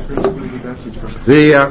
The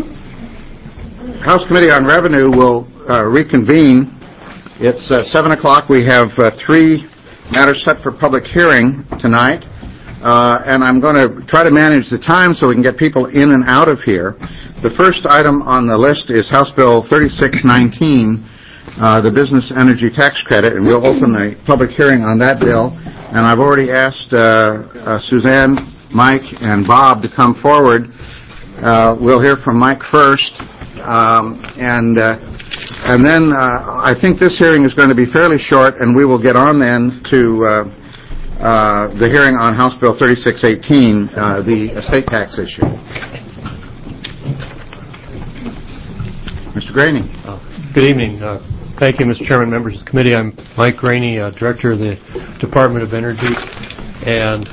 House Committee on Revenue will reconvene. It's 7 o'clock. We have three matters set for public hearing tonight, and I'm going to try to manage the time so we can get people in and out of here. The first item on the list is House Bill 3619, the Business Energy Tax Credit, and we'll open the public hearing on that bill. And I've already asked Suzanne, Mike, and Bob to come forward. We'll hear from Mike first, and then I think this hearing is going to be fairly short, and we will get on then to the hearing on House Bill 3618, the estate tax issue. Mr. Graney. Good evening. Thank you, Mr. Chairman, members of the committee. I'm Mike Graney, Director of the Department of Energy, and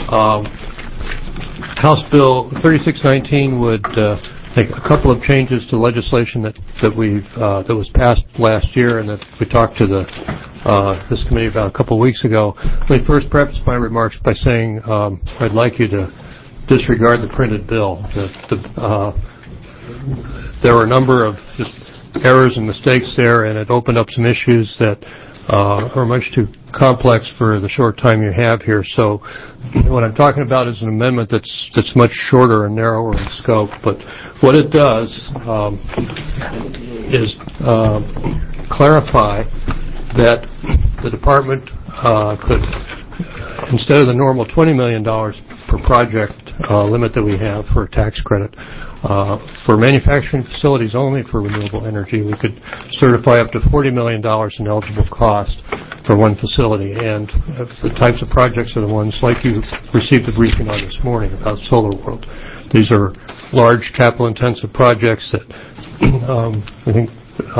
House Bill 3619 would make a couple of changes to legislation that was passed last year and that we talked to this committee about a couple of weeks ago. Let me first preface my remarks by saying I'd like you to disregard the printed bill. There were a number of just errors and mistakes there, and it opened up some issues that are much too complex for the short time you have here. So what I'm talking about is an amendment that's much shorter and narrower in scope. But what it does is clarify that the department could, instead of the normal $20 million per project limit that we have for a tax credit, for manufacturing facilities only for renewable energy, we could certify up to $40 million in eligible cost for one facility. And the types of projects are the ones like you received a briefing on this morning about Solar World. These are large capital-intensive projects that I think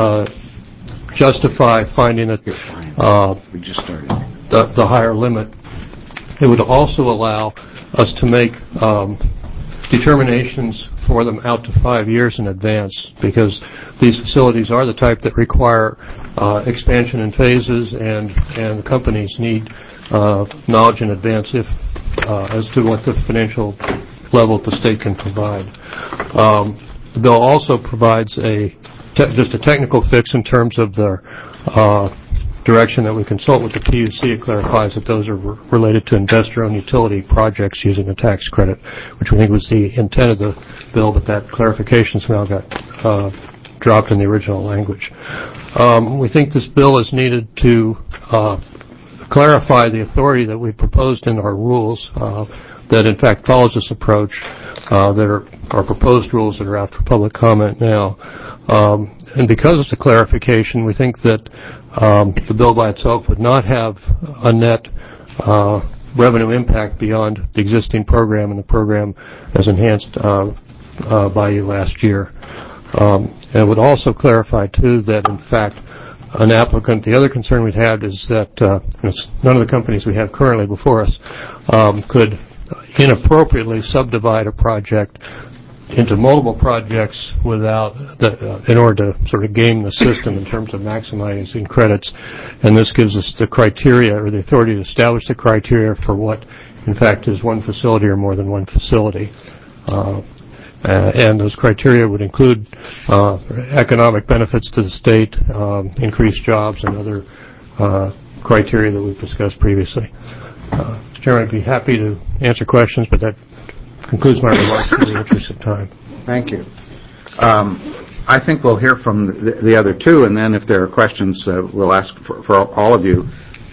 justify finding that We just started. the higher limit. It would also allow us to make determinations for them out to 5 years in advance, because these facilities are the type that require expansion in phases, and the companies need knowledge in advance as to what the financial level the state can provide. The bill also provides just a technical fix in terms of the direction that we consult with the PUC. It clarifies that those are related to investor-owned utility projects using the tax credit, which we think was the intent of the bill, but that clarification's now got dropped in the original language. We think this bill is needed to clarify the authority that we proposed in our rules that in fact follows this approach. There are proposed rules that are out for public comment now. And because it's a clarification, we think that the bill by itself would not have a net revenue impact beyond the existing program and the program as enhanced by you last year. And it would also clarify, too, that in fact an applicant, the other concern we'd have is that none of the companies we have currently before us could inappropriately subdivide a project into multiple projects without in order to sort of game the system in terms of maximizing credits. And this gives us the criteria or the authority to establish the criteria for what in fact is one facility or more than one facility. And those criteria would include economic benefits to the state, increased jobs, and other criteria that we've discussed previously. Mr. Chairman, I'd be happy to answer questions, but that concludes my remarks in the interest of time. Thank you. I think we'll hear from the other two, and then if there are questions, we'll ask for all of you.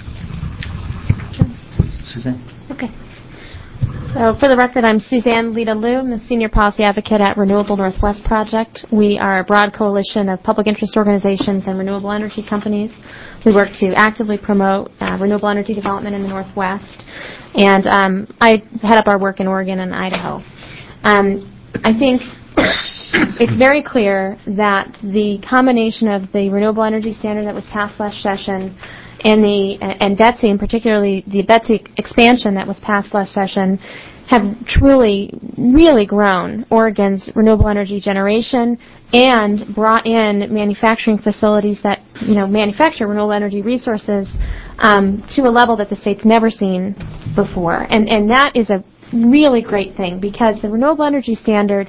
Suzanne? Okay. So for the record, I'm Suzanne Lita-Liu. I'm the Senior Policy Advocate at Renewable Northwest Project. We are a broad coalition of public interest organizations and renewable energy companies. We work to actively promote renewable energy development in the Northwest. And I head up our work in Oregon and Idaho. I think it's very clear that the combination of the renewable energy standard that was passed last session and BETC, and particularly the BETC expansion that was passed last session, have truly, really grown Oregon's renewable energy generation and brought in manufacturing facilities that manufacture renewable energy resources to a level that the state's never seen before. And that is a really great thing because the renewable energy standard,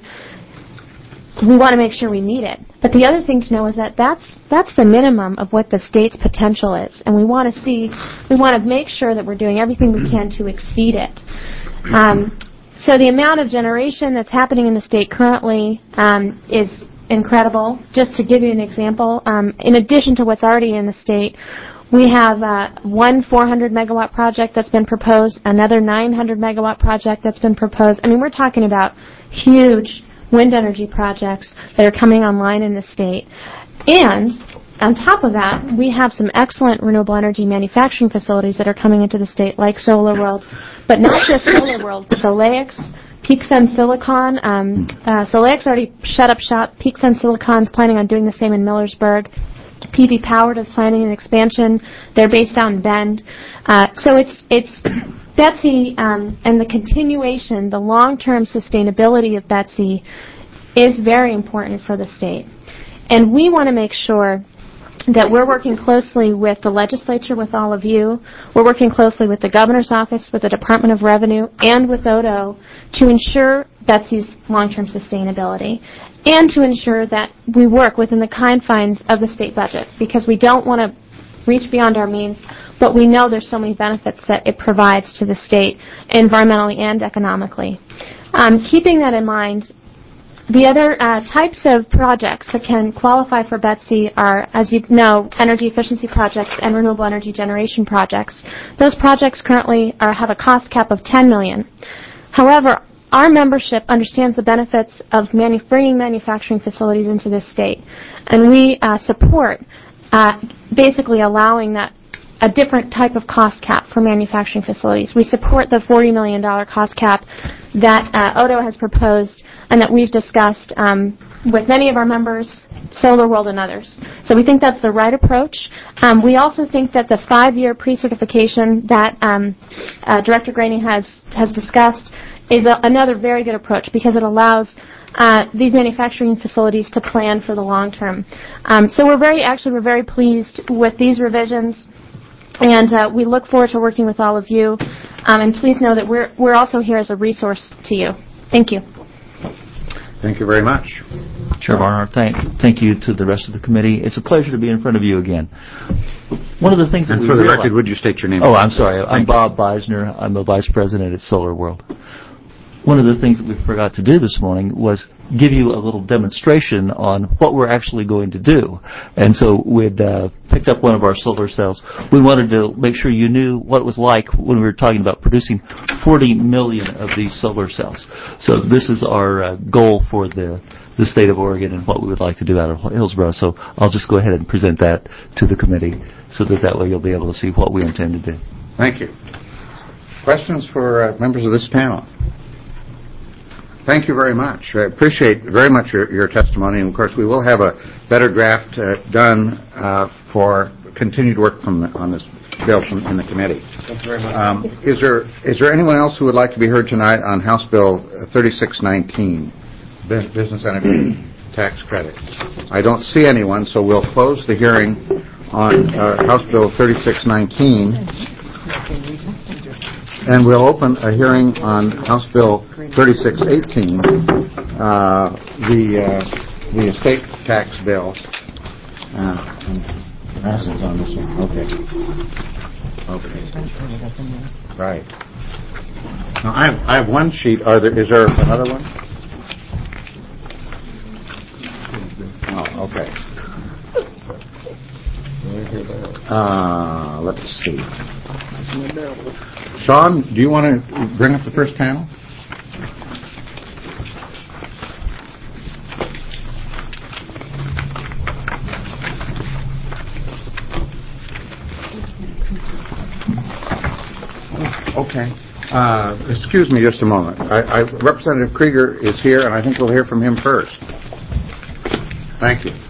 we want to make sure we meet it. But the other thing to know is that that's the minimum of what the state's potential is, and we want to make sure that we're doing everything we can to exceed it. So the amount of generation that's happening in the state currently is incredible. Just to give you an example, in addition to what's already in the state, we have one 400-megawatt project that's been proposed, another 900-megawatt project that's been proposed. I mean, we're talking about huge wind energy projects that are coming online in the state. And on top of that, we have some excellent renewable energy manufacturing facilities that are coming into the state, like Solar World, but not just Solar World, Soleix, PeakSun Silicon. Soleix already shut up shop. PeakSun Silicon's planning on doing the same in Millersburg. PV Powered is planning an expansion. They're based out in Bend. So it's Betsy and the continuation, the long-term sustainability of Betsy is very important for the state. And we want to make sure that we're working closely with the legislature, with all of you. We're working closely with the governor's office, with the Department of Revenue, and with ODO to ensure Betsy's long-term sustainability and to ensure that we work within the confines of the state budget, because we don't want to reach beyond our means, but we know there's so many benefits that it provides to the state environmentally and economically. Keeping that in mind, the other types of projects that can qualify for Betsy are, as you know, energy efficiency projects and renewable energy generation projects. Those projects currently have a cost cap of $10 million. However, our membership understands the benefits of bringing manufacturing facilities into this state, and we support basically allowing that a different type of cost cap for manufacturing facilities. We support the $40 million cost cap that ODO has proposed and that we've discussed with many of our members, Solar World and others. So we think that's the right approach. We also think that the 5-year pre-certification that Director Graney has discussed is another very good approach because it allows these manufacturing facilities to plan for the long term. So we're very pleased with these revisions, and we look forward to working with all of you. And please know that we're also here as a resource to you. Thank you. Thank you very much. Chair Barnhart, thank you to the rest of the committee. It's a pleasure to be in front of you again. One of the things that and for the record, would you state your name? Oh, I'm sorry. I'm Bob Beisner. I'm the Vice President at Solar World. One of the things that we forgot to do this morning was give you a little demonstration on what we're actually going to do. And so we'd picked up one of our solar cells. We wanted to make sure you knew what it was like when we were talking about producing 40 million of these solar cells. So this is our goal for the state of Oregon and what we would like to do out of Hillsborough. So I'll just go ahead and present that to the committee so that way you'll be able to see what we intend to do. Thank you. Questions for members of this panel? Thank you very much. I appreciate very much your testimony, and of course we will have a better draft done for continued work on this bill in the committee. Thank you very much. Is there anyone else who would like to be heard tonight on House Bill 3619, Business Energy Tax Credit? I don't see anyone, so we'll close the hearing on House Bill 3619. And we'll open a hearing on House Bill 3618, the estate tax bill. On this one. Okay. Right. Now I have one sheet. Is there another one? Oh, okay. Let's see. Sean, do you want to bring up the first panel? Okay. Excuse me just a moment. Representative Krieger is here, and I think we'll hear from him first. Thank you.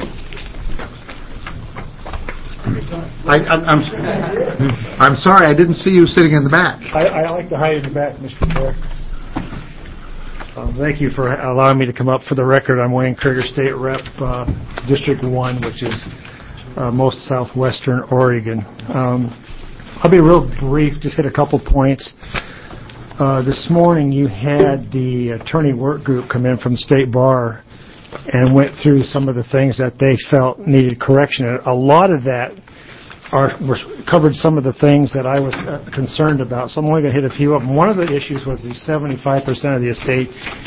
I'm sorry, I didn't see you sitting in the back. I like to hide in the back, Mr. Chair. Thank you for allowing me to come up. For the record, I'm Wayne Krieger, State Rep, District 1, which is most southwestern Oregon. I'll be real brief, just hit a couple points. This morning you had the attorney work group come in from the State Bar and went through some of the things that they felt needed correction. And a lot of that covered some of the things that I was concerned about, so I'm only going to hit a few of them. One of the issues was the 75% of the estate.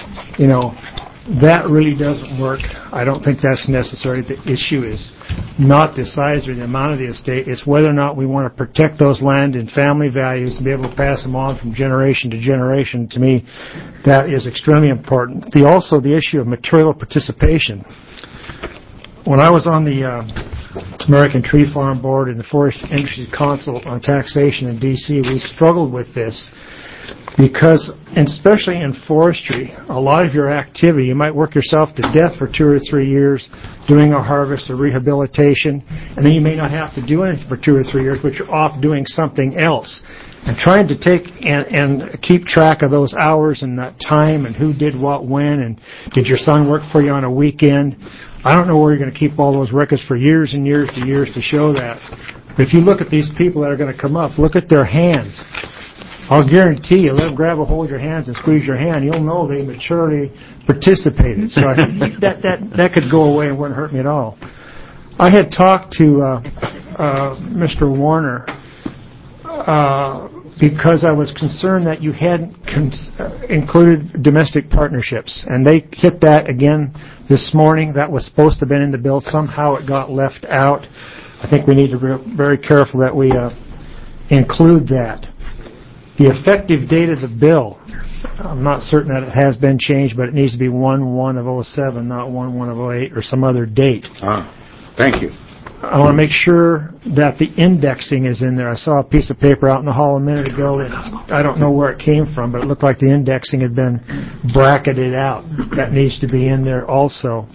That really doesn't work. I don't think that's necessary. The issue is not the size or the amount of the estate. It's whether or not we want to protect those land and family values and be able to pass them on from generation to generation. To me, that is extremely important. Also, the issue of material participation. When I was on the American Tree Farm Board and the Forest Industry Council on Taxation in D.C., we struggled with this because, and especially in forestry, a lot of your activity, you might work yourself to death for 2 or 3 years doing a harvest or rehabilitation, and then you may not have to do anything for 2 or 3 years, but you're off doing something else. And trying to take and keep track of those hours and that time and who did what when and did your son work for you on a weekend, I don't know where you're going to keep all those records for years and years to years to show that. But if you look at these people that are going to come up, look at their hands. I'll guarantee you, let them grab a hold of your hands and squeeze your hand, you'll know they maturely participated. So I think that could go away and wouldn't hurt me at all. I had talked to Mr. Warner because I was concerned that you hadn't included domestic partnerships, and they hit that again this morning. That was supposed to have been in the bill. Somehow it got left out. I think we need to be very careful that we include that. The effective date of the bill, I'm not certain that it has been changed, but it needs to be 1/1/07, not 1/1/08, or some other date. Thank you. I want to make sure that the indexing is in there. I saw a piece of paper out in the hall a minute ago, and I don't know where it came from, but it looked like the indexing had been bracketed out. That needs to be in there also.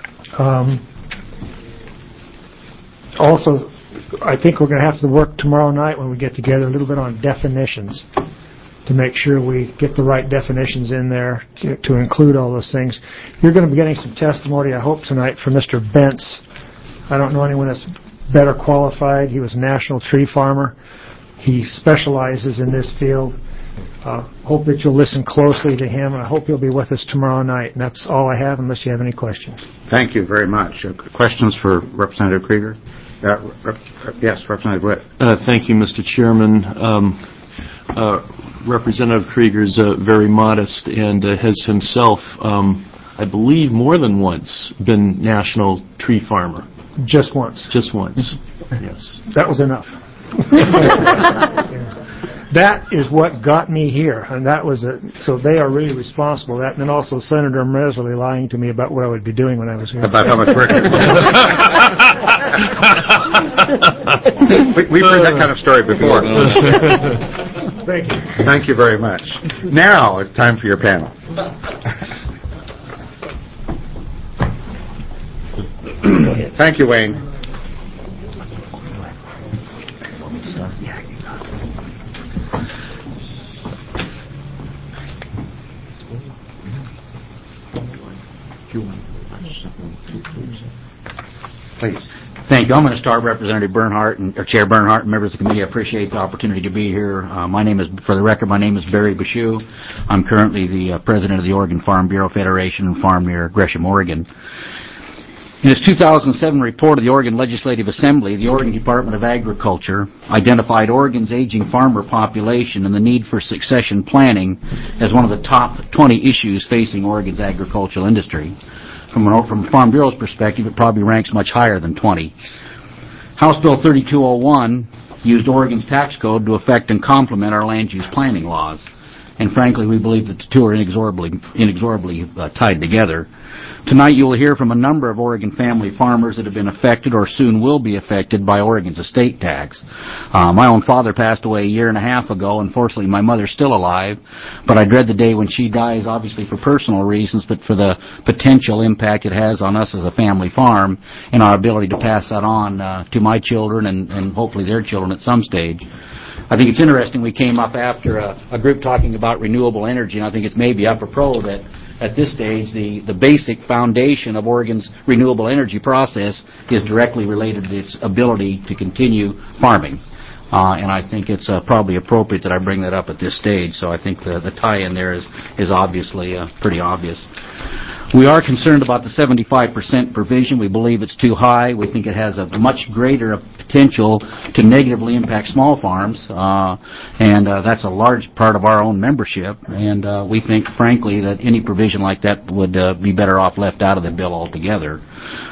Also, I think we're going to have to work tomorrow night when we get together a little bit on definitions to make sure we get the right definitions in there to include all those things. You're going to be getting some testimony, I hope, tonight from Mr. Bentz. I don't know anyone that's better qualified. He was a national tree farmer. He specializes in this field. Hope that you'll listen closely to him, and I hope you'll be with us tomorrow night. And that's all I have, unless you have any questions. Thank you very much. Questions for Representative Krieger? Yes, Representative Witt. Thank you, Mr. Chairman. Representative Krieger is very modest and has himself, I believe, more than once been national tree farmer. Just once. Just once, yes. That was enough. That is what got me here, and that was so they are really responsible for that. And then also Senator Meserly lying to me about what I would be doing when I was here. About how much work. We've heard that kind of story before. Thank you. Thank you very much. Now it's time for your panel. Thank you, Wayne. Please. Thank you. I'm going to start, Representative Bernhardt or Chair Bernhardt and members of the committee. I appreciate the opportunity to be here. For the record, my name is Barry Bashew. I'm currently the president of the Oregon Farm Bureau Federation, farm near Gresham, Oregon. In its 2007 report of the Oregon Legislative Assembly, the Oregon Department of Agriculture identified Oregon's aging farmer population and the need for succession planning as one of the top 20 issues facing Oregon's agricultural industry. From Farm Bureau's perspective, it probably ranks much higher than 20. House Bill 3201 used Oregon's tax code to affect and complement our land use planning laws. And frankly, we believe that the two are inexorably tied together. Tonight you will hear from a number of Oregon family farmers that have been affected or soon will be affected by Oregon's estate tax. My own father passed away a year and a half ago. Unfortunately, my mother's still alive, but I dread the day when she dies, obviously for personal reasons, but for the potential impact it has on us as a family farm and our ability to pass that on to my children and hopefully their children at some stage. I think it's interesting we came up after a group talking about renewable energy, and I think it's maybe apropos that at this stage the basic foundation of Oregon's renewable energy process is directly related to its ability to continue farming. and I think it's probably appropriate that I bring that up at this stage. So I think the tie-in there is obviously pretty obvious. We are concerned about the 75% provision. We believe it's too high. We think it has a much greater potential to negatively impact small farms, and that's a large part of our own membership. And we think, frankly, that any provision like that would be better off left out of the bill altogether.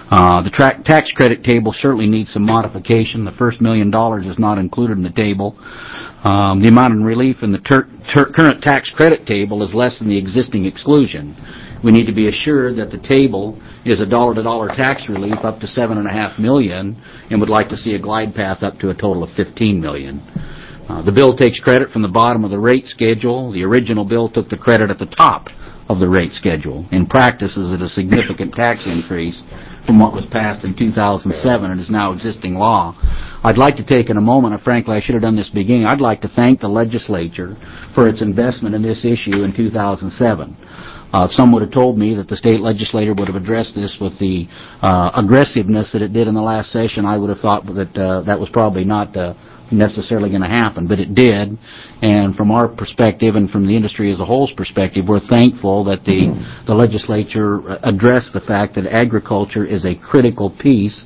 The tax credit table certainly needs some modification. The first $1 million is not included in the table. The amount of relief in the current tax credit table is less than the existing exclusion. We need to be assured that the table is a dollar-to-dollar tax relief up to $7.5 million, and would like to see a glide path up to a total of $15 million. The bill takes credit from the bottom of the rate schedule. The original bill took the credit at the top of the rate schedule. In practice, is it a significant tax increase from what was passed in 2007 and is now existing law. I'd like to take in a moment, and frankly I should have done this beginning, I'd like to thank the legislature for its investment in this issue in 2007. If someone would have told me that the state legislature would have addressed this with the aggressiveness that it did in the last session, I would have thought that that was probably not necessarily going to happen, but it did. And from our perspective and from the industry as a whole's perspective, we're thankful that the legislature addressed the fact that agriculture is a critical piece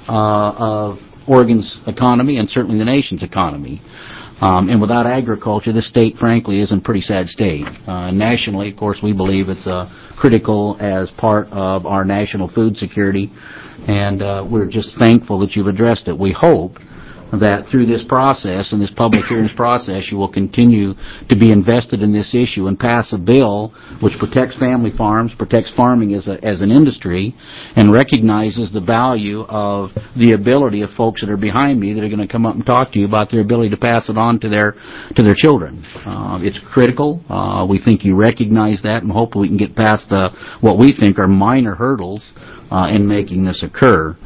of Oregon's economy and certainly the nation's economy. And without agriculture, this state, frankly, is in a pretty sad state. Nationally, of course, we believe it's critical as part of our national food security, and we're just thankful that you've addressed it. We hope that through this process and this public hearings process, you will continue to be invested in this issue and pass a bill which protects family farms, protects farming as an industry, and recognizes the value of the ability of folks that are behind me that are going to come up and talk to you about their ability to pass it on to their children. It's critical. We think you recognize that, and hopefully we can get past what we think are minor hurdles in making this occur.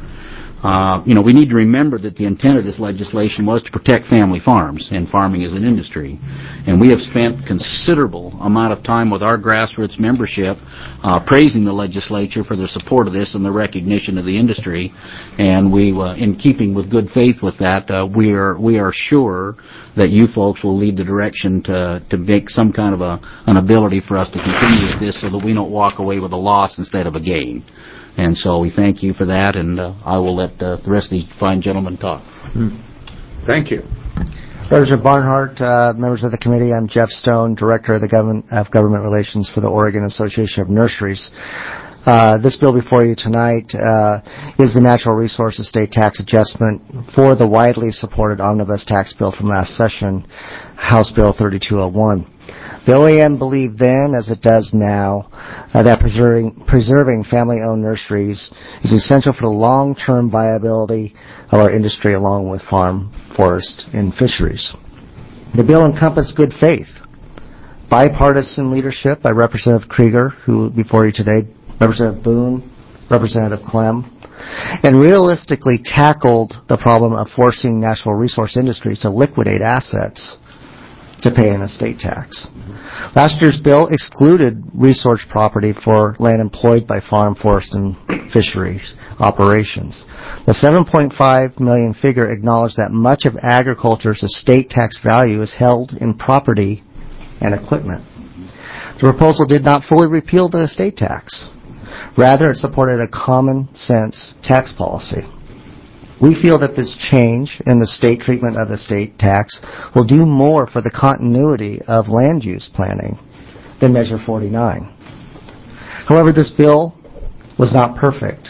We need to remember that the intent of this legislation was to protect family farms and farming as an industry. And we have spent considerable amount of time with our grassroots membership praising the legislature for their support of this and the recognition of the industry. And we, in keeping with good faith with that, we are sure that you folks will lead the direction to make some kind of an ability for us to continue with this so that we don't walk away with a loss instead of a gain. And so we thank you for that, and I will let the rest of these fine gentlemen talk. Thank you. Representative Barnhart, members of the committee, I'm Jeff Stone, Director of Government Relations for the Oregon Association of Nurseries. This bill before you tonight is the Natural Resources State Tax Adjustment for the widely supported omnibus tax bill from last session, House Bill 3201. The OAN believed then, as it does now, that preserving family-owned nurseries is essential for the long-term viability of our industry along with farm, forest, and fisheries. The bill encompassed good faith, bipartisan leadership by Representative Krieger, who before you today, Representative Boone, Representative Clem, and realistically tackled the problem of forcing natural resource industries to liquidate assets to pay an estate tax. Last year's bill excluded resource property for land employed by farm, forest, and fisheries operations. The $7.5 million figure acknowledged that much of agriculture's estate tax value is held in property and equipment. The proposal did not fully repeal the estate tax. Rather, it supported a common-sense tax policy. We feel that this change in the state treatment of the state tax will do more for the continuity of land use planning than Measure 49. However, this bill was not perfect.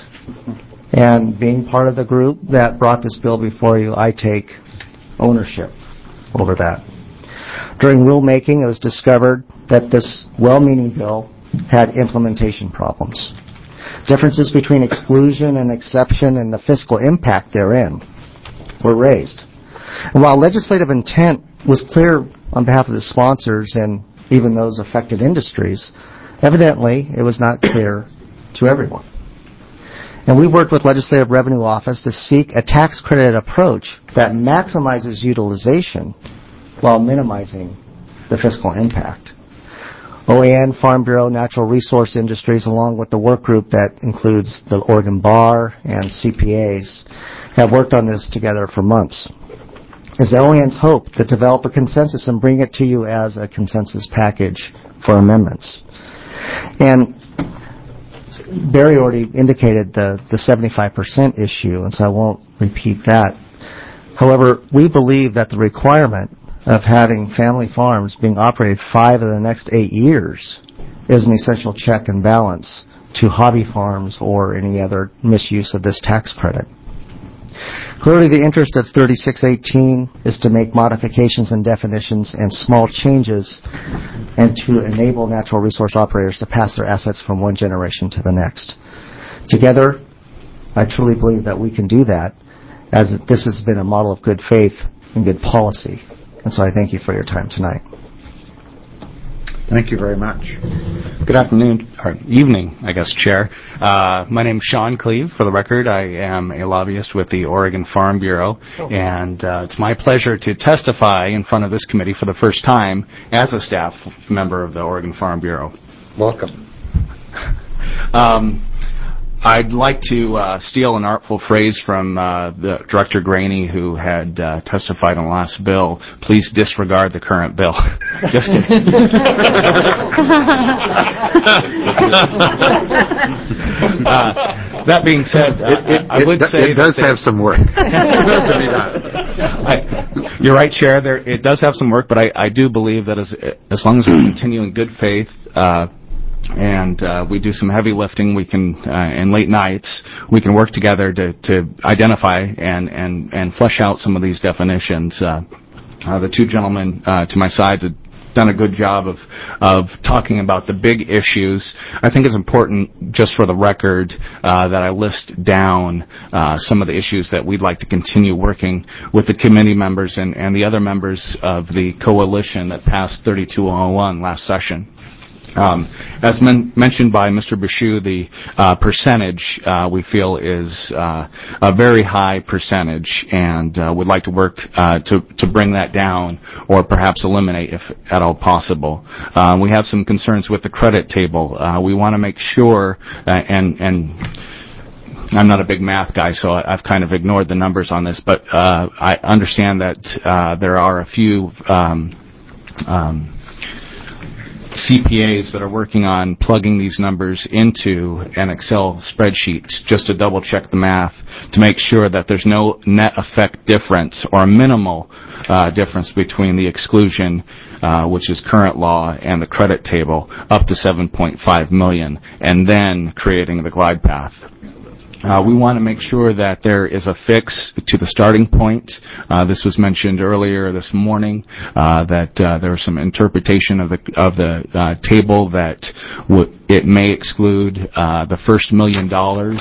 And being part of the group that brought this bill before you, I take ownership over that. During rulemaking, it was discovered that this well-meaning bill had implementation problems. Differences between exclusion and exception and the fiscal impact therein were raised. And while legislative intent was clear on behalf of the sponsors and even those affected industries, evidently it was not clear to everyone. And we worked with Legislative Revenue Office to seek a tax credit approach that maximizes utilization while minimizing the fiscal impact. OAN, Farm Bureau, Natural Resource Industries, along with the work group that includes the Oregon Bar and CPAs, have worked on this together for months. As the OAN's hope to develop a consensus and bring it to you as a consensus package for amendments. And Barry already indicated the 75% issue, and so I won't repeat that. However, we believe that the requirement of having family farms being operated 5 of the next 8 years is an essential check and balance to hobby farms or any other misuse of this tax credit. Clearly, the interest of 3618 is to make modifications and definitions and small changes and to enable natural resource operators to pass their assets from one generation to the next. Together, I truly believe that we can do that, as this has been a model of good faith and good policy. And so I thank you for your time tonight. Thank you very much. Good afternoon, or evening, I guess, Chair. My name is Sean Cleve. For the record, I am a lobbyist with the Oregon Farm Bureau, and it's my pleasure to testify in front of this committee for the first time as a staff member of the Oregon Farm Bureau. Welcome. I'd like to steal an artful phrase from the Director Graney, who had testified on the last bill. Please disregard the current bill. Just kidding. That being said, I would say it does have some work. You're right, Chair. It does have some work, but I do believe that as long as we continue in good faith, and we do some heavy lifting, we can, and late nights, we can work together to identify and flesh out some of these definitions. The two gentlemen to my side have done a good job of talking about the big issues. I think it's important, just for the record, that I list down some of the issues that we'd like to continue working with the committee members and the other members of the coalition that passed 3201 last session. As mentioned by Mr. Bashou, the percentage we feel is a very high percentage, and would like to work to bring that down or perhaps eliminate if at all possible. We have some concerns with the credit table. We want to make sure, and I'm not a big math guy, so I've kind of ignored the numbers on this, but I understand that there are a few CPAs that are working on plugging these numbers into an Excel spreadsheet just to double check the math to make sure that there's no net effect difference or a minimal difference between the exclusion, which is current law, and the credit table up to $7.5 million, and then creating the glide path. We want to make sure that there is a fix to the starting point. This was mentioned earlier this morning, that there was some interpretation of the table that it may exclude the first $1 million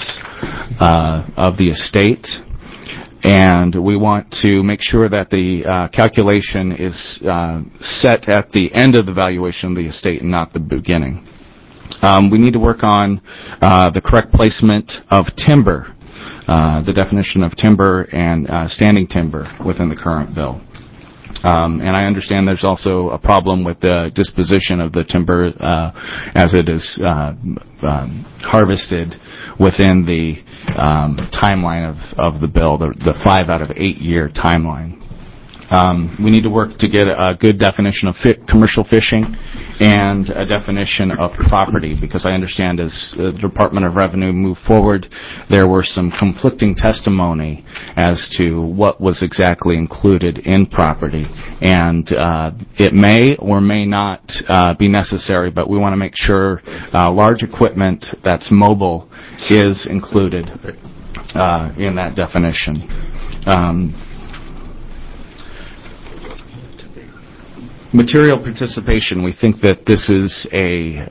of the estate. And we want to make sure that the calculation is set at the end of the valuation of the estate and not the beginning. We need to work on the correct placement of timber, the definition of timber and standing timber within the current bill. And I understand there's also a problem with the disposition of the timber as it is harvested within the timeline of the bill, the 5 out of 8 year timeline. We need to work to get a good definition of commercial fishing and a definition of property, because I understand as the Department of Revenue moved forward, there were some conflicting testimony as to what was exactly included in property. And it may or may not be necessary, but we want to make sure large equipment that's mobile is included in that definition. Material participation, we think that this is a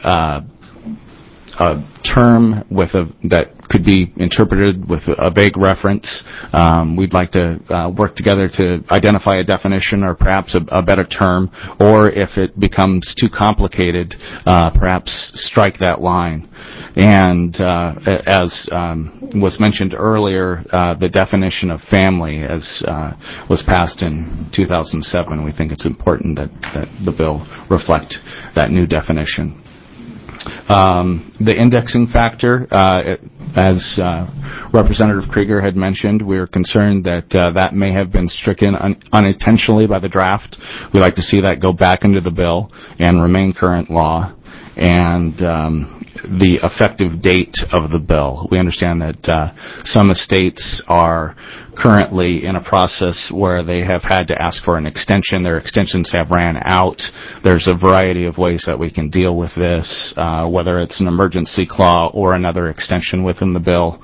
term that could be interpreted with a vague reference. We'd like to work together to identify a definition or perhaps a better term, or if it becomes too complicated, perhaps strike that line. And as was mentioned earlier, the definition of family as was passed in 2007, we think it's important that the bill reflect that new definition. The indexing factor, as Representative Krieger had mentioned, we're concerned that that may have been stricken unintentionally by the draft. We'd like to see that go back into the bill and remain current law. And the effective date of the bill. We understand that some estates are currently in a process where they have had to ask for an extension. Their extensions have ran out. There's a variety of ways that we can deal with this, whether it's an emergency clause or another extension within the bill.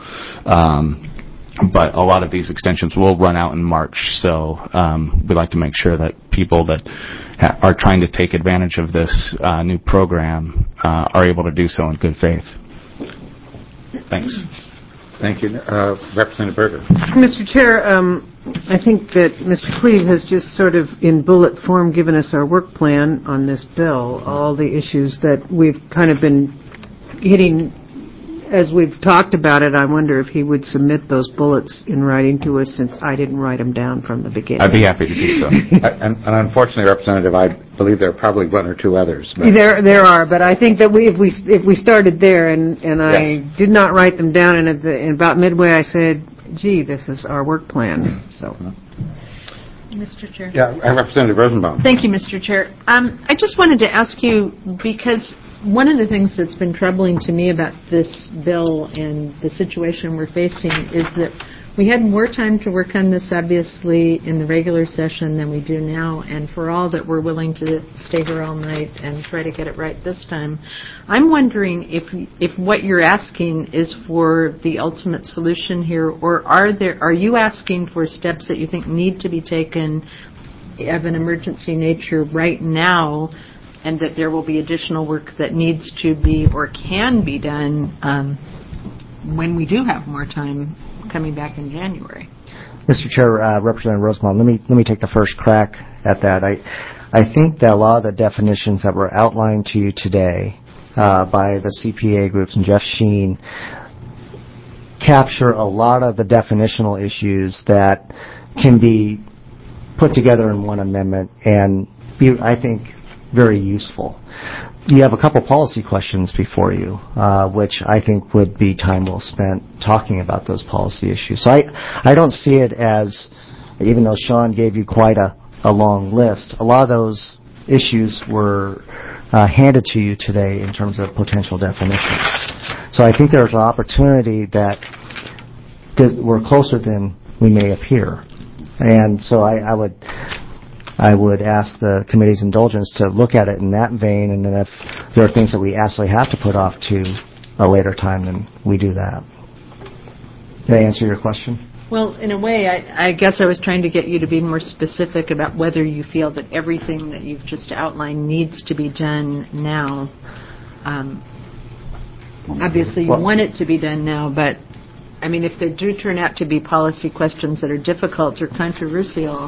But a lot of these extensions will run out in March, so we'd like to make sure that people that are trying to take advantage of this new program are able to do so in good faith. Thanks. Thank you. Representative Berger. Mr. Chair, I think that Mr. Cleve has just sort of in bullet form given us our work plan on this bill, all the issues that we've kind of been hitting as we've talked about it. I wonder if he would submit those bullets in writing to us, since I didn't write them down from the beginning. I'd be happy to do so. and unfortunately, Representative, I believe there are probably one or two others. But there are, but I think that if we started there, and I did not write them down, and about midway I said, gee, this is our work plan. So. Mr. Chair. Yeah, Representative Rosenbaum. Thank you, Mr. Chair. I just wanted to ask you, because one of the things that's been troubling to me about this bill and the situation we're facing is that we had more time to work on this, obviously, in the regular session than we do now, and for all that we're willing to stay here all night and try to get it right this time, I'm wondering if what you're asking is for the ultimate solution here, or are you asking for steps that you think need to be taken of an emergency nature right now, and that there will be additional work that needs to be or can be done when we do have more time coming back in January? Mr. Chair, Representative Rosenbaum, let me take the first crack at that. I think that a lot of the definitions that were outlined to you today by the CPA groups and Jeff Sheen capture a lot of the definitional issues that can be put together in one amendment and be, I think, very useful. You have a couple policy questions before you, which I think would be time well spent talking about those policy issues. So I don't see it as, even though Sean gave you quite a long list, a lot of those issues were handed to you today in terms of potential definitions. So I think there's an opportunity that we're closer than we may appear. And so I would ask the committee's indulgence to look at it in that vein, and then if there are things that we absolutely have to put off to a later time, then we do that. Did I answer your question? Well, in a way, I guess I was trying to get you to be more specific about whether you feel that everything that you've just outlined needs to be done now. Obviously, you want it to be done now, but, I mean, if there do turn out to be policy questions that are difficult or controversial,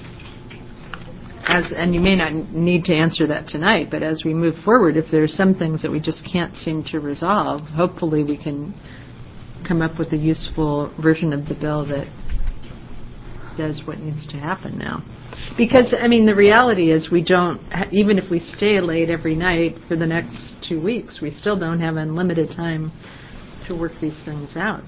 and you may not need to answer that tonight, but as we move forward, if there are some things that we just can't seem to resolve, hopefully we can come up with a useful version of the bill that does what needs to happen now. Because, I mean, the reality is we don't, even if we stay late every night for the next 2 weeks, we still don't have unlimited time to work these things out.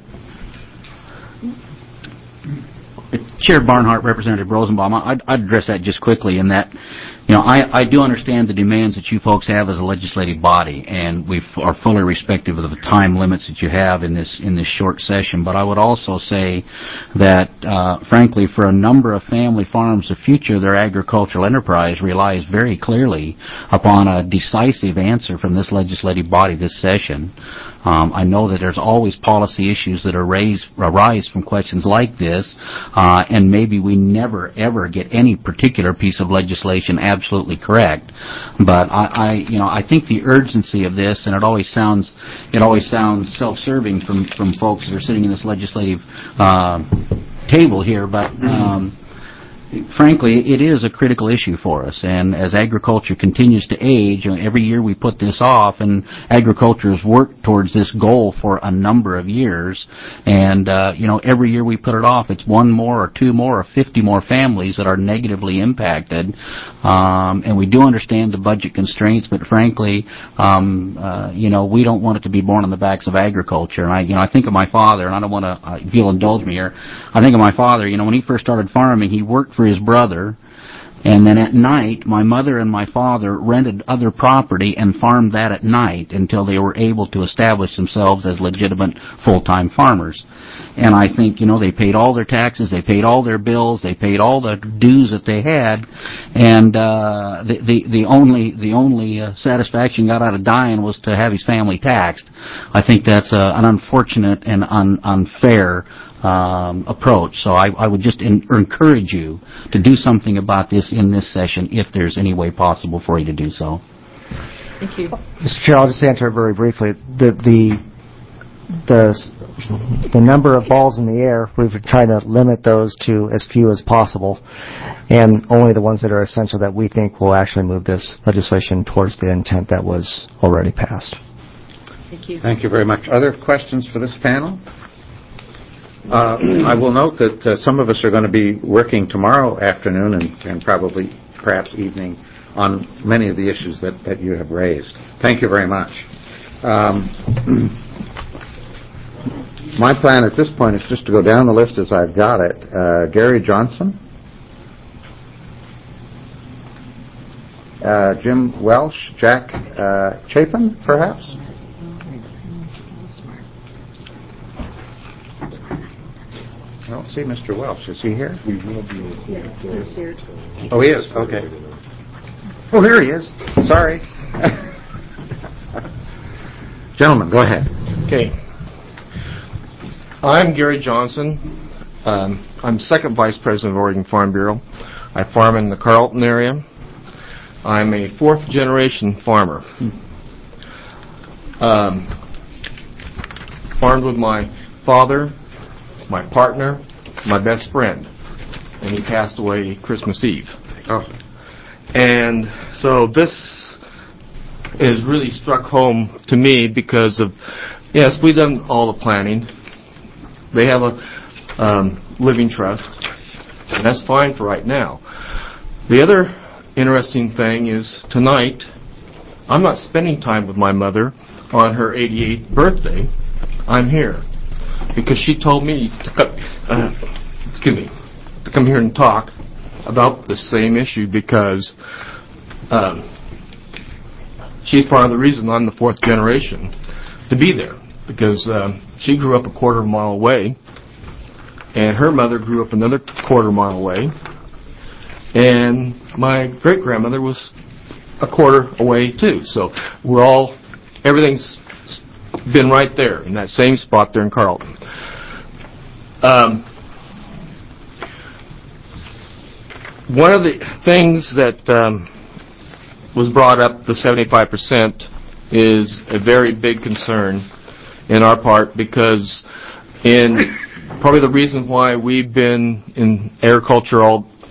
Chair Barnhart, Representative Rosenbaum, I'd address that just quickly in that, you know, I do understand the demands that you folks have as a legislative body, and we are fully respective of the time limits that you have in this short session. But I would also say that, frankly, for a number of family farms, the future of their agricultural enterprise relies very clearly upon a decisive answer from this legislative body this session. I know that there's always policy issues that arise from questions like this, and maybe we never ever get any particular piece of legislation absolutely correct. But I think the urgency of this, and it always sounds self-serving from folks that are sitting in this legislative table here, but frankly, it is a critical issue for us. And as agriculture continues to age, every year we put this off, and agriculture has worked towards this goal for a number of years. And, every year we put it off, it's one more or two more or 50 more families that are negatively impacted. And we do understand the budget constraints, but frankly, we don't want it to be born on the backs of agriculture. And I think of my father, and I don't want to, if you'll indulge me here, I think of my father, when he first started farming, he worked for his brother, and then at night, my mother and my father rented other property and farmed that at night until they were able to establish themselves as legitimate full-time farmers. And I think, they paid all their taxes, they paid all their bills, they paid all the dues that they had, and the only satisfaction got out of dying was to have his family taxed. I think that's an unfortunate and unfair approach. So I would just encourage you to do something about this in this session if there's any way possible for you to do so. Thank you. Mr. Chair, I'll just answer very briefly. The number of balls in the air, we've been trying to limit those to as few as possible, and only the ones that are essential that we think will actually move this legislation towards the intent that was already passed. Thank you. Thank you very much. Other questions for this panel? I will note that some of us are going to be working tomorrow afternoon and probably perhaps evening on many of the issues that you have raised. Thank you very much. My plan at this point is just to go down the list as I've got it. Gary Johnson, Jim Welsh, Jack Chapin, perhaps? I don't see Mr. Welsh. Is he here? He's here. Oh, he is? Okay. Oh, there he is. Sorry. Gentlemen, go ahead. Okay. I'm Gary Johnson. I'm second vice president of Oregon Farm Bureau. I farm in the Carlton area. I'm a fourth generation farmer. Farmed with my father, my partner, my best friend, and he passed away Christmas Eve. Oh. And so this is really struck home to me because of, yes, we've done all the planning. They have a living trust, and that's fine for right now. The other interesting thing is tonight, I'm not spending time with my mother on her 88th birthday. I'm here because she told me to come here and talk about the same issue because she's part of the reason I'm the fourth generation to be there, because she grew up a quarter mile away, and her mother grew up another quarter mile away, and my great-grandmother was a quarter away too. So everything's been right there in that same spot there in Carlton. One of the things that was brought up, the 75%, is a very big concern in our part, because probably the reason why we've been in agriculture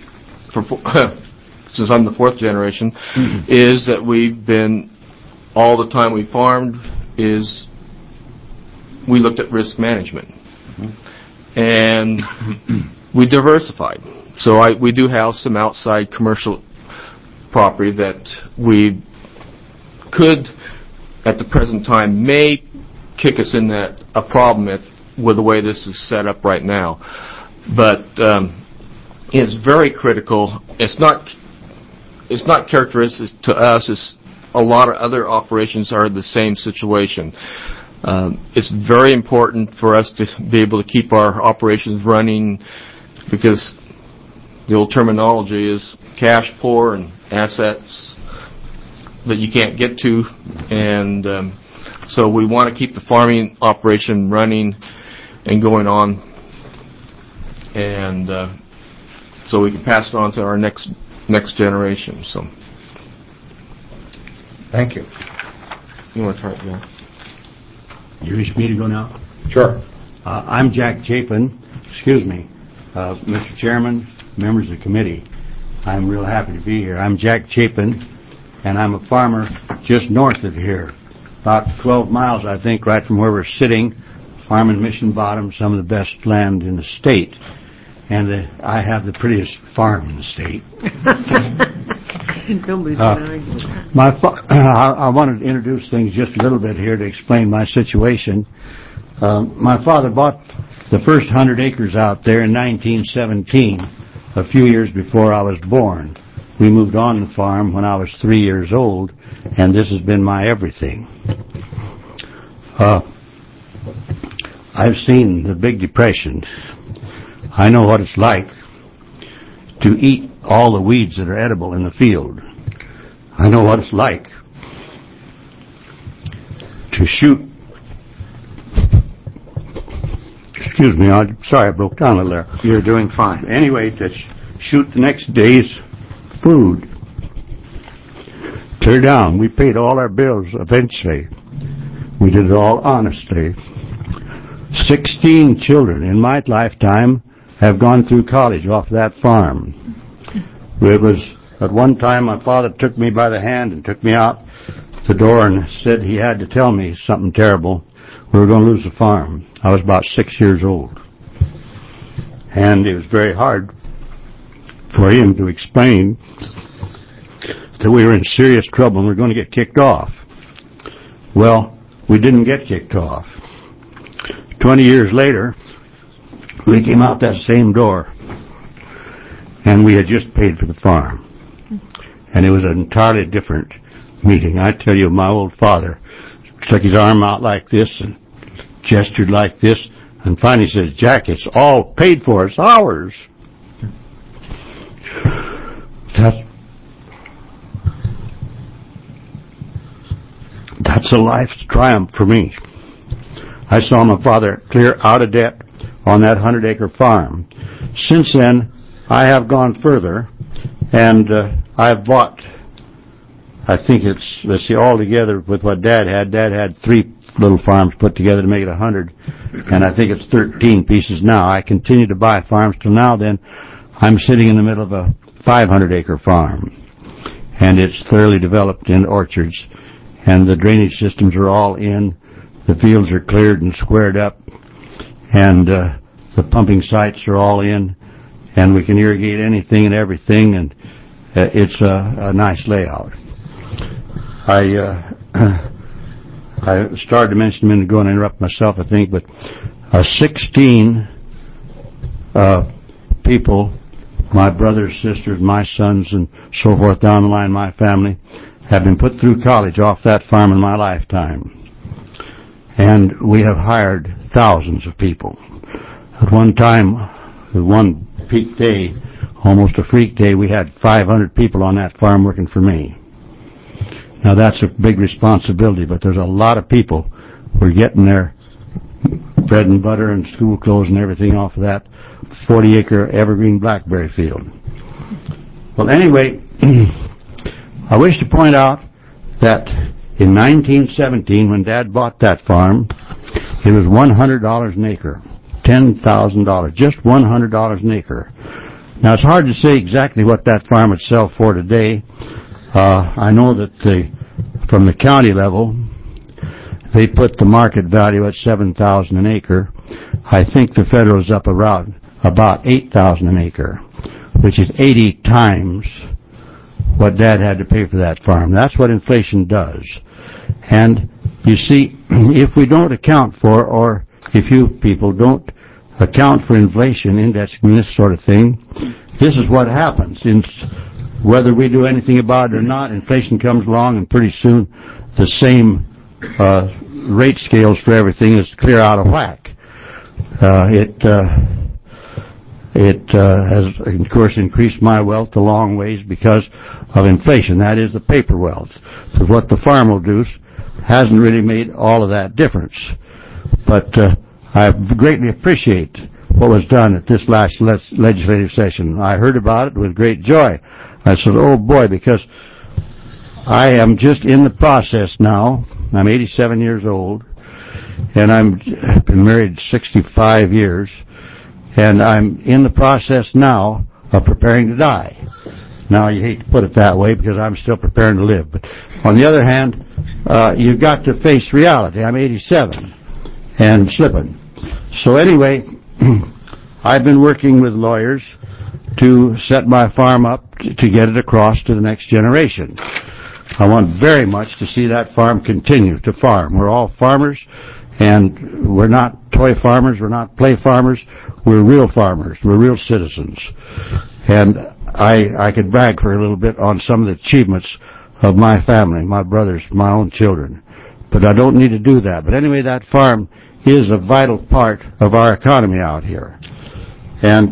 since I'm the fourth generation, is that we've been, all the time we farmed, is we looked at risk management. And we diversified. So we do have some outside commercial property that we could, at the present time, may kick us in a problem with the way this is set up right now. But it's very critical. It's not characteristic to us. It's a lot of other operations are the same situation. It's very important for us to be able to keep our operations running, because the old terminology is cash poor and assets that you can't get to. And so we want to keep the farming operation running and going on, and so we can pass it on to our next generation. So, thank you. You want to try it, Bill? You wish me to go now? Sure. I'm Jack Chapin. Excuse me. Mr. Chairman, members of the committee. I'm real happy to be here. I'm Jack Chapin, and I'm a farmer just north of here, about 12 miles, I think, right from where we're sitting, farming Mission Bottom, some of the best land in the state. And I have the prettiest farm in the state. Nobody's going to argue with that. I wanted to introduce things just a little bit here to explain my situation. My father bought the first 100 acres out there in 1917, a few years before I was born. We moved on the farm when I was 3 years old, and this has been my everything. I've seen the Big Depression. I know what it's like to eat all the weeds that are edible in the field. I know what it's like to shoot. Excuse me, I'm sorry I broke down a little there. You're doing fine. Anyway, to shoot the next day's food. Tear down. We paid all our bills eventually. We did it all honestly. 16 children in my lifetime have gone through college off that farm. It was, at one time, my father took me by the hand and took me out the door and said he had to tell me something terrible. We were going to lose the farm. I was about 6 years old. And it was very hard for him to explain that we were in serious trouble and we were going to get kicked off. Well, we didn't get kicked off. 20 years later, we came out that same door, and we had just paid for the farm. And it was an entirely different meeting. I tell you, my old father stuck his arm out like this and gestured like this, and finally says, "Jack, it's all paid for. It's ours." That's a life's triumph for me. I saw my father clear out of debt on that 100-acre farm. Since then, I have gone further, and I've bought, I think it's, let's see, all together with what Dad had 3 little farms put together to make it 100, and I think it's 13 pieces now. I continue to buy farms till now. Then I'm sitting in the middle of a 500-acre farm, and it's thoroughly developed in orchards, and the drainage systems are all in. The fields are cleared and squared up, and the pumping sites are all in, and we can irrigate anything and everything, and it's a nice layout. I started to mention a minute ago, and I interrupt myself, I think, but 16 people, my brothers, sisters, my sons, and so forth down the line, my family, have been put through college off that farm in my lifetime. And we have hired thousands of people. At one time, one peak day, almost a freak day, we had 500 people on that farm working for me. Now that's a big responsibility, but there's a lot of people who are getting their bread and butter and school clothes and everything off of that 40-acre evergreen blackberry field. Well, anyway, I wish to point out that in 1917, when Dad bought that farm, it was $100 an acre, $10,000, just $100 an acre. Now, it's hard to say exactly what that farm would sell for today. I know that from the county level, they put the market value at $7,000 an acre. I think the federal is up around about $8,000 an acre, which is 80 times what Dad had to pay for that farm. That's what inflation does. And you see, if we don't account for, or if you people don't account for inflation, indexing, this sort of thing, this is what happens. Whether we do anything about it or not, inflation comes along, and pretty soon the same rate scales for everything is clear out of whack. It has, of course, increased my wealth a long ways because of inflation. That is the paper wealth. But what the farm will do hasn't really made all of that difference. But I greatly appreciate what was done at this last legislative session. I heard about it with great joy. I said, oh boy, because I am just in the process now. I'm 87 years old, and I've been married 65 years, and I'm in the process now of preparing to die. Now, you hate to put it that way because I'm still preparing to live. But on the other hand, you've got to face reality. I'm 87 and slipping. So anyway, I've been working with lawyers to set my farm up to get it across to the next generation. I want very much to see that farm continue to farm. We're all farmers, and we're not toy farmers, we're not play farmers, we're real farmers, we're real citizens. And I could brag for a little bit on some of the achievements of my family, my brothers, my own children. But I don't need to do that. But anyway, that farm is a vital part of our economy out here. And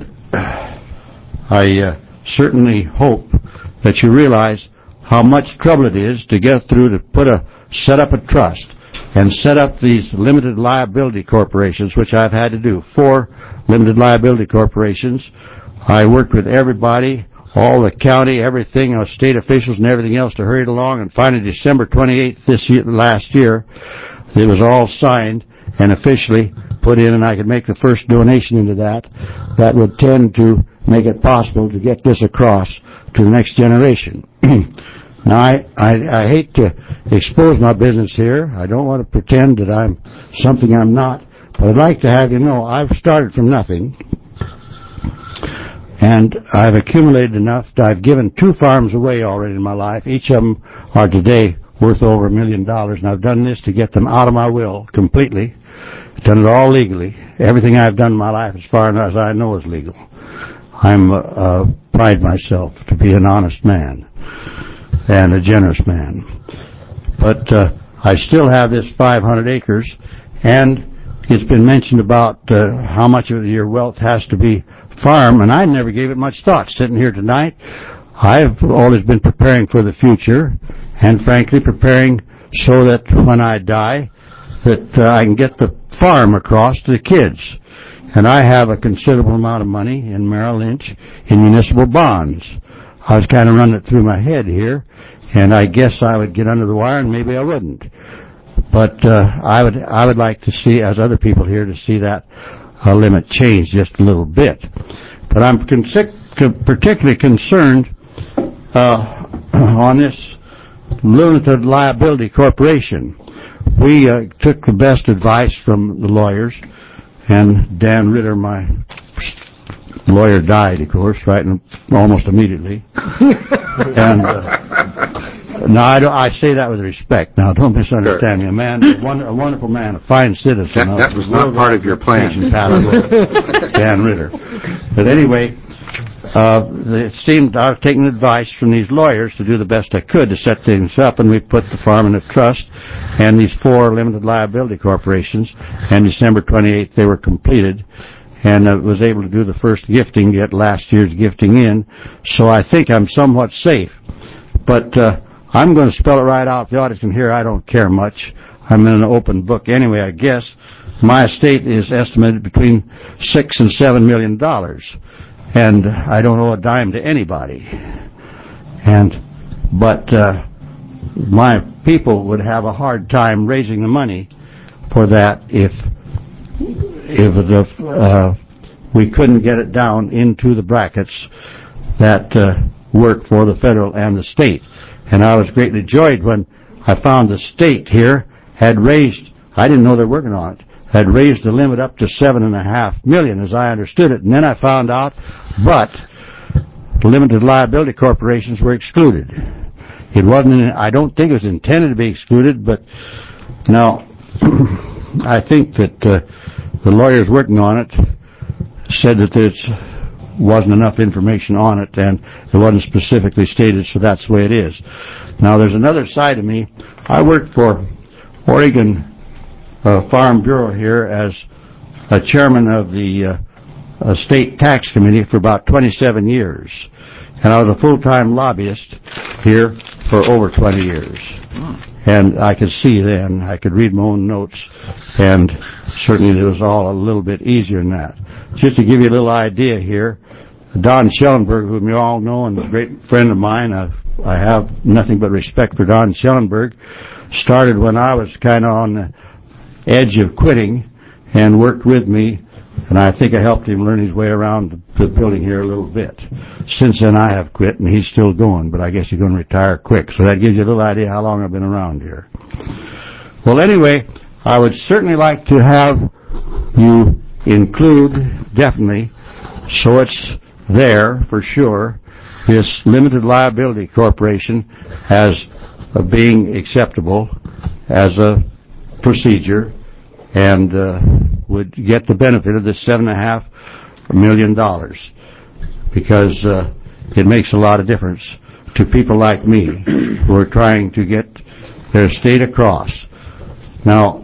I certainly hope that you realize how much trouble it is to get through to set up a trust and set up these limited liability corporations, which I've had to do. 4 limited liability corporations. I worked with everybody, all the county, everything, state officials and everything else to hurry it along. And finally, December 28th last year, it was all signed and officially put in, and I could make the first donation into that. That would tend to make it possible to get this across to the next generation. Now, I hate to expose my business here. I don't want to pretend that I'm something I'm not, but I'd like to have you know I've started from nothing, and I've accumulated enough. I've given 2 farms away already in my life. Each of them are today worth over $1 million, and I've done this to get them out of my will completely. Done it all legally. Everything I've done in my life, as far as I know, is legal. I'm pride myself to be an honest man and a generous man. But I still have this 500 acres, and it's been mentioned about how much of your wealth has to be farm, and I never gave it much thought. Sitting here tonight, I've always been preparing for the future, and frankly preparing so that when I die, that I can get the farm across to the kids. And I have a considerable amount of money in Merrill Lynch in municipal bonds. I was kind of running it through my head here, and I guess I would get under the wire, and maybe I wouldn't. But I would like to see, as other people here, to see that limit change just a little bit. But I'm particularly concerned on this limited liability corporation. We took the best advice from the lawyers, and Dan Ritter, my lawyer, died, of course, right, almost immediately. And now I say that with respect. Now, don't misunderstand me. A man, a wonderful man, a fine citizen. That was not part of your plan. Dan Ritter. But anyway, it seemed I was taking advice from these lawyers to do the best I could to set things up, and we put the farm in a trust and these 4 limited liability corporations, and December 28th they were completed, and I was able to do the first gifting, get last year's gifting in, so I think I'm somewhat safe. But I'm going to spell it right out. The audience can hear I don't care much. I'm in an open book anyway, I guess. My estate is estimated between $6 and $7 million. And I don't owe a dime to anybody. But my people would have a hard time raising the money for that if we couldn't get it down into the brackets that work for the federal and the state. And I was greatly joyed when I found the state here had raised, I didn't know they were working on it, had raised the limit up to $7.5 million, as I understood it. And then I found out, but limited liability corporations were excluded. It wasn't, I don't think it was intended to be excluded, but now I think that the lawyers working on it said that there wasn't enough information on it, and it wasn't specifically stated, so that's the way it is. Now, there's another side of me. I worked for Oregon Farm Bureau here as a chairman of the State Tax Committee for about 27 years. And I was a full-time lobbyist here for over 20 years. And I could see then, I could read my own notes, and certainly it was all a little bit easier than that. Just to give you a little idea here, Don Schellenberg, whom you all know and a great friend of mine, I have nothing but respect for Don Schellenberg, started when I was kind of on the edge of quitting and worked with me and I think I helped him learn his way around the building here a little bit. Since then, I have quit, and he's still going, but I guess he's going to retire quick. So that gives you a little idea how long I've been around here. Well, anyway, I would certainly like to have you include, definitely, so it's there for sure, this limited liability corporation as being acceptable as a procedure and would get the benefit of this $7.5 million because it makes a lot of difference to people like me who are trying to get their state across. Now,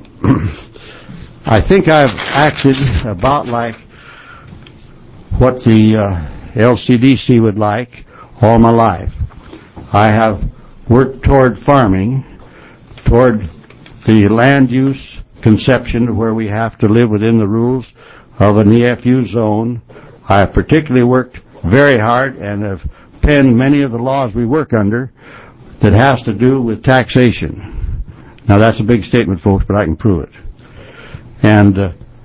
I think I've acted about like what the LCDC would like all my life. I have worked toward farming, toward the land use conception where we have to live within the rules of an EFU zone. I have particularly worked very hard and have penned many of the laws we work under that has to do with taxation. Now that's a big statement, folks, but I can prove it. And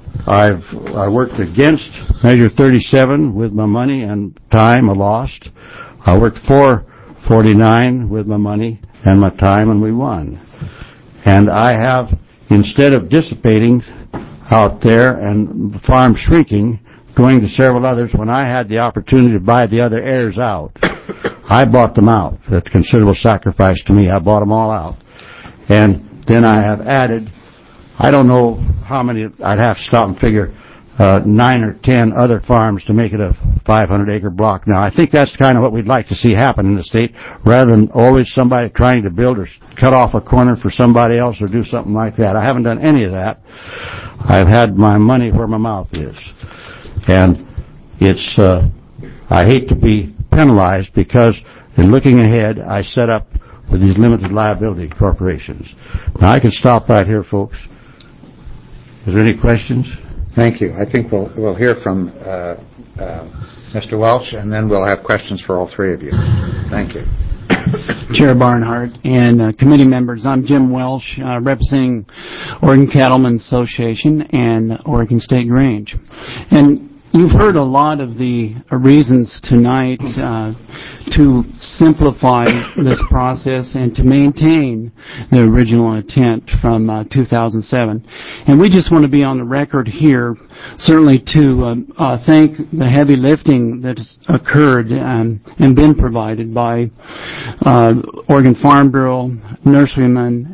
I worked against Measure 37 with my money and time I lost. I worked for 49 with my money and my time, and we won. And I have, instead of dissipating out there and the farm shrinking, going to several others, when I had the opportunity to buy the other heirs out, I bought them out. That's a considerable sacrifice to me. I bought them all out. And then I have added, I don't know how many, I'd have to stop and figure, 9 or 10 other farms to make it a 500-acre block. Now, I think that's kind of what we'd like to see happen in the state, rather than always somebody trying to build or cut off a corner for somebody else or do something like that. I haven't done any of that. I've had my money where my mouth is. And it's, I hate to be penalized because in looking ahead, I set up with these limited liability corporations. Now, I can stop right here, folks. Is there any questions? Thank you. I think we'll hear from Mr. Welch, and then we'll have questions for all three of you. Thank you. Chair Barnhart and committee members, I'm Jim Welsh, representing Oregon Cattlemen's Association and Oregon State Grange. And you've heard a lot of the reasons tonight to simplify this process and to maintain the original intent from 2007. And we just want to be on the record here, certainly to thank the heavy lifting that has occurred and been provided by Oregon Farm Bureau, nurserymen,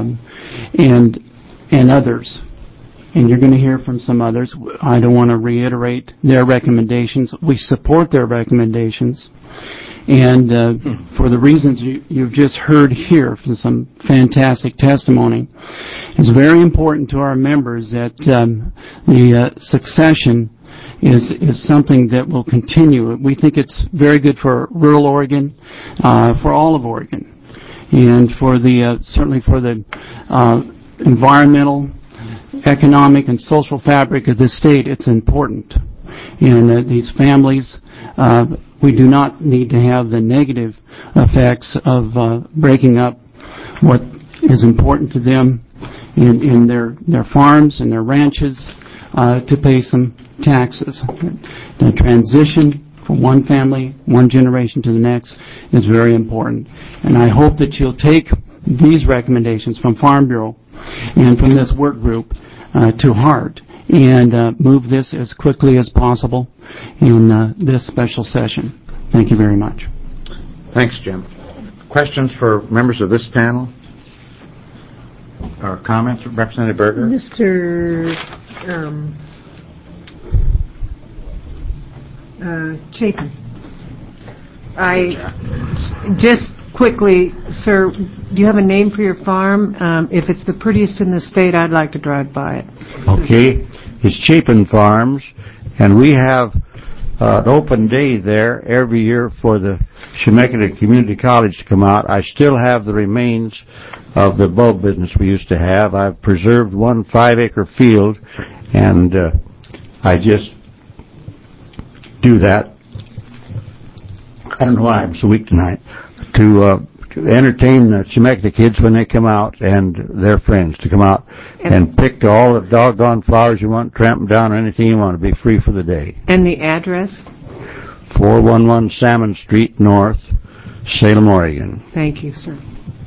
and others. And you're going to hear from some others. I don't want to reiterate their recommendations. We support their recommendations. And for the reasons you've just heard here from some fantastic testimony, it's very important to our members that the succession is something that will continue. We think it's very good for rural Oregon, for all of Oregon, and for the certainly for the environmental, economic, and social fabric of this state. It's important. And these families, we do not need to have the negative effects of breaking up what is important to them in their farms and their ranches to pay some taxes. The transition from one family, one generation to the next is very important. And I hope that you'll take these recommendations from Farm Bureau and from this work group to heart and move this as quickly as possible in this special session. Thank you very much. Thanks, Jim. Questions for members of this panel? Or comments? Representative Berger? Mr. Chapin. Just quickly, sir, do you have a name for your farm? If it's the prettiest in the state, I'd like to drive by it. Okay. It's Chapin Farms, and we have an open day there every year for the Chemeketa Community College to come out. I still have the remains of the bulb business we used to have. I've preserved one 5-acre field, and I just do that. I don't know why I'm so weak tonight. To entertain the Chemeketa kids when they come out and their friends to come out and pick all the doggone flowers you want, tramp them down or anything you want to be free for the day. And the address? 411 Salmon Street North, Salem, Oregon. Thank you, sir.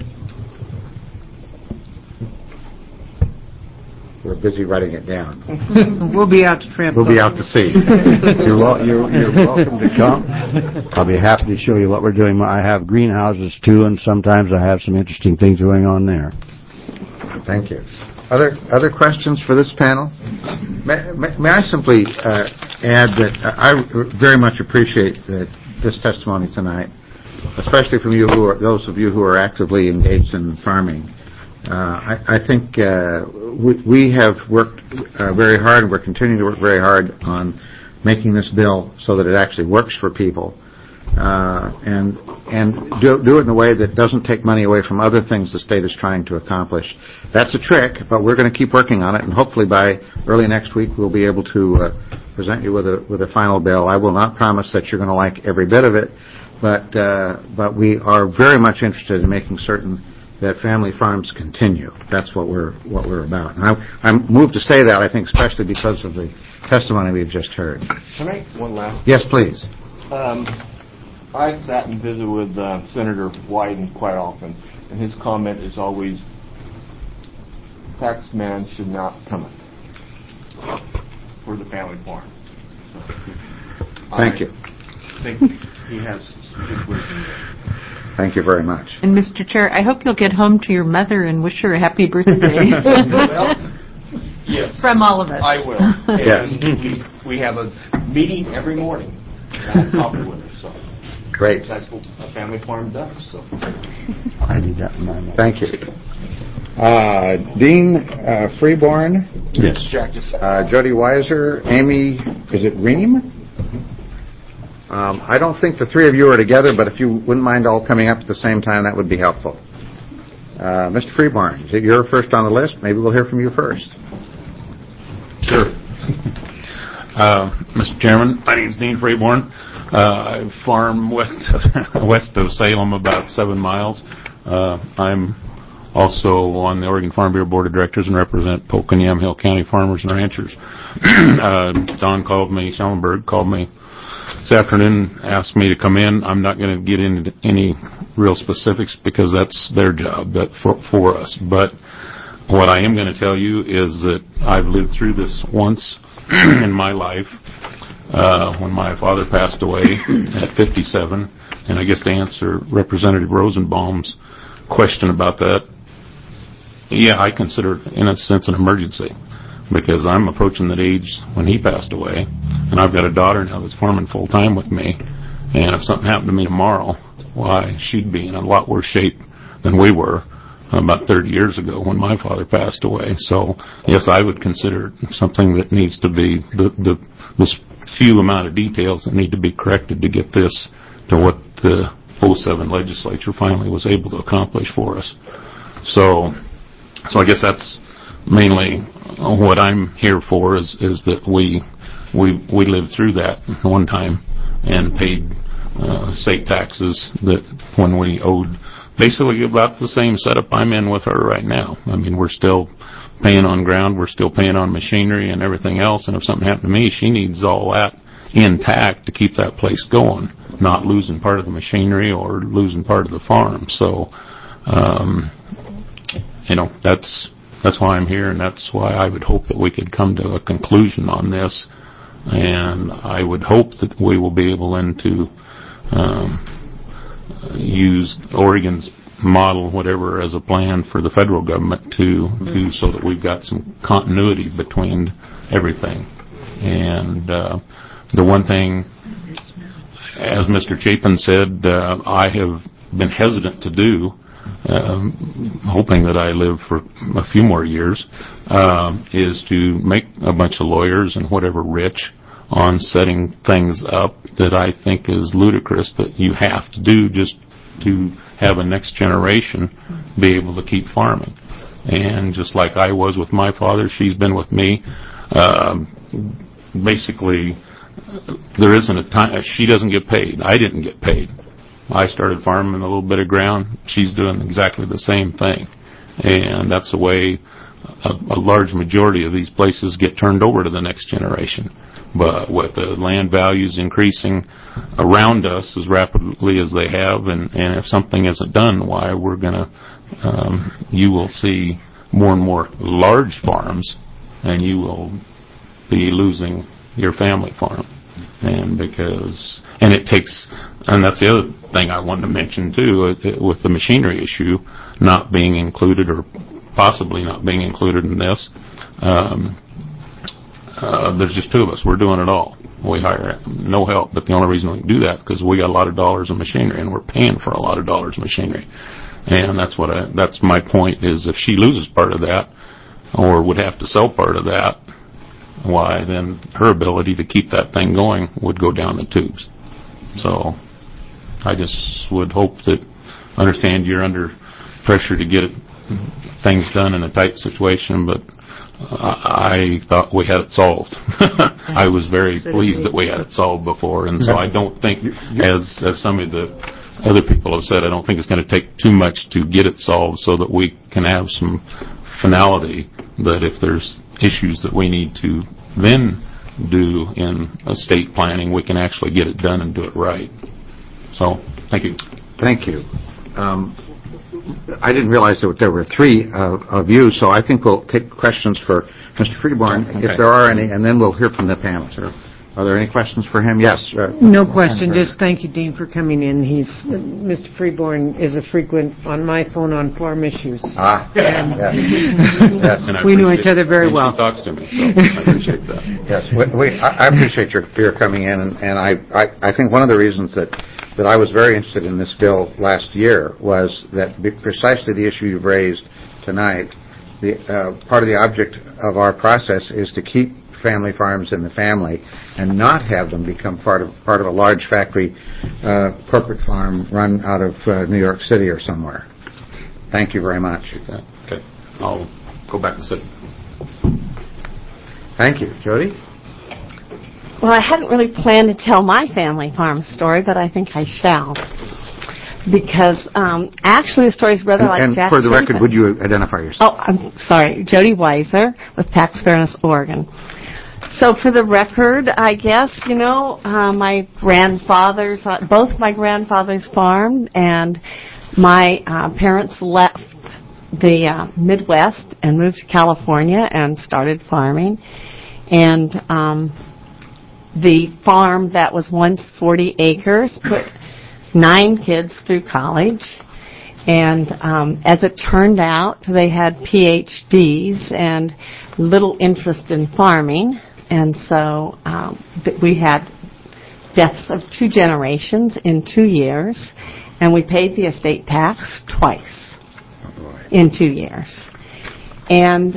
We're busy writing it down. We'll be out to tramp. We'll be out to see. You're welcome to come. I'll be happy to show you what we're doing. I have greenhouses too, and sometimes I have some interesting things going on there. Thank you. Other questions for this panel? May I simply add that I very much appreciate this testimony tonight, especially from those of you who are actively engaged in farming. I think we have worked very hard, and we're continuing to work very hard on making this bill so that it actually works for people, and do it in a way that doesn't take money away from other things the state is trying to accomplish. That's a trick, but we're going to keep working on it, and hopefully by early next week we'll be able to present you with a final bill. I will not promise that you're going to like every bit of it, but we are very much interested in making certain that family farms continue. That's what we're about. And I'm moved to say that, I think, especially because of the testimony we've just heard. Can I make one last? Yes, please. I've sat and visited with Senator Wyden quite often, and his comment is always, tax man should not come for the family farm. Thank you. I think he has some good wisdom there. Thank you very much. And Mr. Chair, I hope you'll get home to your mother and wish her a happy birthday. Well, yes. From all of us. I will. Yes. And we have a meeting every morning. And I coffee with her, so. Great. That's what a family farm does, so. I did that in my mind. Thank you. Dean Freeborn. Yes. Jody Weiser. Amy, is it Ream? I don't think the three of you are together, but if you wouldn't mind all coming up at the same time, that would be helpful. Mr. Freeborn, you're first on the list. Maybe we'll hear from you first. Sure. Mr. Chairman, my name is Dean Freeborn. I farm west of Salem, about 7 miles. I'm also on the Oregon Farm Bureau Board of Directors and represent Polk and Yamhill County farmers and ranchers. Schellenberg called me this afternoon, asked me to come in. I'm not going to get into any real specifics because that's their job for us. But what I am going to tell you is that I've lived through this once in my life when my father passed away at 57. And I guess to answer Representative Rosenbaum's question about that, yeah, I consider it, in a sense, an emergency. Because I'm approaching that age when he passed away, and I've got a daughter now that's farming full-time with me, and if something happened to me tomorrow, why, she'd be in a lot worse shape than we were about 30 years ago when my father passed away. So, yes, I would consider it something that needs to be, this few amount of details that need to be corrected to get this to what the 07 legislature finally was able to accomplish for us. So I guess that's mainly what I'm here for is that we lived through that one time and paid state taxes that when we owed basically about the same setup I'm in with her right now. I mean, we're still paying on ground, we're still paying on machinery and everything else, and if something happened to me, she needs all that intact to keep that place going, not losing part of the machinery or losing part of the farm. So, that's why I'm here, and that's why I would hope that we could come to a conclusion on this, and I would hope that we will be able then to use Oregon's model, whatever, as a plan for the federal government to so that we've got some continuity between everything. And the one thing, as Mr. Chapin said, I have been hesitant to do, hoping that I live for a few more years, is to make a bunch of lawyers and whatever rich on setting things up that I think is ludicrous that you have to do just to have a next generation be able to keep farming. And just like I was with my father, she's been with me. Basically, there isn't a time, she doesn't get paid. I didn't get paid. I started farming a little bit of ground. She's doing exactly the same thing. And that's the way a large majority of these places get turned over to the next generation. But with the land values increasing around us as rapidly as they have, and if something isn't done, why we're going to, you will see more and more large farms, and you will be losing your family farm. And it takes, and that's the other thing I wanted to mention too, with the machinery issue not being included or possibly not being included in this. There's just two of us. We're doing it all. We hire no help, but the only reason we can do that is because we got a lot of dollars of machinery, and we're paying for a lot of dollars of machinery. And that's my point, is if she loses part of that, or would have to sell part of that, why then her ability to keep that thing going would go down the tubes. So I just would hope that, understand you're under pressure to get things done in a tight situation, but I thought we had it solved. I was very pleased that we had it solved before, and so I don't think, as some of the other people have said, I don't think it's going to take too much to get it solved so that we can have some finality, that if there's issues that we need to then do in estate planning, we can actually get it done and do it right. So, thank you. Thank you. I didn't realize that there were three of you, so I think we'll take questions for Mr. Freeborn, if there are any, and then we'll hear from the panel. Are there any questions for him? Yes. No question. Just thank you, Dean, for coming in. Mr. Freeborn is a frequent on my phone on farm issues. Yes. We know each other very well. She talks to me, so I appreciate that. Yes, I appreciate your coming in, and I think one of the reasons that I was very interested in this bill last year was that precisely the issue you've raised tonight, part of the object of our process is to keep family farms in the family and not have them become part of a large factory corporate farm run out of New York City or somewhere. Thank you very much. Okay. I'll go back and sit. Thank you. Jody? Well, I hadn't really planned to tell my family farm story, but I think I shall. Because actually the story is rather like and Jack for the Chapin. record, would you identify yourself? Oh, I'm sorry. Jody Weiser with Tax Fairness Oregon. So for the record, I guess, my grandfathers, both my grandfathers farmed, and my parents left the Midwest and moved to California and started farming. And the farm that was once 40 acres put 9 kids through college. And as it turned out, they had PhDs and little interest in farming. And so we had deaths of 2 generations in 2 years, and we paid the estate tax twice in 2 years. And,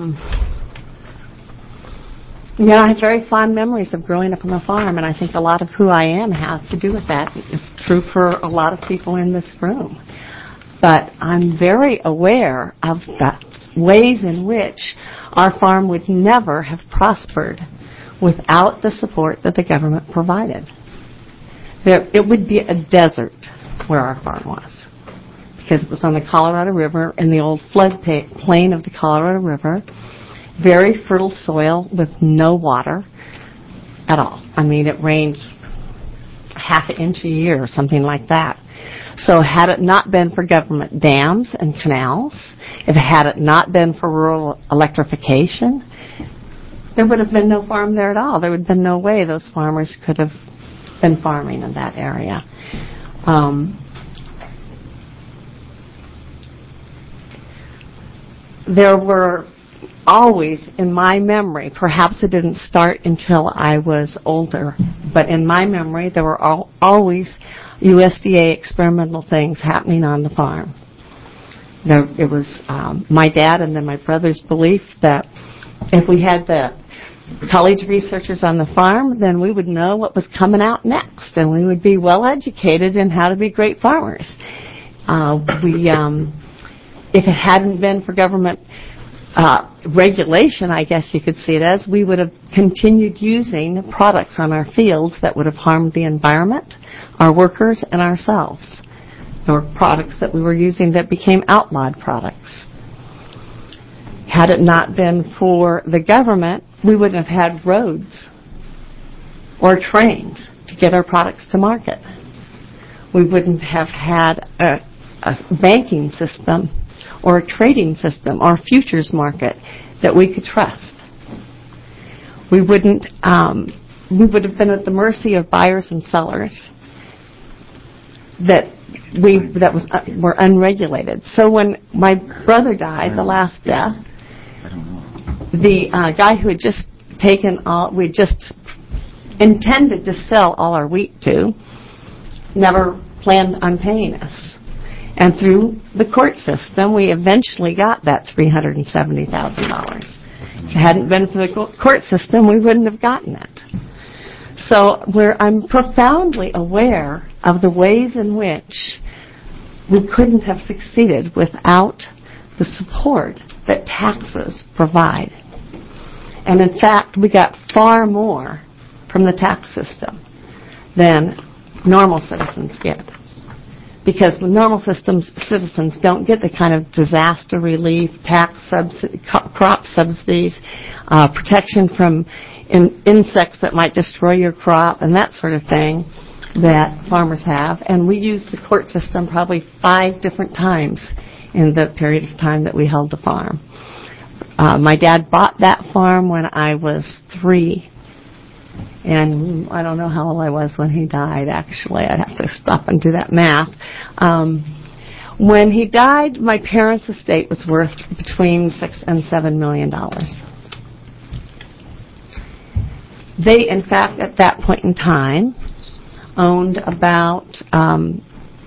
I have very fond memories of growing up on the farm, and I think a lot of who I am has to do with that. It's true for a lot of people in this room. But I'm very aware of the ways in which our farm would never have prospered without the support that the government provided. It would be a desert where our farm was, because it was on the Colorado River, in the old flood plain of the Colorado River, very fertile soil with no water at all. I mean, it rained half an inch a year or something like that. So had it not been for government dams and canals, if it had it not been for rural electrification, there would have been no farm there at all. There would have been no way those farmers could have been farming in that area. There were always, in my memory, perhaps it didn't start until I was older, but in my memory there were always USDA experimental things happening on the farm. It was my dad and then my brother's belief that if we had the college researchers on the farm, then we would know what was coming out next, and we would be well educated in how to be great farmers. If it hadn't been for government regulation, I guess you could see it as, we would have continued using products on our fields that would have harmed the environment our workers, and ourselves. There were products that we were using that became outlawed products. Had it not been for the government, we wouldn't have had roads or trains to get our products to market. We wouldn't have had a banking system or a trading system or a futures market that we could trust. We would have been at the mercy of buyers and sellers that were unregulated. So when my brother died, the last death, the guy who had just we just intended to sell all our wheat to, never planned on paying us. And through the court system, we eventually got that $370,000. If it hadn't been for the court system, we wouldn't have gotten it. So I'm profoundly aware of the ways in which we couldn't have succeeded without the support that taxes provide. And in fact, we got far more from the tax system than normal citizens get. Because the normal citizens don't get the kind of disaster relief, crop subsidies, protection from insects that might destroy your crop, and that sort of thing that farmers have. And we used the court system probably 5 different times in the period of time that we held the farm. My dad bought that farm when I was 3. And I don't know how old I was when he died, actually. I'd have to stop and do that math. When he died, my parents' estate was worth between $6 and $7 million. They, in fact, at that point in time, owned about 40%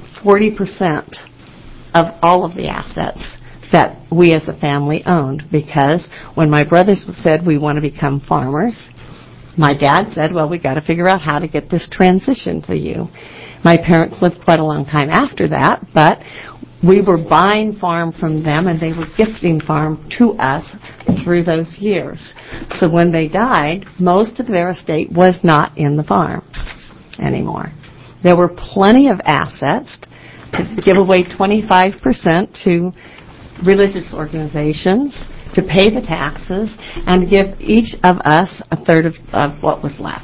of all of the assets that we as a family owned, because when my brothers said we want to become farmers, my dad said, well, we've got to figure out how to get this transition to you. My parents lived quite a long time after that, but we were buying farm from them, and they were gifting farm to us through those years. So when they died, most of their estate was not in the farm anymore. There were plenty of assets to give away 25% to religious organizations, to pay the taxes, and give each of us a third of what was left.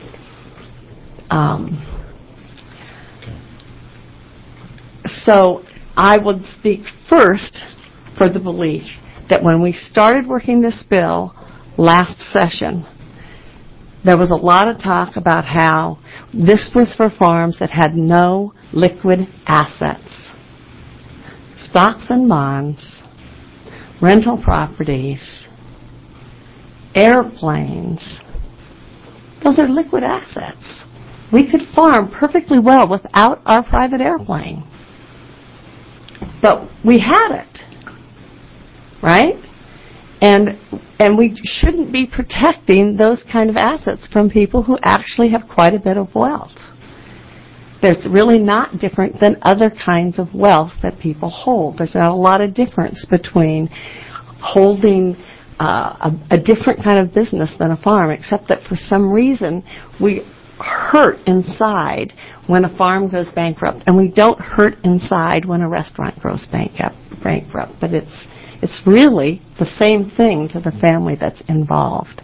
So I would speak first for the belief that when we started working this bill last session, there was a lot of talk about how this was for farms that had no liquid assets. Stocks and bonds, rental properties, airplanes, those are liquid assets. We could farm perfectly well without our private airplane. But we had it, right? And we shouldn't be protecting those kind of assets from people who actually have quite a bit of wealth. There's really not different than other kinds of wealth that people hold. There's not a lot of difference between holding a different kind of business than a farm, except that for some reason we hurt inside when a farm goes bankrupt, and we don't hurt inside when a restaurant goes bankrupt. But it's really the same thing to the family that's involved.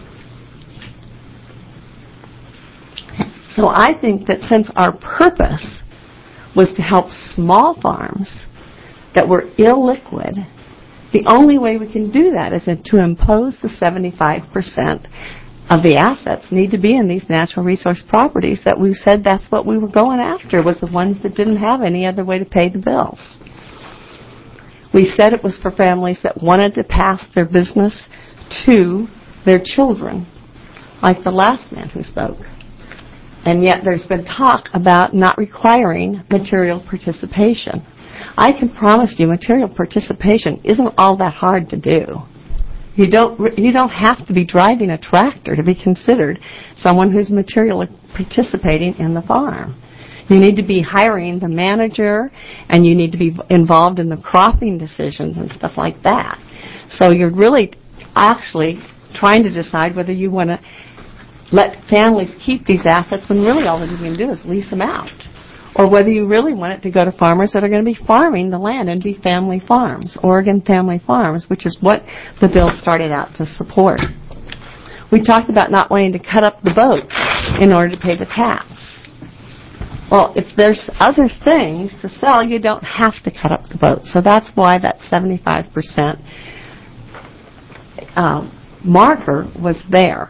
So I think that since our purpose was to help small farms that were illiquid, the only way we can do that is to impose the 75% of the assets need to be in these natural resource properties that we said that's what we were going after, was the ones that didn't have any other way to pay the bills. We said it was for families that wanted to pass their business to their children, like the last man who spoke. And yet there's been talk about not requiring material participation. I can promise you material participation isn't all that hard to do. You don't have to be driving a tractor to be considered someone who's materially participating in the farm. You need to be hiring the manager, and you need to be involved in the cropping decisions and stuff like that. So you're really actually trying to decide whether you want to let families keep these assets when really all that you can do is lease them out. Or whether you really want it to go to farmers that are going to be farming the land and be family farms, Oregon family farms, which is what the bill started out to support. We talked about not wanting to cut up the boat in order to pay the tax. Well, if there's other things to sell, you don't have to cut up the boat. So that's why that 75% marker was there.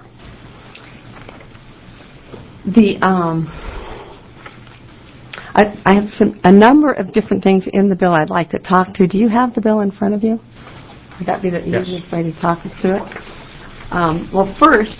I have a number of different things in the bill I'd like to talk to. Do you have the bill in front of you? Would that be the easiest way to talk through it? Well, first,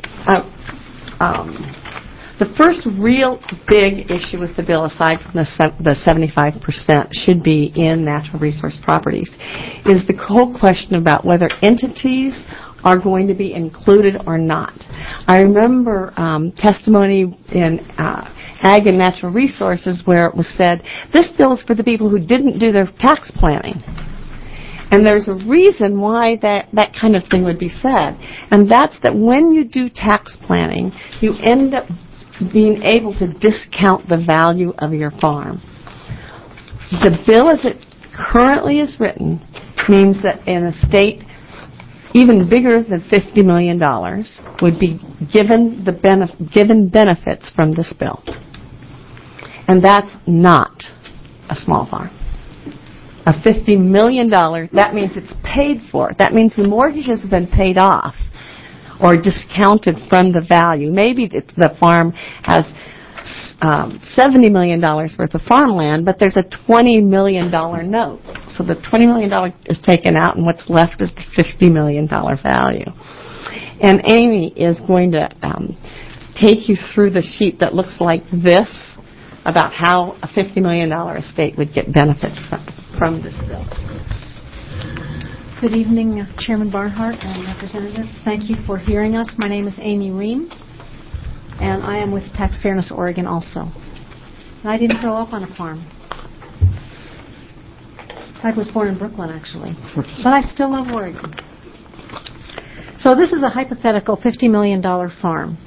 the first real big issue with the bill, aside from the 75% should be in natural resource properties, is the whole question about whether entities are going to be included or not. I remember testimony in Ag and Natural Resources where it was said, this bill is for the people who didn't do their tax planning. And there's a reason why that kind of thing would be said. And that's that when you do tax planning, you end up being able to discount the value of your farm. The bill as it currently is written means that in a state even bigger than $50 million would be given benefits from this bill. And that's not a small farm. A $50 million, that means it's paid for. That means the mortgage has been paid off or discounted from the value. Maybe the farm has $70 million worth of farmland, but there's a $20 million note. So the $20 million is taken out, and what's left is the $50 million value. And Amy is going to take you through the sheet that looks like this about how a $50 million estate would get benefit from this bill. Good evening, Chairman Barnhart and representatives. Thank you for hearing us. My name is Amy Ream, and I am with Tax Fairness Oregon also. And I didn't grow up on a farm. I was born in Brooklyn, actually. But I still love Oregon. So this is a hypothetical $50 million farm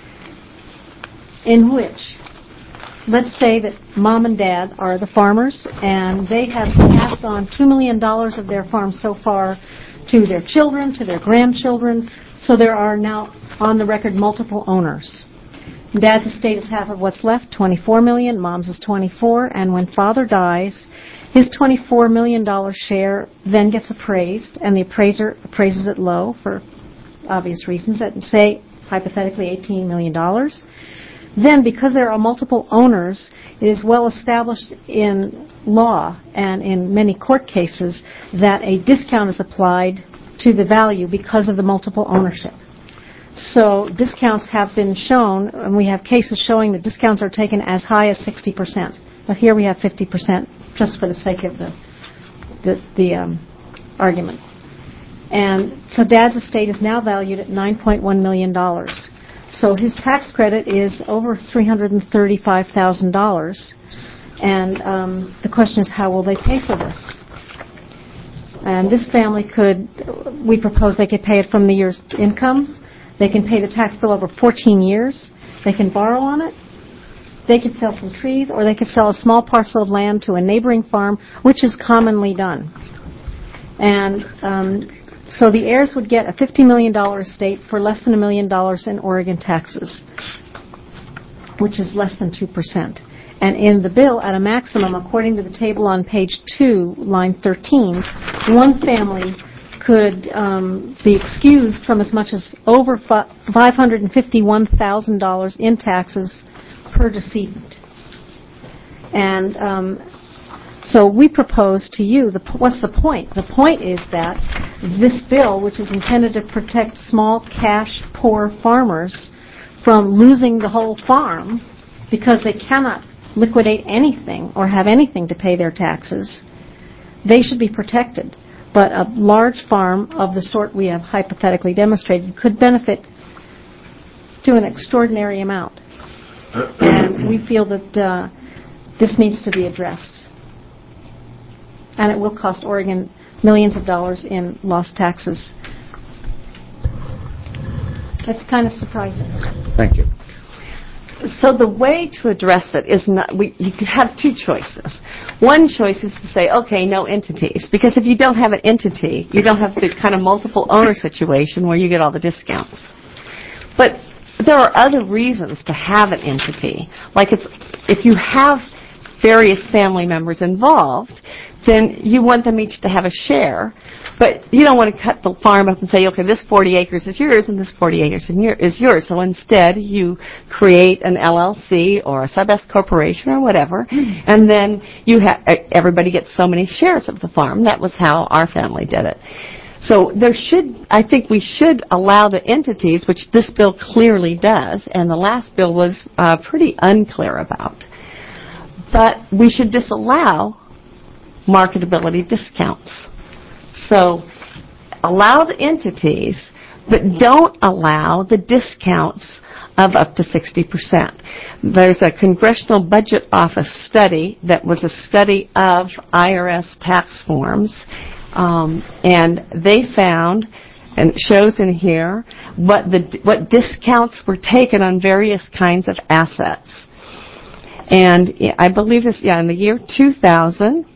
in which, let's say that mom and dad are the farmers, and they have passed on $2 million of their farm so far to their children, to their grandchildren. So there are now, on the record, multiple owners. Dad's estate is half of what's left, $24 million. Mom's is $24. And when father dies, his $24 million share then gets appraised, and the appraiser appraises it low for obvious reasons, at, say, hypothetically $18 million. Then, because there are multiple owners, it is well established in law and in many court cases that a discount is applied to the value because of the multiple ownership. So discounts have been shown, and we have cases showing that discounts are taken as high as 60%. But here we have 50%, just for the sake of the argument. And so Dad's estate is now valued at $9.1 million. So his tax credit is over $335,000. And the question is, how will they pay for this? And this family we propose they could pay it from the year's income. They can pay the tax bill over 14 years. They can borrow on it. They could sell some trees, or they could sell a small parcel of land to a neighboring farm, which is commonly done. And so the heirs would get a $50 million estate for less than $1 million in Oregon taxes, which is less than 2%. And in the bill, at a maximum, according to the table on page 2, line 13, one family could be excused from as much as over $551,000 in taxes per decedent. And so we propose to you, what's the point? The point is that this bill, which is intended to protect small cash poor farmers from losing the whole farm because they cannot liquidate anything or have anything to pay their taxes, they should be protected. But a large farm of the sort we have hypothetically demonstrated could benefit to an extraordinary amount. And we feel that this needs to be addressed. And it will cost Oregon millions of dollars in lost taxes. That's kind of surprising. Thank you. So the way to address it is not, you could have two choices. One choice is to say, okay, no entities, because if you don't have an entity, you don't have the kind of multiple owner situation where you get all the discounts. But there are other reasons to have an entity. Like if you have various family members involved, then you want them each to have a share. But you don't want to cut the farm up and say, okay, this 40 acres is yours and this 40 acres is yours. So instead, you create an LLC or a sub-S corporation or whatever, and then everybody gets so many shares of the farm. That was how our family did it. So I think we should allow the entities, which this bill clearly does, and the last bill was pretty unclear about. But we should disallow marketability discounts. So allow the entities, but don't allow the discounts of up to 60%. There's a Congressional Budget Office study that was a study of IRS tax forms, and they found, and it shows in here, what discounts were taken on various kinds of assets. And I believe this, in the year 2000,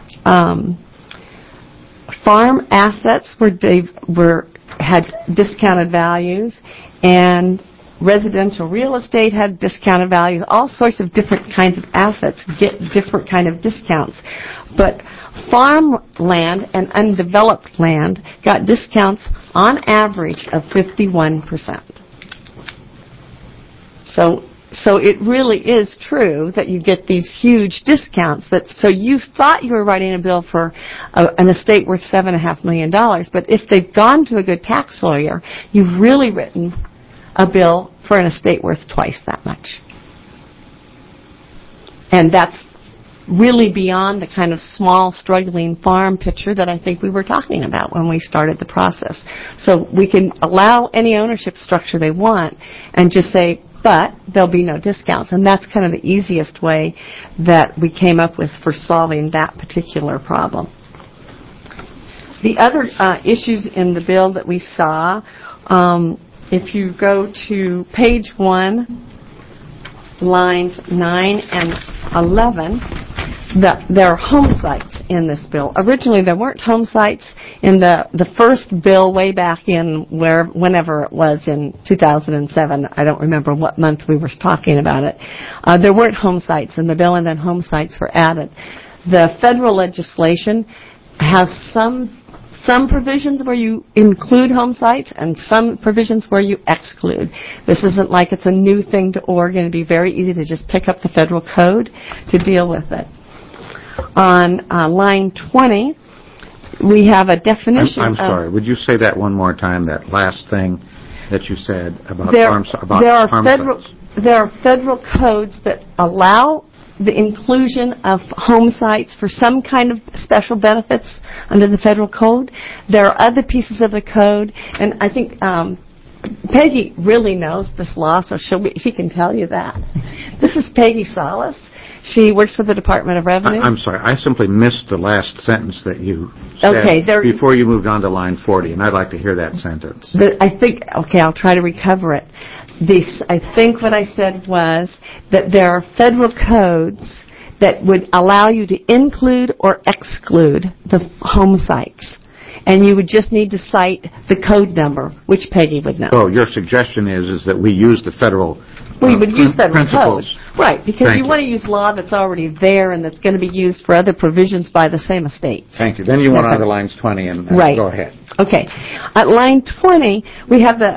farm assets had discounted values, and residential real estate had discounted values. All sorts of different kinds of assets get different kind of discounts. But farmland and undeveloped land got discounts on average of 51%. So it really is true that you get these huge discounts. So you thought you were writing a bill for an estate worth $7.5 million, but if they've gone to a good tax lawyer, you've really written a bill for an estate worth twice that much. And that's really beyond the kind of small, struggling farm picture that I think we were talking about when we started the process. So we can allow any ownership structure they want and just say, but there'll be no discounts. And that's kind of the easiest way that we came up with for solving that particular problem. The other issues in the bill that we saw, if you go to page 1, lines 9 and 11, there are home sites in this bill. Originally, there weren't home sites in the first bill way back in whenever it was in 2007. I don't remember what month we were talking about it. There weren't home sites in the bill, and then home sites were added. The federal legislation has some provisions where you include home sites and some provisions where you exclude. This isn't like it's a new thing to Oregon. It'd be very easy to just pick up the federal code to deal with it. On line 20, we have a definition I'm sorry. Would you say that one more time, that last thing that you said about there farm sites? There are federal codes that allow the inclusion of home sites for some kind of special benefits under the federal code. There are other pieces of the code, and I think Peggy really knows this law, so she can tell you that. This is Peggy Salas. She works for the Department of Revenue. I'm sorry. I simply missed the last sentence that you said before you moved on to line 40, and I'd like to hear that sentence. I'll try to recover it. I think what I said was that there are federal codes that would allow you to include or exclude the home sites. And you would just need to cite the code number, which Peggy would know. So your suggestion is that we use the federal we would use federal principles. Code. Right, because you want to use law that's already there and that's going to be used for other provisions by the same estates. Thank you. Then you went on to lines 20 and right. Go ahead. Okay. At line 20, we have the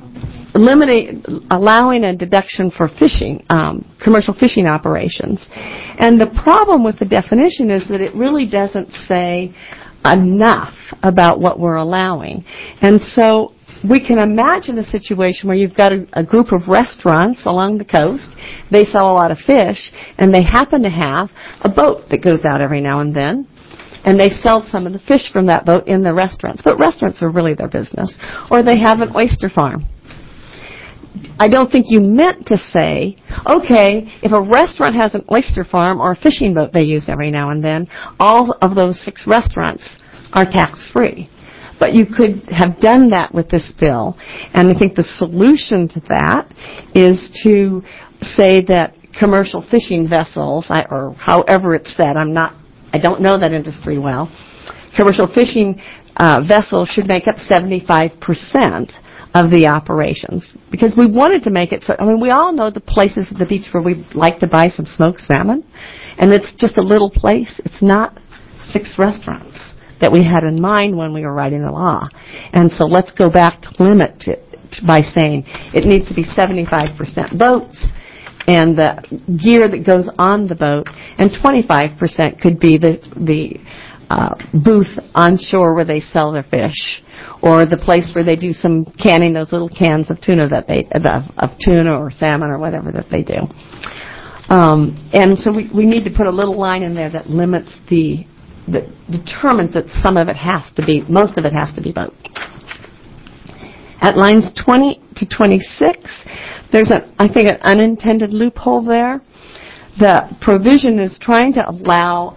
allowing a deduction for fishing, commercial fishing operations. And the problem with the definition is that it really doesn't say enough about what we're allowing. And so we can imagine a situation where you've got a group of restaurants along the coast. They sell a lot of fish, and they happen to have a boat that goes out every now and then. And they sell some of the fish from that boat in the restaurants. But restaurants are really their business. Or they have an oyster farm. I don't think you meant to say, okay, if a restaurant has an oyster farm or a fishing boat they use every now and then, all of those 6 restaurants are tax-free. But you could have done that with this bill. And I think the solution to that is to say that commercial fishing vessels, or however it's said, I don't know that industry well, commercial fishing vessels should make up 75% of the operations. Because we wanted to make it so, we all know the places at the beach where we'd like to buy some smoked salmon, and it's just a little place. It's not 6 restaurants that we had in mind when we were writing the law. And so let's go back to limit it by saying it needs to be 75% boats and the gear that goes on the boat, and 25% could be the booth on shore where they sell their fish, or the place where they do some canning, those little cans of tuna of tuna or salmon or whatever that they do. And so we need to put a little line in there that limits that determines that most of it has to be boat. At lines 20 to 26, there's I think an unintended loophole there. The provision is trying to allow,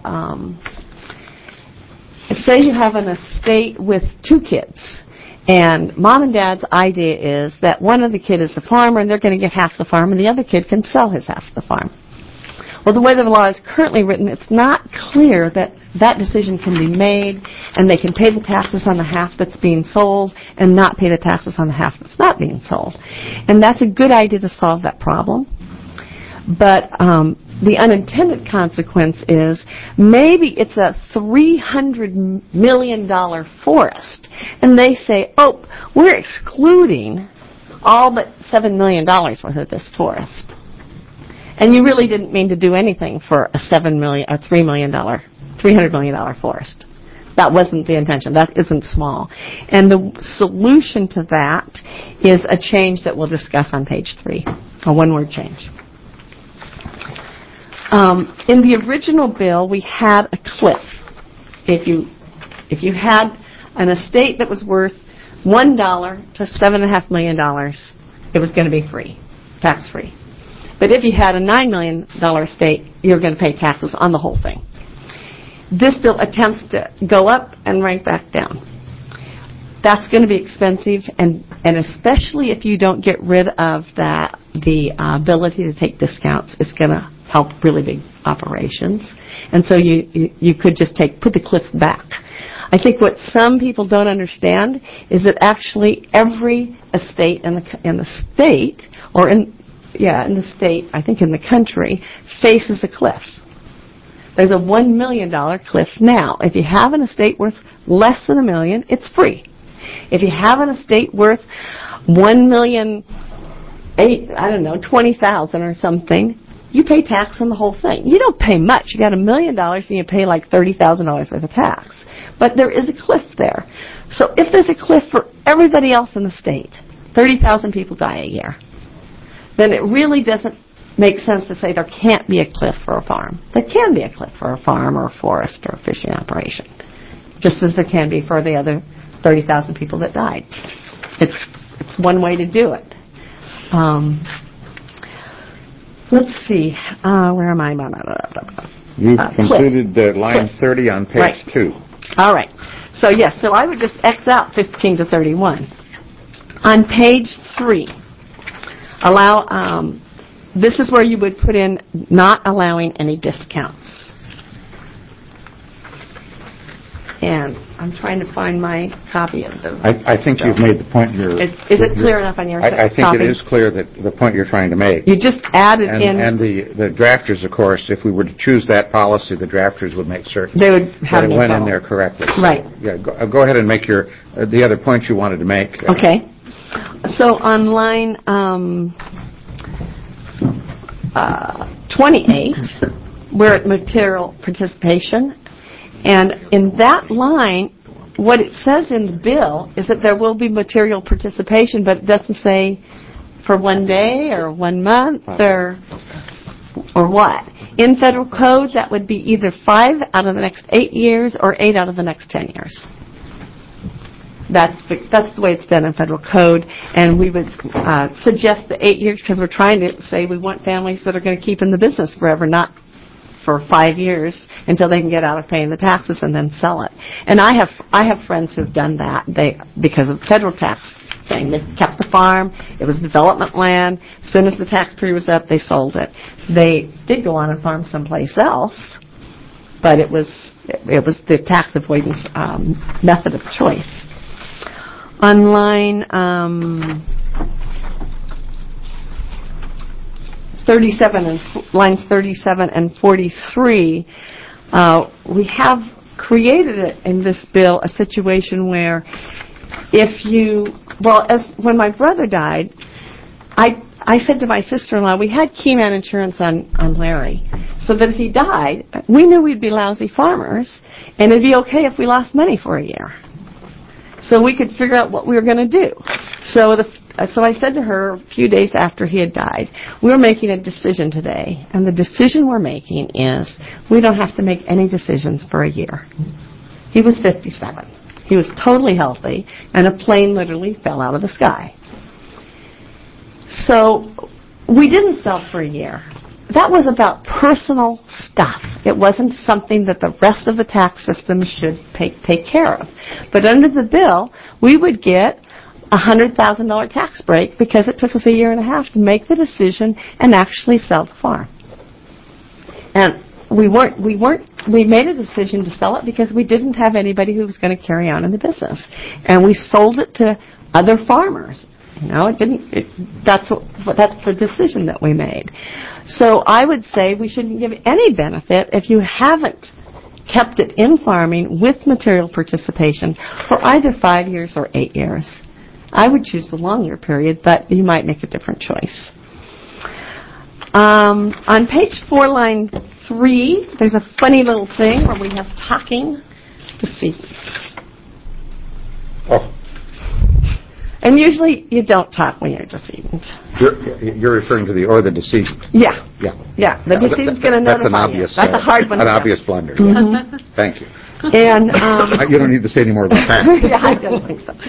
say you have an estate with 2 kids, and mom and dad's idea is that one of the kids is the farmer and they're going to get half the farm and the other kid can sell his half the farm. Well, the way the law is currently written, it's not clear that that decision can be made and they can pay the taxes on the half that's being sold and not pay the taxes on the half that's not being sold. And that's a good idea to solve that problem. But the unintended consequence is maybe it's a $300 million forest, and they say, oh, we're excluding all but $7 million worth of this forest. And you really didn't mean to do anything for a $300 million forest. That wasn't the intention. That isn't small. And the solution to that is a change that we'll discuss on page 3, a one-word change. In the original bill, we had a cliff. If you had an estate that was worth $1 to $7.5 million, it was going to be free, tax-free. But if you had a $9 million estate, you're going to pay taxes on the whole thing. This bill attempts to go up and right back down. That's going to be expensive, and especially if you don't get rid of the ability to take discounts, it's going to help really big operations. And so you could just put the cliff back. I think what some people don't understand is that actually every estate in the state, or in the state, I think in the country, faces a cliff. There's a $1 million cliff now. If you have an estate worth less than $1 million, it's free. If you have an estate worth $1,000,008, $20,000 or something, you pay tax on the whole thing. You don't pay much. You got $1 million and you pay like $30,000 worth of tax. But there is a cliff there. So if there's a cliff for everybody else in the state, 30,000 people die a year, then it really doesn't make sense to say there can't be a cliff for a farm. There can be a cliff for a farm or a forest or a fishing operation, just as there can be for the other 30,000 people that died. It's one way to do it. Let's see. Where am I? You've completed line 30 on page 2. All right. So, yes, so I would just X out 15 to 31. On page 3, this is where you would put in not allowing any discounts. And I'm trying to find my copy of the... I think you've made the point here. Is it clear enough on your copy? I think it is clear that the point you're trying to make. You just added in... And the drafters, of course, if we were to choose that policy, the drafters would make certain they would have that it went in there correctly. Right. So, yeah, go ahead and make the other points you wanted to make. Okay. So on line 28, we're at material participation. And in that line, what it says in the bill is that there will be material participation, but it doesn't say for 1 day or 1 month or what. In federal code, that would be either 5 out of the next 8 years or 8 out of the next 10 years. That's the way it's done in federal code, and we would suggest the 8 years because we're trying to say we want families that are going to keep in the business forever, not for 5 years until they can get out of paying the taxes and then sell it. And I have friends who've done that. Because of the federal tax thing, they kept the farm. It was development land. As soon as the tax period was up, they sold it. They did go on and farm someplace else, but it was the tax avoidance method of choice. On line lines 37 and 43, we have created it in this bill a situation where when my brother died, I said to my sister-in-law, we had Keyman insurance on Larry, so that if he died, we knew we'd be lousy farmers, and it'd be okay if we lost money for a year. So we could figure out what we were going to do. So I said to her a few days after he had died, we're making a decision today, and the decision we're making is we don't have to make any decisions for a year. He was 57. He was totally healthy, and a plane literally fell out of the sky. So we didn't sell for a year. That was about personal stuff. It wasn't something that the rest of the tax system should take care of. But under the bill, we would get a $100,000 tax break because it took us a year and a half to make the decision and actually sell the farm. And we made a decision to sell it because we didn't have anybody who was going to carry on in the business. And we sold it to other farmers. That's the decision that we made. So I would say we shouldn't give any benefit if you haven't kept it in farming with material participation for either 5 years or 8 years. I would choose the longer period, but you might make a different choice. On page 4, line 3, there's a funny little thing where we have talking decedents. Oh. And usually you don't talk when you're a decedent. You're referring to the decedent. Yeah. Yeah. The decedent's going to notify you. That's a hard one. An obvious blunder. Mm-hmm. Thank you. And you don't need to say any more about that. Yeah, I don't think so.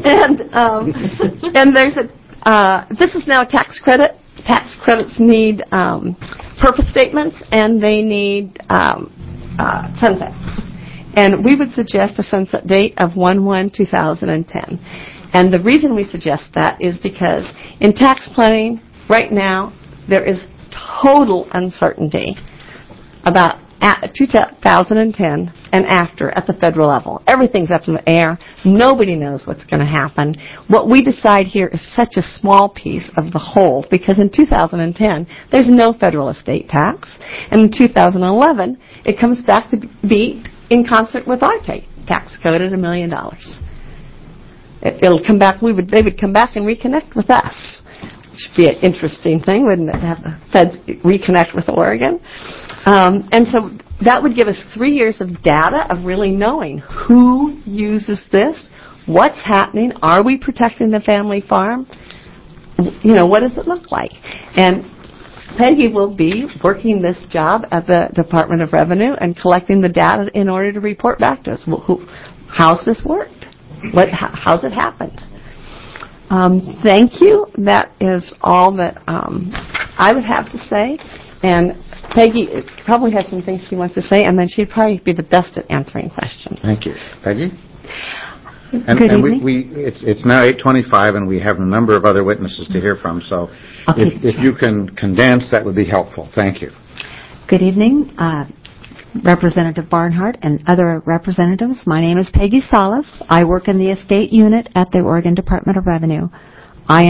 And there's this is now a tax credit. Tax credits need purpose statements, and they need sunsets. And we would suggest a sunset date of 1/1/2010. And the reason we suggest that is because in tax planning right now there is total uncertainty about 2010 and after at the federal level. Everything's up in the air. Nobody knows what's going to happen. What we decide here is such a small piece of the whole because in 2010 there's no federal estate tax, and in 2011 it comes back to be in concert with our tax code at $1 million. It'll come back. They would come back and reconnect with us, which would be an interesting thing, wouldn't it, to have the feds reconnect with Oregon? And so that would give us 3 years of data of really knowing who uses this, what's happening, are we protecting the family farm? What does it look like? And Peggy will be working this job at the Department of Revenue and collecting the data in order to report back to us. How's this worked? How's it happened? Thank you. That is all that I would have to say. And Peggy probably has some things she wants to say, and then she'd probably be the best at answering questions. Thank you. Peggy? Good evening. It's now 8:25, and we have a number of other witnesses to hear from, so if you can condense, that would be helpful. Thank you. Good evening, Representative Barnhart and other representatives. My name is Peggy Salas. I work in the estate unit at the Oregon Department of Revenue. I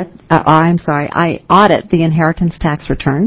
audit the inheritance tax returns.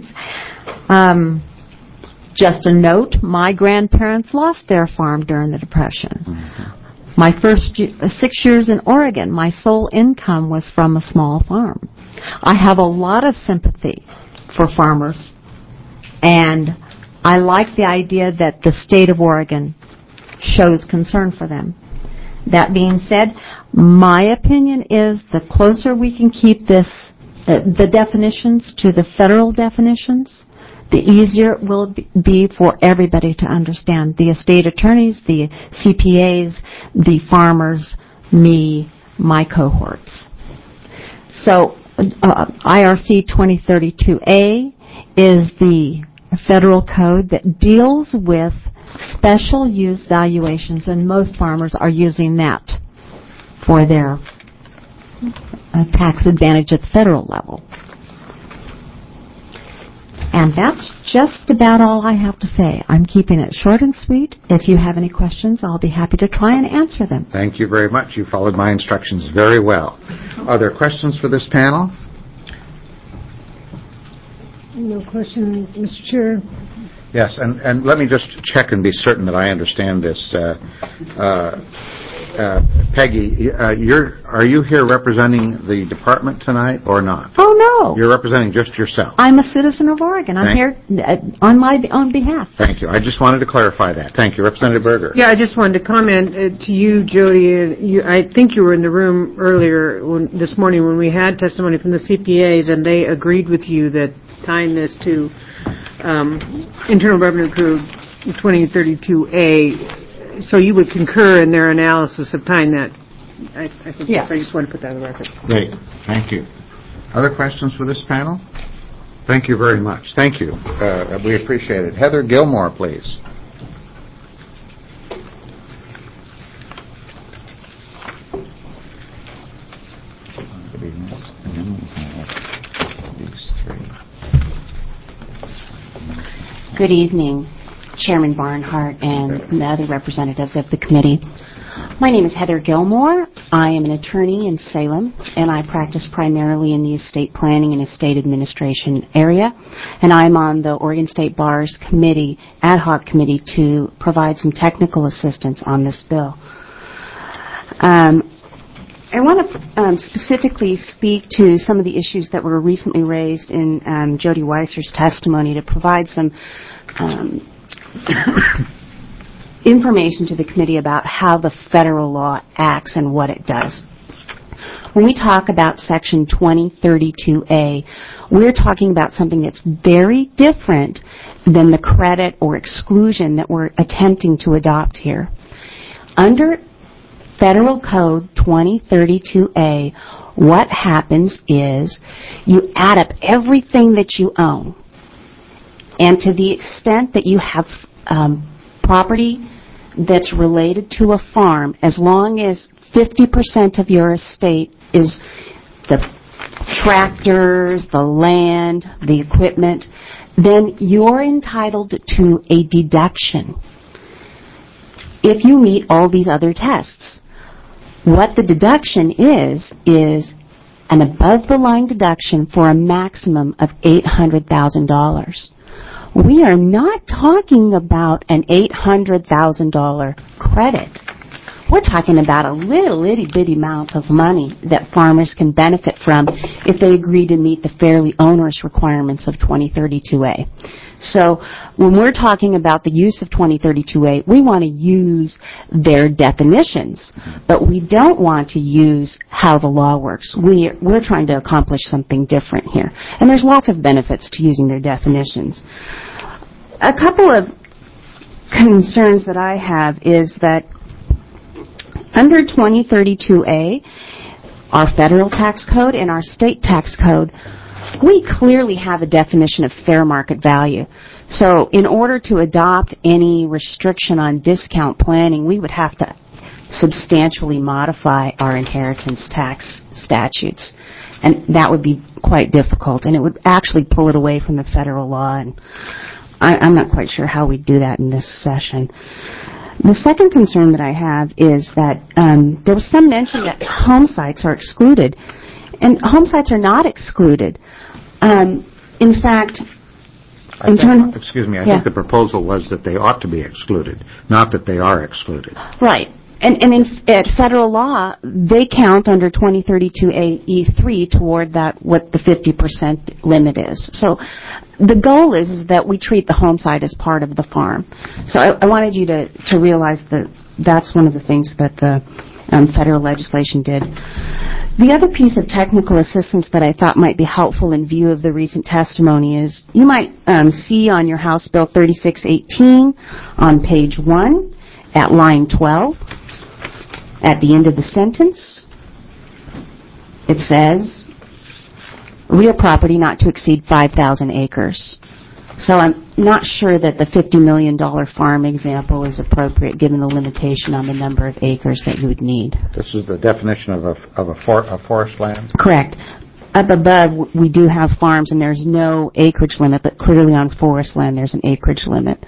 Just a note, my grandparents lost their farm during the Depression. Mm-hmm. My first 6 years in Oregon, my sole income was from a small farm. I have a lot of sympathy for farmers, and I like the idea that the state of Oregon shows concern for them. That being said, my opinion is the closer we can keep this, the definitions to the federal definitions, the easier it will be for everybody to understand. The estate attorneys, the CPAs, the farmers, me, my cohorts. So IRC 2032A is the federal code that deals with special use valuations, and most farmers are using that for their tax advantage at the federal level. And that's just about all I have to say. I'm keeping it short and sweet. If you have any questions, I'll be happy to try and answer them. Thank you very much. You followed my instructions very well. Are there questions for this panel? No question, Mr. Chair. Yes, and let me just check and be certain that I understand this. Peggy, are you here representing the department tonight or not? Oh, no. You're representing just yourself. I'm a citizen of Oregon. I'm here on my own behalf. Thank you. I just wanted to clarify that. Thank you. Representative Berger. Yeah, I just wanted to comment to you, Jody. I think you were in the room earlier this morning when we had testimony from the CPAs, and they agreed with you that tying this to Internal Revenue Code 2032A, so you would concur in their analysis of tying that. I think yes. I just want to put that on the record. Great. Thank you. Other questions for this panel? Thank you very much. Thank you. We appreciate it. Heather Gilmore, please. Good evening, Chairman Barnhart and the other representatives of the committee. My name is Heather Gilmore. I am an attorney in Salem, and I practice primarily in the estate planning and estate administration area. And I'm on the Oregon State Bar's committee, ad hoc committee, to provide some technical assistance on this bill. I want to specifically speak to some of the issues that were recently raised in Jody Weiser's testimony to provide some information to the committee about how the federal law acts and what it does. When we talk about Section 2032A, we're talking about something that's very different than the credit or exclusion that we're attempting to adopt here. Under Federal Code 2032A, what happens is you add up everything that you own. And to the extent that you have property that's related to a farm, as long as 50% of your estate is the tractors, the land, the equipment, then you're entitled to a deduction if you meet all these other tests. What the deduction is an above-the-line deduction for a maximum of $800,000. We are not talking about an $800,000 credit. We're talking about a little itty-bitty amount of money that farmers can benefit from if they agree to meet the fairly onerous requirements of 2032A. So when we're talking about the use of 2032A, we want to use their definitions, but we don't want to use how the law works. We're trying to accomplish something different here. And there's lots of benefits to using their definitions. A couple of concerns that I have is that under 2032A, our federal tax code and our state tax code, we clearly have a definition of fair market value. So in order to adopt any restriction on discount planning, we would have to substantially modify our inheritance tax statutes. And that would be quite difficult, and it would actually pull it away from the federal law. And I'm not quite sure how we'd do that in this session. The second concern that I have is that there was some mention that home sites are excluded, and home sites are not excluded. In fact, I think the proposal was that they ought to be excluded, not that they are excluded. Right. And at federal law, they count under 2032A-E3 toward that, what the 50% limit is. So the goal is that we treat the home site as part of the farm. So I wanted you to realize that that's one of the things that the federal legislation did. The other piece of technical assistance that I thought might be helpful in view of the recent testimony is you might see on your House Bill 3618 on page 1 at line 12. At the end of the sentence, it says, real property not to exceed 5,000 acres. So I'm not sure that the $50 million farm example is appropriate given the limitation on the number of acres that you would need. This is the definition of a forest land? Correct. Up above, we do have farms, and there's no acreage limit, but clearly on forest land there's an acreage limit.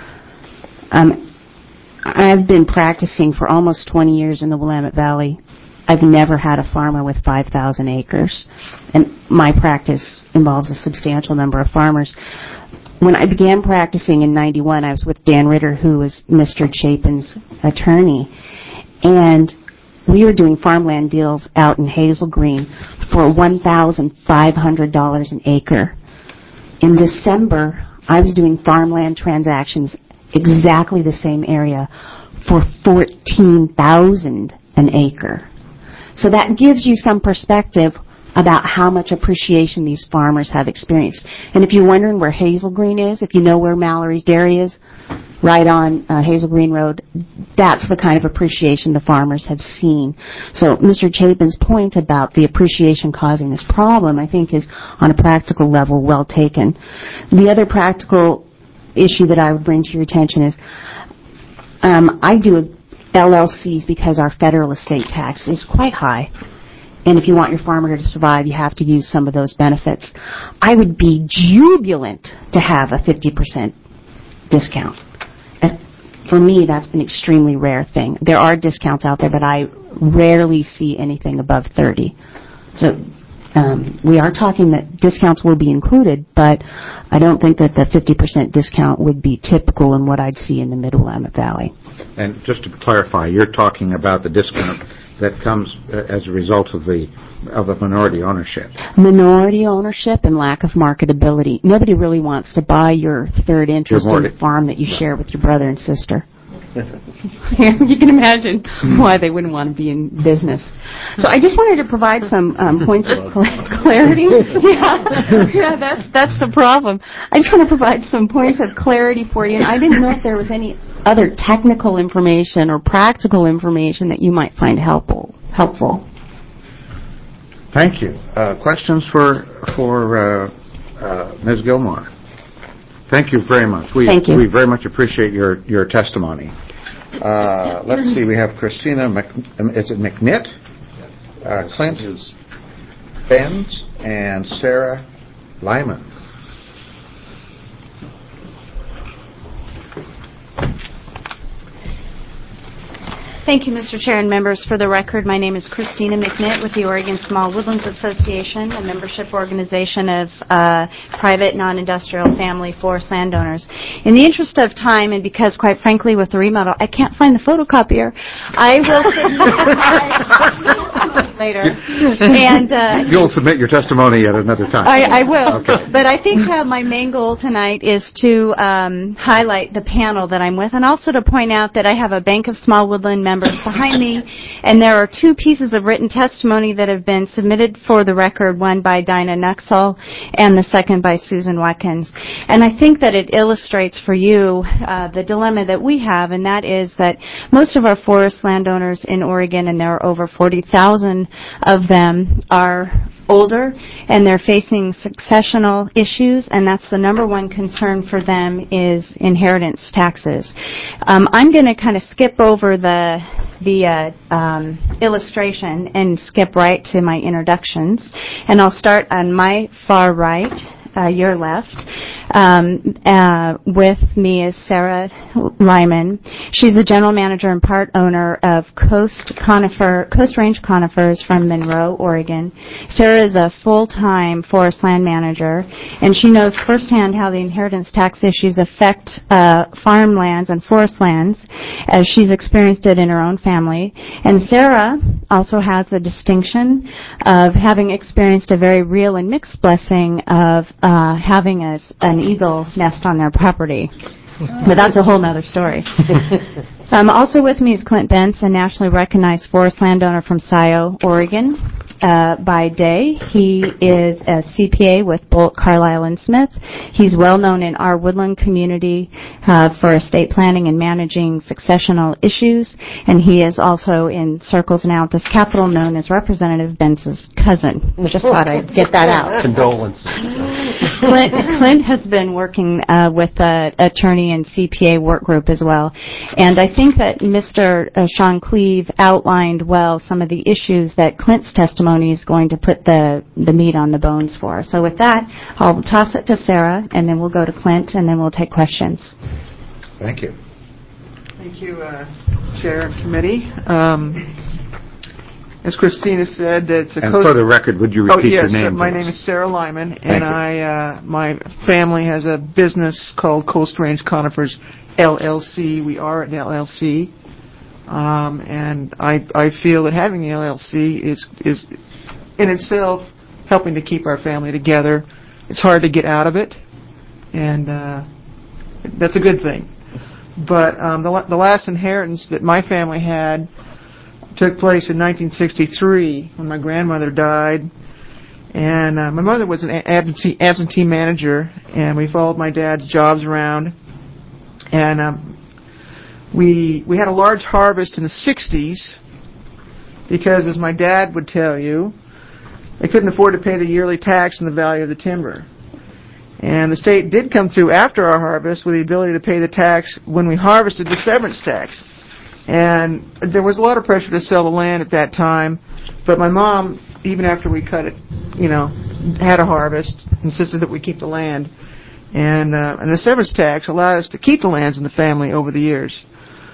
I've been practicing for almost 20 years in the Willamette Valley. I've never had a farmer with 5,000 acres, and my practice involves a substantial number of farmers. When I began practicing in 91, I was with Dan Ritter, who was Mr. Chapin's attorney, and we were doing farmland deals out in Hazel Green for $1,500 an acre. In December, I was doing farmland transactions exactly the same area for $14,000 an acre. So that gives you some perspective about how much appreciation these farmers have experienced. And if you're wondering where Hazel Green is, if you know where Mallory's Dairy is, right on Hazel Green Road, that's the kind of appreciation the farmers have seen. So Mr. Chapin's point about the appreciation causing this problem, I think, is on a practical level well taken. The other practical issue that I would bring to your attention is I do LLCs because our federal estate tax is quite high. And if you want your farmer to survive, you have to use some of those benefits. I would be jubilant to have a 50% discount. For me, that's an extremely rare thing. There are discounts out there, but I rarely see anything above 30. So we are talking that discounts will be included, but I don't think that the 50% discount would be typical in what I'd see in the Mid-Willamette Valley. And just to clarify, you're talking about the discount that comes as a result of the minority ownership. Minority ownership and lack of marketability. Nobody really wants to buy your third interest in the farm that you share with your brother and sister. You can imagine why they wouldn't want to be in business. So I just wanted to provide some points of clarity. Yeah, that's the problem. I just want to provide some points of clarity for you, and I didn't know if there was any other technical information or practical information that you might find helpful. Thank you. Questions for Ms. Gilmore? Thank you very much. Thank you. We very much appreciate your testimony. Let's see. We have Christina McNitt, Clint Benz, and Sarah Lyman. Thank you, Mr. Chair and members. For the record, my name is Christina McNitt with the Oregon Small Woodlands Association, a membership organization of private, non-industrial family forest landowners. In the interest of time, and because, quite frankly, with the remodel, I can't find the photocopier, I will submit later. And you'll submit your testimony at another time. I will. Okay. But I think my main goal tonight is to highlight the panel that I'm with, and also to point out that I have a Bank of Small Woodland members behind me, and there are two pieces of written testimony that have been submitted for the record, one by Dinah Nuxall and the second by Susan Watkins. And I think that it illustrates for you the dilemma that we have, and that is that most of our forest landowners in Oregon, and there are over 40,000 of them, are older, and they're facing successional issues, and that's the number one concern for them is inheritance taxes. I'm going to kind of skip over the illustration and skip right to my introductions, and I'll start on my far right, your left. With me is Sarah Lyman. She's the general manager and part owner of Coast Range Conifers from Monroe, Oregon. Sarah is a full-time forest land manager, and she knows firsthand how the inheritance tax issues affect farmlands and forest lands, as she's experienced it in her own family. And Sarah also has the distinction of having experienced a very real and mixed blessing of having an eagle nest on their property. But that's a whole other story. Also with me is Clint Benz, a nationally recognized forest landowner from Scioto, Oregon. by day. He is a CPA with Bolt, Carlisle & Smith. He's well known in our Woodland community for estate planning and managing successional issues, and he is also in circles now at this Capitol known as Representative Bentz's cousin. Just thought I'd get that out. Condolences. Clint has been working with an attorney and CPA work group as well, and I think that Mr. Sean Cleve outlined well some of the issues that Clint's testimony is going to put the meat on the bones for. So with that, I'll toss it to Sarah, and then we'll go to Clint, and then we'll take questions. Thank you. Thank you, Chair and Committee. As Christina said, it's a And for the record, would you repeat your name? My name is Sarah Lyman, and my family has a business called Coast Range Conifers LLC. We are an LLC, and I feel that having the LLC is in itself helping to keep our family together. It's hard to get out of it, and that's a good thing. But the last inheritance that my family had took place in 1963 when my grandmother died, and my mother was an absentee manager, and we followed my dad's jobs around, and we had a large harvest in the 60s because, as my dad would tell you, they couldn't afford to pay the yearly tax on the value of the timber. And the state did come through after our harvest with the ability to pay the tax when we harvested the severance tax. And there was a lot of pressure to sell the land at that time, but my mom, even after we cut it, had a harvest, insisted that we keep the land. And the severance tax allowed us to keep the lands in the family over the years.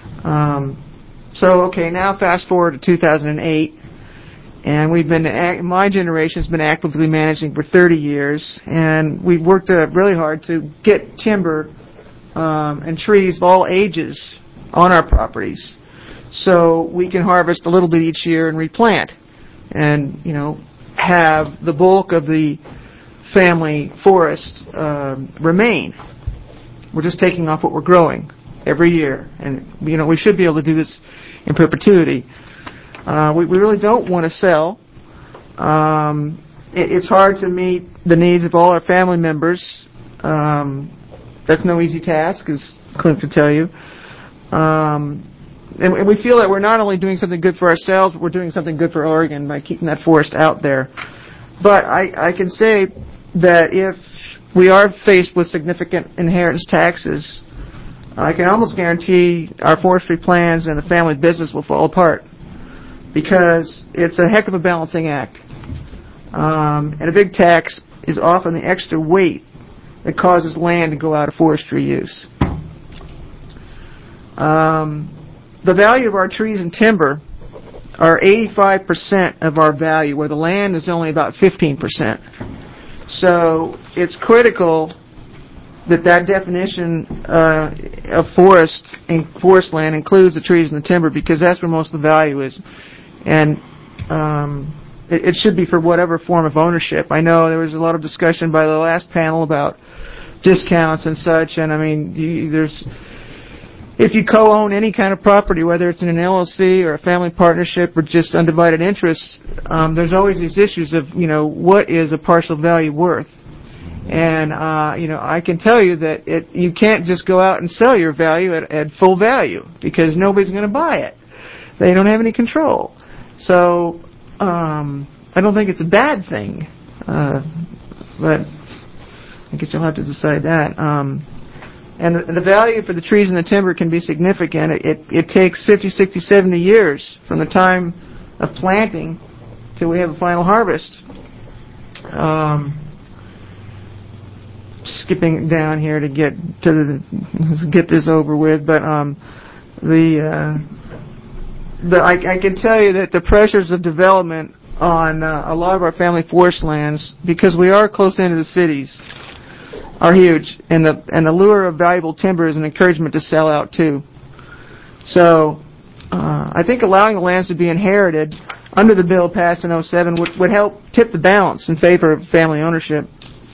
Now fast forward to 2008, and my generation's been actively managing for 30 years, and we've worked really hard to get timber and trees of all ages on our properties, so we can harvest a little bit each year and replant, and have the bulk of the family forest remain. We're just taking off what we're growing every year, and we should be able to do this in perpetuity. We really don't want to sell. It's hard to meet the needs of all our family members. That's no easy task, as Clint could tell you. And we feel that we're not only doing something good for ourselves, but we're doing something good for Oregon by keeping that forest out there. But I can say that if we are faced with significant inheritance taxes, I can almost guarantee our forestry plans and the family business will fall apart, because it's a heck of a balancing act. And a big tax is often the extra weight that causes land to go out of forestry use. The value of our trees and timber are 85% of our value, where the land is only about 15%. So it's critical that definition of forest land includes the trees and the timber, because that's where most of the value is. And it should be for whatever form of ownership. I know there was a lot of discussion by the last panel about discounts and such, and I mean, if you co-own any kind of property, whether it's in an LLC or a family partnership or just undivided interests, there's always these issues of, what is a partial value worth? And, I can tell you that you can't just go out and sell your value at full value, because nobody's going to buy it. They don't have any control. So, I don't think it's a bad thing, but I guess you'll have to decide that. And the value for the trees and the timber can be significant. It takes 50, 60, 70 years from the time of planting till we have a final harvest. Skipping down here to get this over with, but I can tell you that the pressures of development on a lot of our family forest lands, because we are close into the cities, are huge, and the lure of valuable timber is an encouragement to sell out too. So I think allowing the lands to be inherited under the bill passed in 2007 would help tip the balance in favor of family ownership.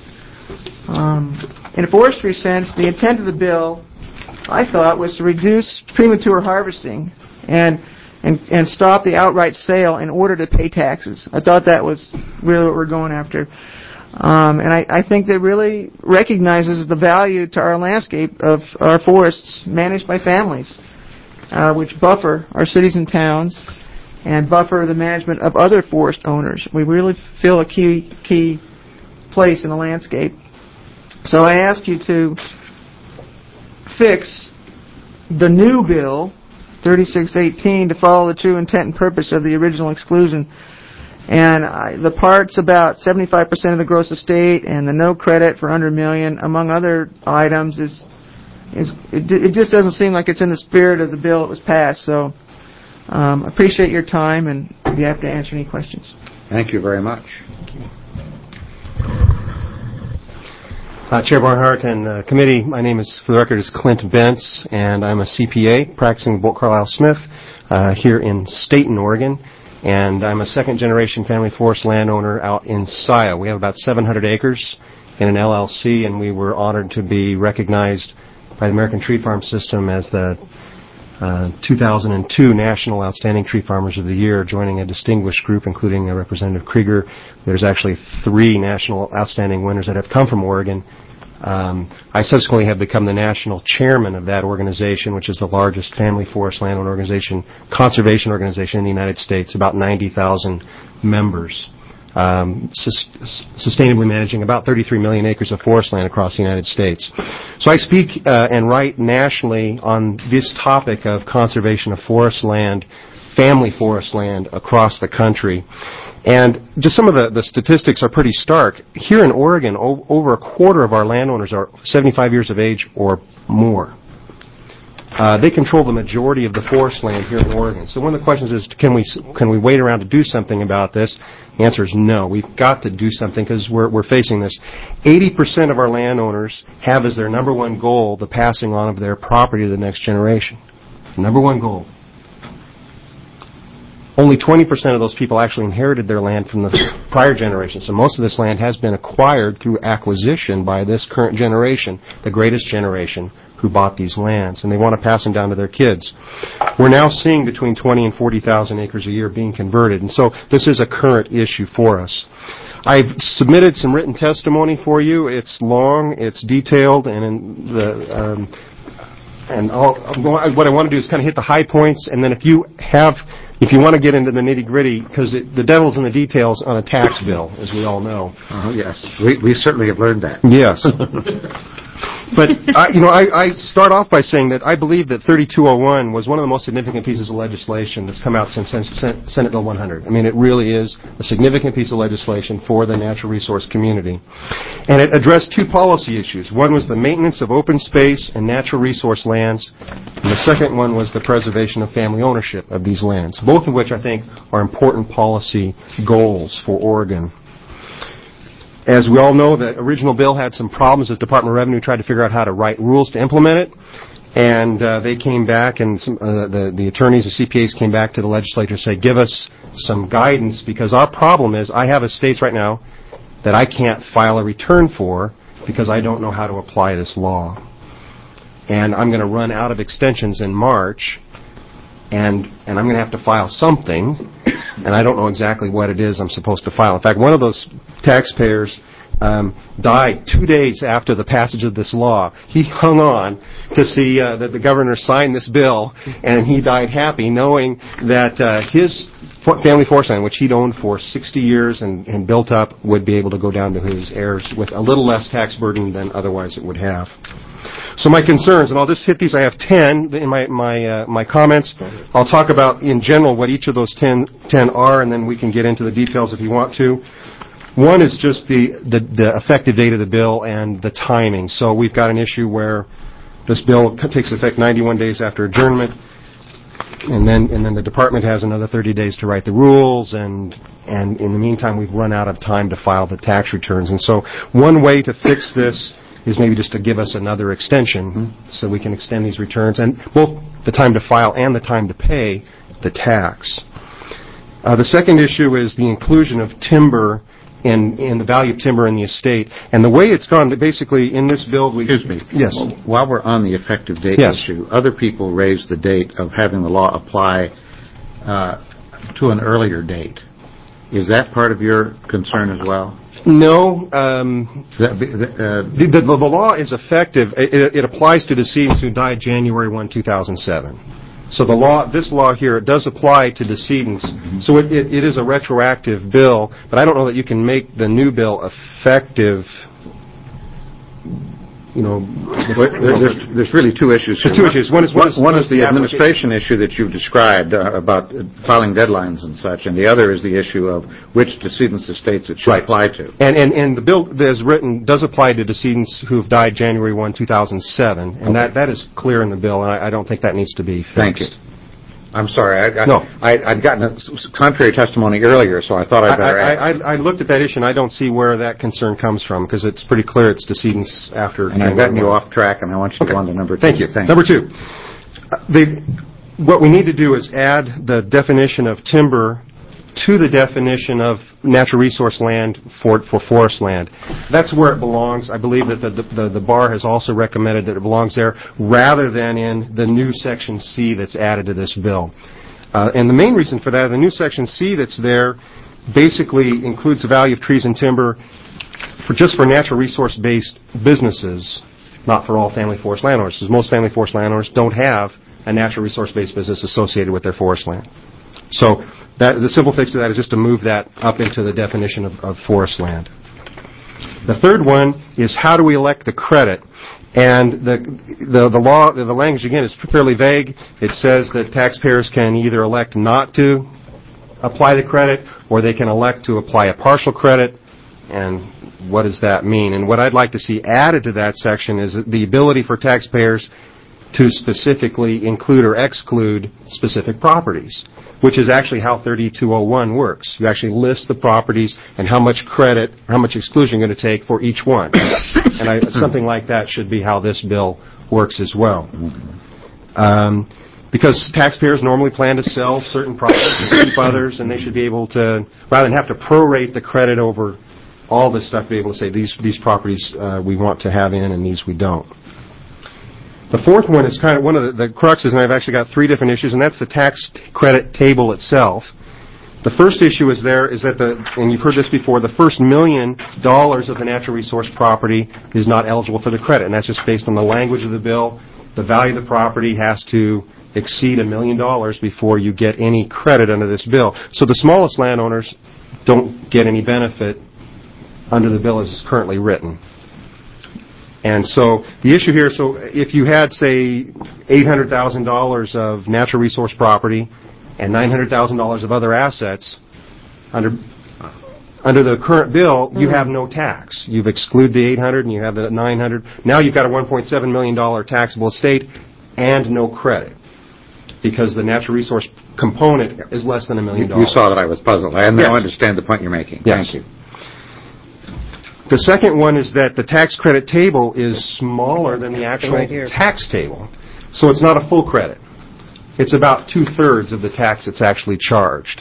In a forestry sense, the intent of the bill, I thought, was to reduce premature harvesting and and stop the outright sale in order to pay taxes. I thought that was really what we're going after. And I think that really recognizes the value to our landscape of our forests managed by families, which buffer our cities and towns and buffer the management of other forest owners. We really fill a key place in the landscape. So I ask you to fix the new bill, 3618, to follow the true intent and purpose of the original exclusion. And the parts about 75% of the gross estate and the no credit for under $1 million, among other items, it just doesn't seem like it's in the spirit of the bill that was passed. So appreciate your time, and be happy to answer any questions. Thank you very much. Chair Barnhart and committee, my name is, for the record, is Clint Bentz, and I'm a CPA practicing with Bolt Carlisle Smith here in Stayton, Oregon. And I'm a second-generation family forest landowner out in Saya. We have about 700 acres in an LLC, and we were honored to be recognized by the American Tree Farm System as the 2002 National Outstanding Tree Farmers of the Year, joining a distinguished group, including Representative Krieger. There's actually 3 national outstanding winners that have come from Oregon. I subsequently have become the national chairman of that organization, which is the largest family forest landowner organization, conservation organization in the United States, about 90,000 members, sustainably managing about 33 million acres of forest land across the United States. So I speak and write nationally on this topic of conservation of forest land, family forest land across the country. And just some of the statistics are pretty stark. Here in Oregon, over a quarter of our landowners are 75 years of age or more. They control the majority of the forest land here in Oregon. So one of the questions is, can we wait around to do something about this? The answer is no. We've got to do something because we're facing this. 80% of our landowners have as their number one goal the passing on of their property to the next generation. Number one goal. Only 20% of those people actually inherited their land from the prior generation. So most of this land has been acquired through acquisition by this current generation, the greatest generation, who bought these lands. And they want to pass them down to their kids. We're now seeing between 20 and 40,000 acres a year being converted. And so this is a current issue for us. I've submitted some written testimony for you. It's long, it's detailed, and what I want to do is kind of hit the high points, and then if you want to get into the nitty-gritty, because the devil's in the details on a tax bill, as we all know. Yes, we certainly have learned that. Yes. But, I start off by saying that I believe that 3201 was one of the most significant pieces of legislation that's come out since Senate Bill 100. I mean, it really is a significant piece of legislation for the natural resource community. And it addressed 2 policy issues. One was the maintenance of open space and natural resource lands, and the second one was the preservation of family ownership of these lands, both of which I think are important policy goals for Oregon. As we all know, the original bill had some problems. The Department of Revenue tried to figure out how to write rules to implement it. And they came back, and the attorneys, the CPAs came back to the legislature and said, give us some guidance, because our problem is I have estates right now that I can't file a return for because I don't know how to apply this law. And I'm going to run out of extensions in March, and I'm going to have to file something, and I don't know exactly what it is I'm supposed to file. In fact, one of those taxpayers died 2 days after the passage of this law. He hung on to see that the governor signed this bill, and he died happy knowing that his family forest land, which he'd owned for 60 years and built up, would be able to go down to his heirs with a little less tax burden than otherwise it would have. So my concerns, and I'll just hit these. I have 10 in my comments. I'll talk about in general what each of those 10 are, and then we can get into the details if you want to. One is just the effective date of the bill and the timing. So we've got an issue where this bill takes effect 91 days after adjournment, and then the department has another 30 days to write the rules, and in the meantime we've run out of time to file the tax returns. And so one way to fix this is maybe just to give us another extension so we can extend these returns, and both the time to file and the time to pay the tax. The second issue is the inclusion of timber in the value of timber in the estate. And the way it's gone, basically in this bill... Excuse me. Yes. While we're on the effective date issue, other people raised the date of having the law apply to an earlier date. Is that part of your concern as well? No. The law is effective. It applies to decedents who died January 1, 2007. So this law here, it does apply to decedents. So it is a retroactive bill, but I don't know that you can make the new bill effective. There's really two issues here. There's two issues. One is the administration issue that you've described about filing deadlines and such, and the other is the issue of which decedents' estates it should apply to. And the bill as written does apply to decedents who have died January 1, 2007, and that is clear in the bill, and I don't think that needs to be fixed. Thank you. I'm sorry. I'd gotten a contrary testimony earlier, so I thought I'd better ask. I looked at that issue, and I don't see where that concern comes from, because it's pretty clear it's decedents after. And I've gotten you off track, and I want you to go on to number 2. Thank you. Number 2. What we need to do is add the definition of timber to the definition of natural resource land for forest land. That's where it belongs. I believe that the bar has also recommended that it belongs there rather than in the new Section C that's added to this bill. And the main reason for that, the new Section C that's there basically includes the value of trees and timber just for natural resource-based businesses, not for all family forest landowners, because most family forest landowners don't have a natural resource-based business associated with their forest land. So the simple fix to that is just to move that up into the definition of forest land. The third one is how do we elect the credit? And the language, again, is fairly vague. It says that taxpayers can either elect not to apply the credit, or they can elect to apply a partial credit. And what does that mean? And what I'd like to see added to that section is the ability for taxpayers to specifically include or exclude specific properties, which is actually how 3201 works. You actually list the properties and how much credit, or how much exclusion you're going to take for each one. And something like that should be how this bill works as well. Because taxpayers normally plan to sell certain properties and keep others, and they should be able to, rather than have to prorate the credit over all this stuff, be able to say these properties we want to have in and these we don't. The fourth one is kind of one of the cruxes, and I've actually got 3 different issues, and that's the tax credit table itself. The first issue is that and you've heard this before, the first $1 million of the natural resource property is not eligible for the credit, and that's just based on the language of the bill. The value of the property has to exceed $1 million before you get any credit under this bill. So the smallest landowners don't get any benefit under the bill as it's currently written. And so the issue here, so if you had, say, $800,000 of natural resource property and $900,000 of other assets, under the current bill, you have no tax. You've excluded the $800 and you have the $900. Now you've got a $1.7 million taxable estate and no credit, because the natural resource component is less than $1 million. You saw that I was puzzled. I now understand the point you're making. Yes. Thank you. The second one is that the tax credit table is smaller than the actual tax table. So it's not a full credit. It's about 2/3 of the tax that's actually charged.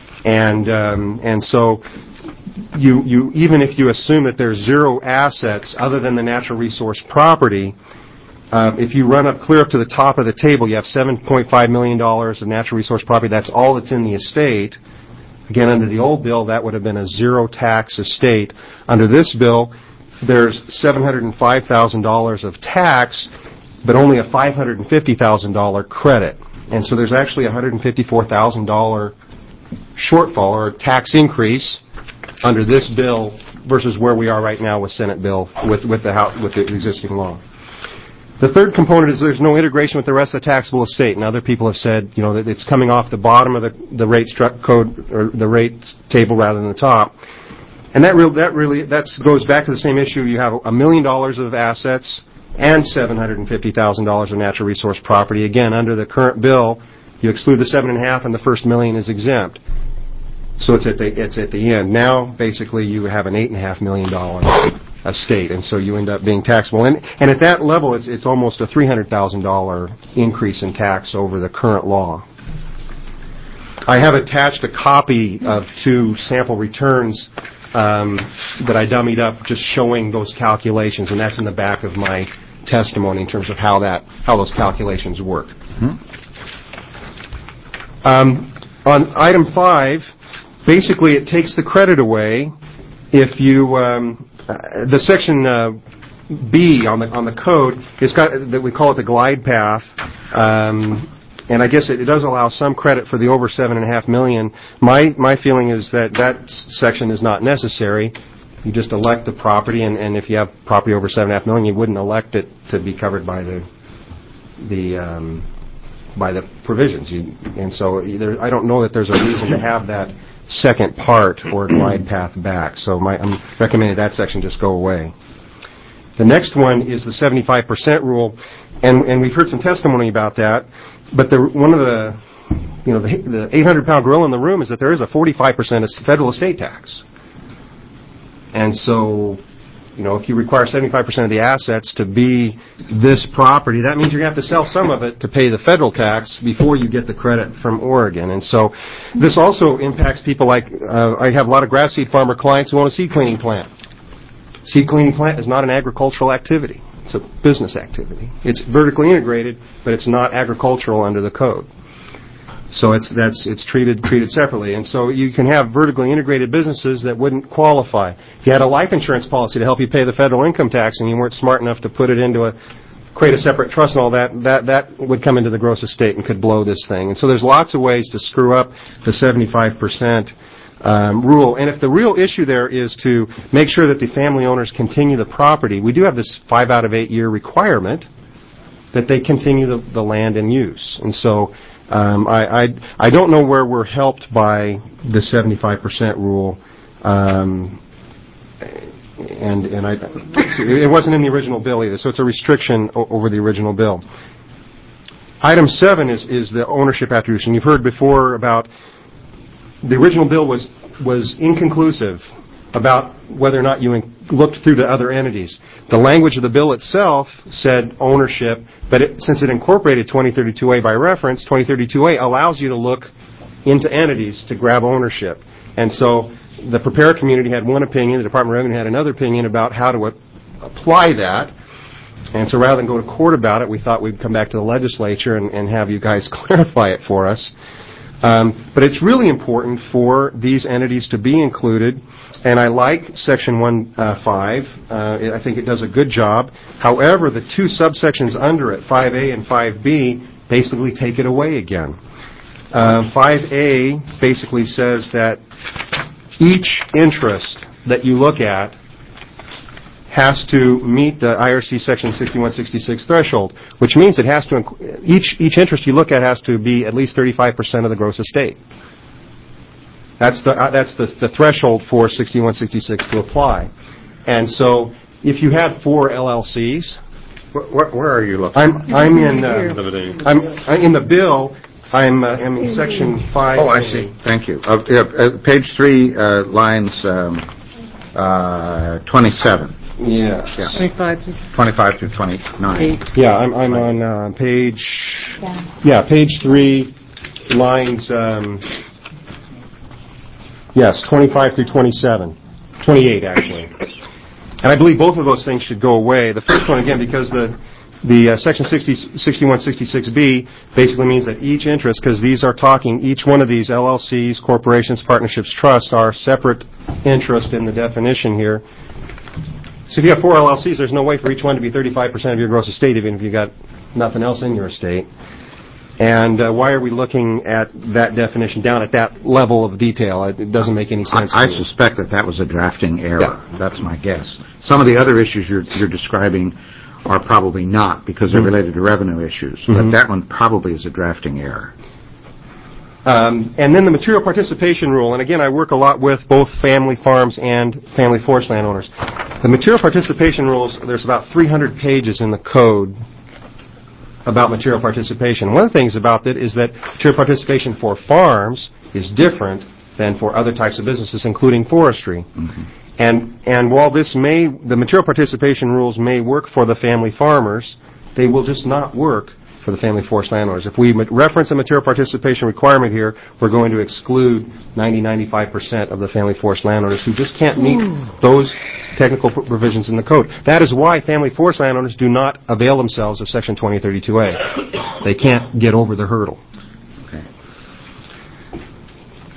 And so you even if you assume that there's 0 assets other than the natural resource property, if you run clear up to the top of the table, you have $7.5 million of natural resource property. That's all that's in the estate. Again, under the old bill, that would have been a 0 tax estate. Under this bill, there's $705,000 of tax, but only a $550,000 credit. And so there's actually a $154,000 shortfall or tax increase under this bill versus where we are right now with Senate bill with the existing law. The third component is there's no integration with the rest of the taxable estate, and other people have said, that it's coming off the bottom of the rate code or the rate table rather than the top, and that goes back to the same issue. You have $1 million of assets and $750,000 of natural resource property. Again, under the current bill, you exclude the 7.5, and the first $1 million is exempt. So it's at the end. Now, basically, you have an $8.5 million estate, and so you end up being taxable. And at that level, it's almost a $300,000 increase in tax over the current law. I have attached a copy of 2 sample returns that I dummied up, just showing those calculations, and that's in the back of my testimony in terms of how those calculations work. On item 5, basically it takes the credit away if you, the section B on the code is got that we call it the glide path, and I guess it does allow some credit for the over $7.5 million. My feeling is that section is not necessary. You just elect the property, and if you have property over $7.5 million, you wouldn't elect it to be covered by the provisions. And so I don't know that there's a reason to have that second part or glide path back. So I'm recommending that section just go away. The next one is the 75% rule, and we've heard some testimony about that. But one of the 800-pound gorilla in the room is that there is a 45% federal estate tax. And so, if you require 75% of the assets to be this property, that means you're going to have to sell some of it to pay the federal tax before you get the credit from Oregon. And so this also impacts people like, I have a lot of grass seed farmer clients who own a seed cleaning plant. Seed cleaning plant is not an agricultural activity. It's a business activity. It's vertically integrated, but it's not agricultural under the code. So it's treated separately. And so you can have vertically integrated businesses that wouldn't qualify. If you had a life insurance policy to help you pay the federal income tax and you weren't smart enough to put it create a separate trust and all that would come into the gross estate and could blow this thing. And so there's lots of ways to screw up the 75% rule. And if the real issue there is to make sure that the family owners continue the property, we do have this 5 out of 8 year requirement that they continue the land in use. And so I don't know where we're helped by the 75% rule, and it wasn't in the original bill either, so it's a restriction over the original bill. Item 7 is the ownership attribution. You've heard before about the original bill was inconclusive about whether or not you looked through to other entities. The language of the bill itself said ownership, but since it incorporated 2032A by reference, 2032A allows you to look into entities to grab ownership. And so the preparer community had one opinion, the Department of Revenue had another opinion about how to apply that. And so rather than go to court about it, we thought we'd come back to the legislature and have you guys clarify it for us. But it's really important for these entities to be included, and I like Section 1.5. I think it does a good job. However, the two subsections under it, 5A and 5B, basically take it away again. 5A basically says that each interest that you look at has to meet the IRC Section 6166 threshold, which means it has to each interest you look at has to be at least 35% of the gross estate. That's the threshold for 6166 to apply. And so if you had 4 LLCs, where are you looking? I'm in the bill. I'm in Section 5. Oh, I see. Thank you. Page 3, lines 27. Yes. Yeah. 25 through 29. Yeah, I'm on page 3, lines 25 through 27. 28, actually. And I believe both of those things should go away. The first one, again, because the Section 6166B basically means that each interest, because these are talking, each one of these LLCs, corporations, partnerships, trusts are separate interest in the definition here. So if you have 4 LLCs, there's no way for each one to be 35% of your gross estate, even if you got nothing else in your estate. And why are we looking at that definition down at that level of detail? It doesn't make any sense. I suspect that was a drafting error. Yeah. That's my guess. Some of the other issues you're describing are probably not, because they're related to revenue issues. But that one probably is a drafting error. And then the material participation rule, and again, I work a lot with both family farms and family forest landowners. The material participation rules, there's about 300 pages in the code about material participation. One of the things about it is that material participation for farms is different than for other types of businesses, including forestry. And while the material participation rules may work for the family farmers, they will just not work for the family forest landowners. If we reference a material participation requirement here, we're going to exclude 90-95% of the family forest landowners who just can't meet those technical provisions in the code. That is why family forest landowners do not avail themselves of Section 2032A. They can't get over the hurdle.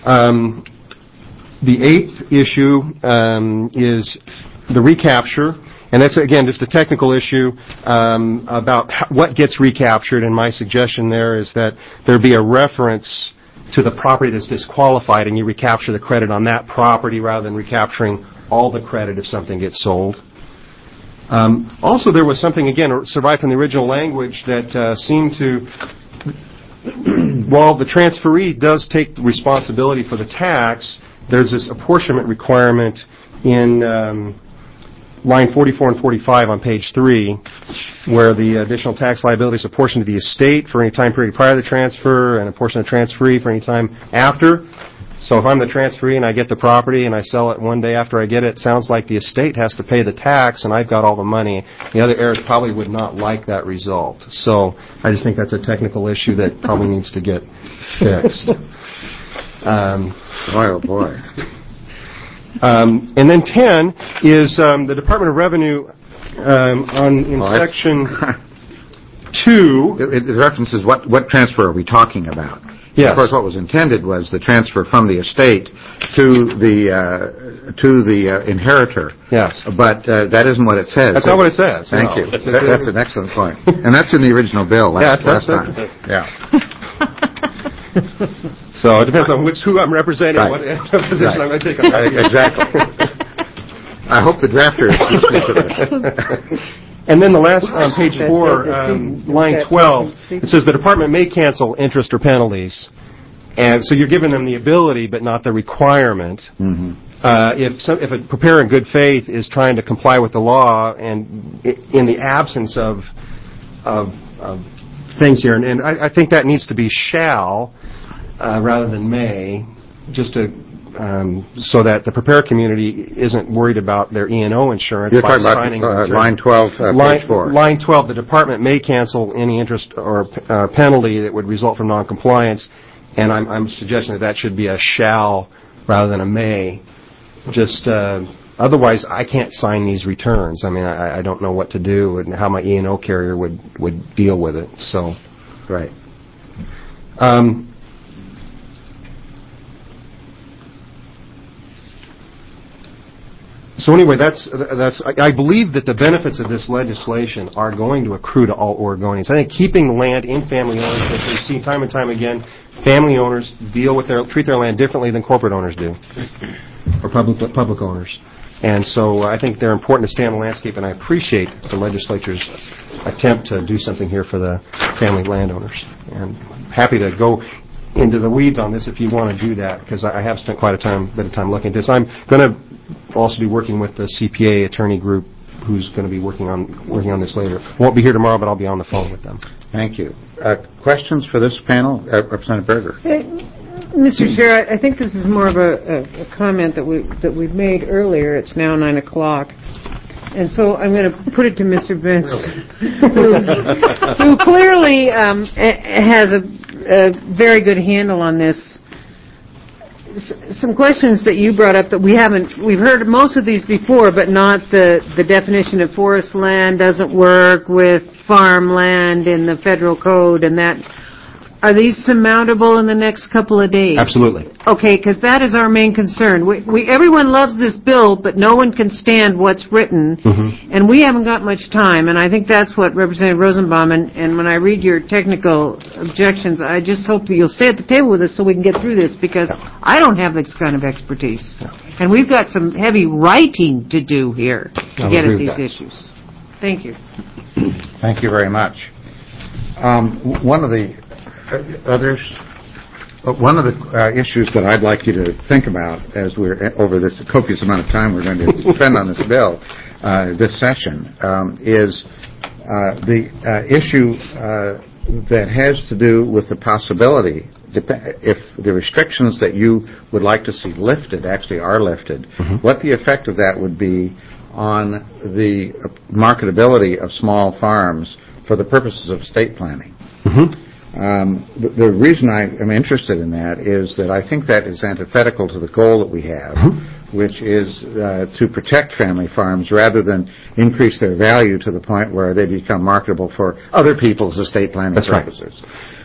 The eighth issue is the recapture. And that's, again, just a technical issue about what gets recaptured. And my suggestion there is that there be a reference to the property that's disqualified, and you recapture the credit on that property rather than recapturing all the credit if something gets sold. Also, there was something, again, survived from the original language that seemed to, while the transferee does take the responsibility for the tax, there's this apportionment requirement in line 44 and 45 on page 3, where the additional tax liability is apportioned to the estate for any time period prior to the transfer and a portion of the transferee for any time after. So if I'm the transferee and I get the property and I sell it one day after I get it, it sounds like the estate has to pay the tax and I've got all the money. The other heirs probably would not like that result. So I just think that's a technical issue that probably needs to get fixed. Oh, boy. And then 10 is the Department of Revenue in section 2. It references what transfer are we talking about? Yes. Of course, what was intended was the transfer from the estate to the inheritor. Yes. But that isn't what it says. That's not what it says. Thank you. That's an excellent point. And that's in the original bill last time. Yeah. So it depends on who I'm representing, what position I'm going to take on that. Exactly. I hope the drafter is listening to this. And then the last on page 4, line 12, it says the department may cancel interest or penalties. And so you're giving them the ability but not the requirement. Mm-hmm. If a preparer in good faith is trying to comply with the law and in the absence of things here, and I think that needs to be shall rather than may, just to so that the preparer community isn't worried about their E&O insurance. You're by talking signing about line 12, page 4. Line 12, the department may cancel any interest or penalty that would result from noncompliance, and I'm suggesting that should be a shall rather than a may. Just otherwise, I can't sign these returns. I mean, I don't know what to do and how my E&O carrier would deal with it. So, right. So anyway, that's. I believe that the benefits of this legislation are going to accrue to all Oregonians. I think keeping the land in family ownership, we see time and time again, family owners treat their land differently than corporate owners do, or public owners. And so I think they're important to stay on the landscape, and I appreciate the legislature's attempt to do something here for the family landowners. And I'm happy to go into the weeds on this if you want to do that, because I have spent quite a bit of time looking at this. I'm going to also be working with the CPA attorney group who's going to be working on this later. Won't be here tomorrow, but I'll be on the phone with them. Thank you. Questions for this panel? Representative Berger. Mr. Chair, I think this is more of a comment that we've made earlier. It's now 9 o'clock. And so I'm going to put it to Mr. Vince, who clearly has a very good handle on this. Some questions that you brought up that we've heard most of these before, but not the definition of forest land doesn't work with farmland in the federal code and that. Are these surmountable in the next couple of days? Absolutely. Okay, because that is our main concern. Everyone loves this bill, but no one can stand what's written, and we haven't got much time, and I think that's what Representative Rosenbaum, and when I read your technical objections, I just hope that you'll stay at the table with us so we can get through this, because I don't have this kind of expertise. And we've got some heavy writing to do here to get at these issues. Thank you. Thank you very much. One of the issues that I'd like you to think about as we're over this copious amount of time we're going to spend on this bill this session is the issue that has to do with the possibility, if the restrictions that you would like to see lifted actually are lifted, what the effect of that would be on the marketability of small farms for the purposes of estate planning. The reason I am interested in that is that I think that is antithetical to the goal that we have, which is to protect family farms rather than increase their value to the point where they become marketable for other people's estate planning purposes. Right.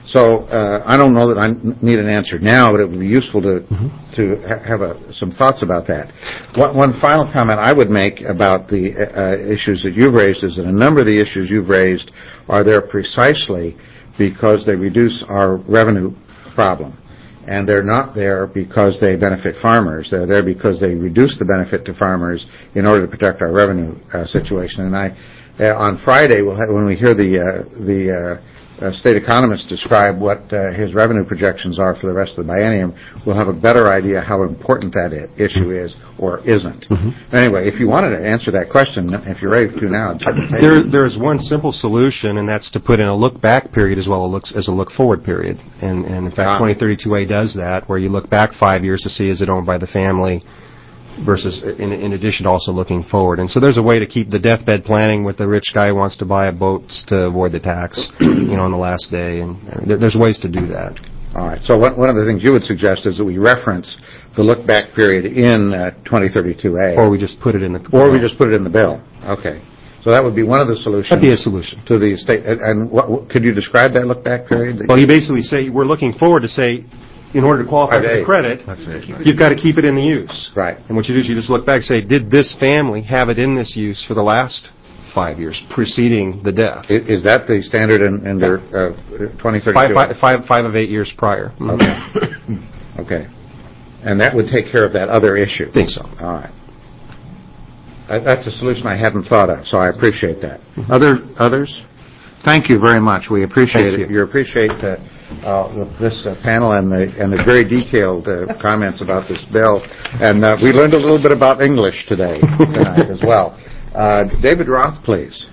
So I don't know that I need an answer now, but it would be useful to have some thoughts about that. One final comment I would make about the issues that you've raised is that a number of the issues you've raised are there precisely because they reduce our revenue problem. And they're not there because they benefit farmers. They're there because they reduce the benefit to farmers in order to protect our revenue situation. And on Friday, when we hear the state economist describe what his revenue projections are for the rest of the biennium, we'll have a better idea how important that issue is or isn't. Anyway, if you wanted to answer that question, if you're ready to now. There is one simple solution, and that's to put in a look-back period as well as a look-forward period. And in fact, 2032A does that, where you look back 5 years to see is it owned by the family versus, in addition, to also looking forward. And so there's a way to keep the deathbed planning with the rich guy who wants to buy a boat to avoid the tax, on the last day. And there's ways to do that. All right. So one of the things you would suggest is that we reference the look-back period in 2032A. Or we just put it in the bill. Or we just put it in the bill. Okay. So that would be one of the solutions. That'd be a solution. To the state. And could you describe that look-back period? Well, you basically say we're looking forward to say, in order to qualify for the credit, you've got to keep it in the use. Right. And what you do is you just look back and say, did this family have it in this use for the last 5 years preceding the death? Is that the standard in their 2032? 5 of 8 years prior. Okay. Okay. And that would take care of that other issue? I think so. All right. That's a solution I hadn't thought of, so I appreciate that. Others? Thank you very much. We appreciate it. You appreciate this panel and the very detailed comments about this bill. And we learned a little bit about English tonight as well. David Roth, please.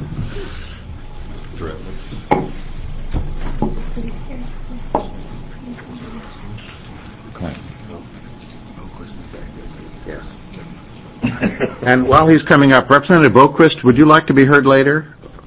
Yes. And while he's coming up, Representative Boquist, would you like to be heard later?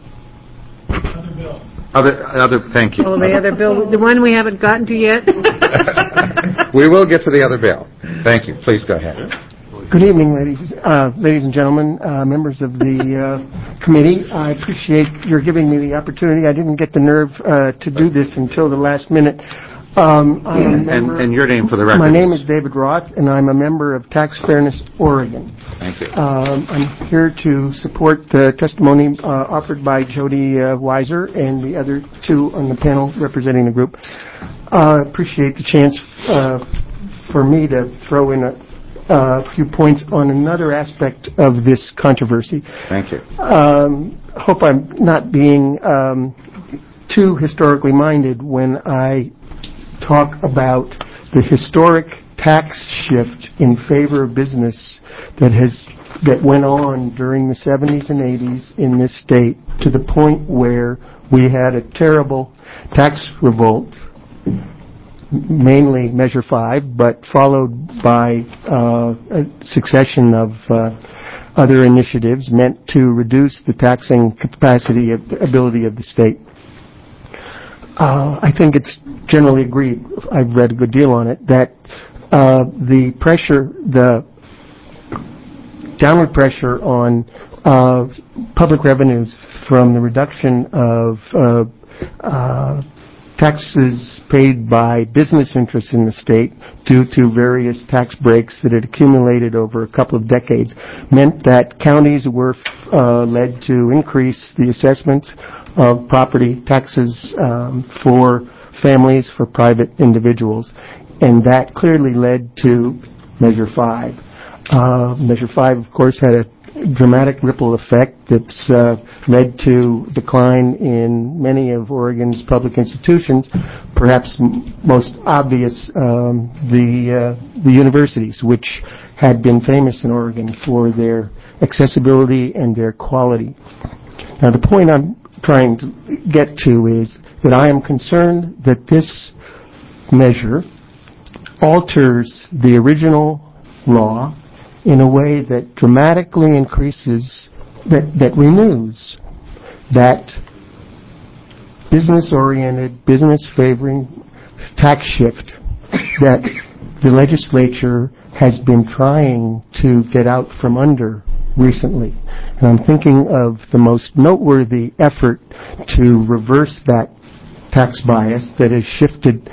Thank you. Oh, the other bill, the one we haven't gotten to yet? We will get to the other bill. Thank you. Please go ahead. Good evening, ladies and gentlemen, members of the committee. I appreciate your giving me the opportunity. I didn't get the nerve to do this until the last minute. And your name for the record? My name is David Roth, and I'm a member of Tax Fairness Oregon. Thank you. I'm here to support the testimony offered by Jody Weiser and the other two on the panel representing the group. I appreciate the chance for me to throw in a few points on another aspect of this controversy. Thank you. Hope I'm not being too historically minded when I talk about the historic tax shift in favor of business that went on during the 70s and 80s in this state, to the point where we had a terrible tax revolt, mainly Measure 5, but followed by a succession of other initiatives meant to reduce the taxing capacity ability of the state. I think it's generally agreed, I've read a good deal on it, that the downward pressure on public revenues from the reduction of taxes paid by business interests in the state due to various tax breaks that had accumulated over a couple of decades meant that counties were led to increase the assessment of property taxes for families, for private individuals, and that clearly led to Measure 5. Measure 5, of course, had a dramatic ripple effect that's led to decline in many of Oregon's public institutions, perhaps most obvious the universities, which had been famous in Oregon for their accessibility and their quality. Now, the point I'm trying to get to is that I am concerned that this measure alters the original law in a way that dramatically increases, that renews that business-oriented, business-favoring tax shift that the legislature has been trying to get out from under recently. And I'm thinking of the most noteworthy effort to reverse that tax bias that has shifted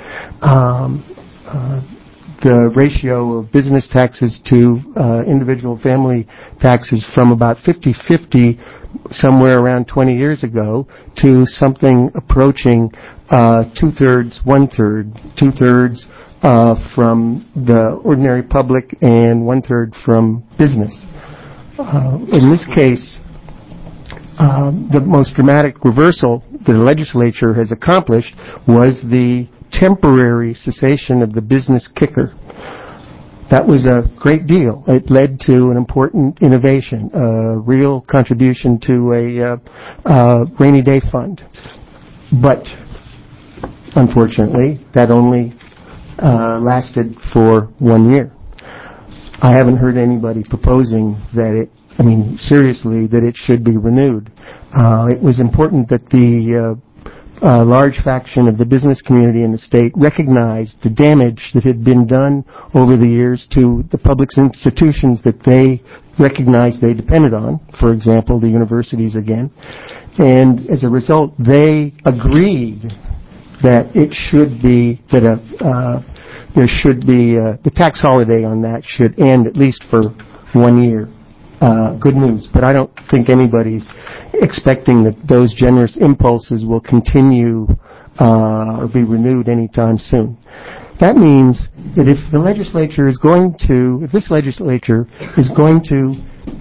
the ratio of business taxes to individual family taxes from about 50-50 somewhere around 20 years ago to something approaching 2/3, 1/3, 2/3 from the ordinary public and 1/3 from business. In this case, the most dramatic reversal that the legislature has accomplished was the temporary cessation of the business kicker. That was a great deal. It led to an important innovation, a real contribution to a rainy day fund. But unfortunately, that only lasted for 1 year. I haven't heard anybody proposing that seriously, that it should be renewed. It was important that the large faction of the business community in the state recognized the damage that had been done over the years to the public institutions that they recognized they depended on, for example, the universities again. And as a result, they agreed that it should be, that there should be, the tax holiday on that should end at least for 1 year. Good news, but I don't think anybody's expecting that those generous impulses will continue or be renewed anytime soon. That means that if the legislature is going to, if this legislature is going to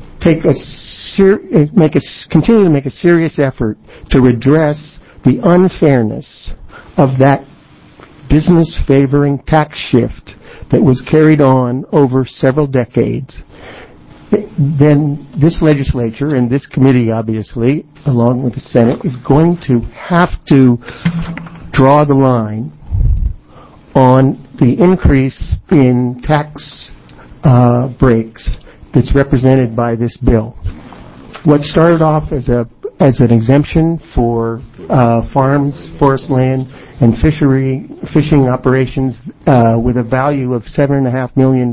continue to make a serious effort to redress the unfairness of that business-favoring tax shift that was carried on over several decades, then this legislature and this committee, obviously, along with the Senate, is going to have to draw the line on the increase in tax breaks that's represented by this bill. What started off as an exemption for farms, forest land, and fishing operations with a value of $7.5 million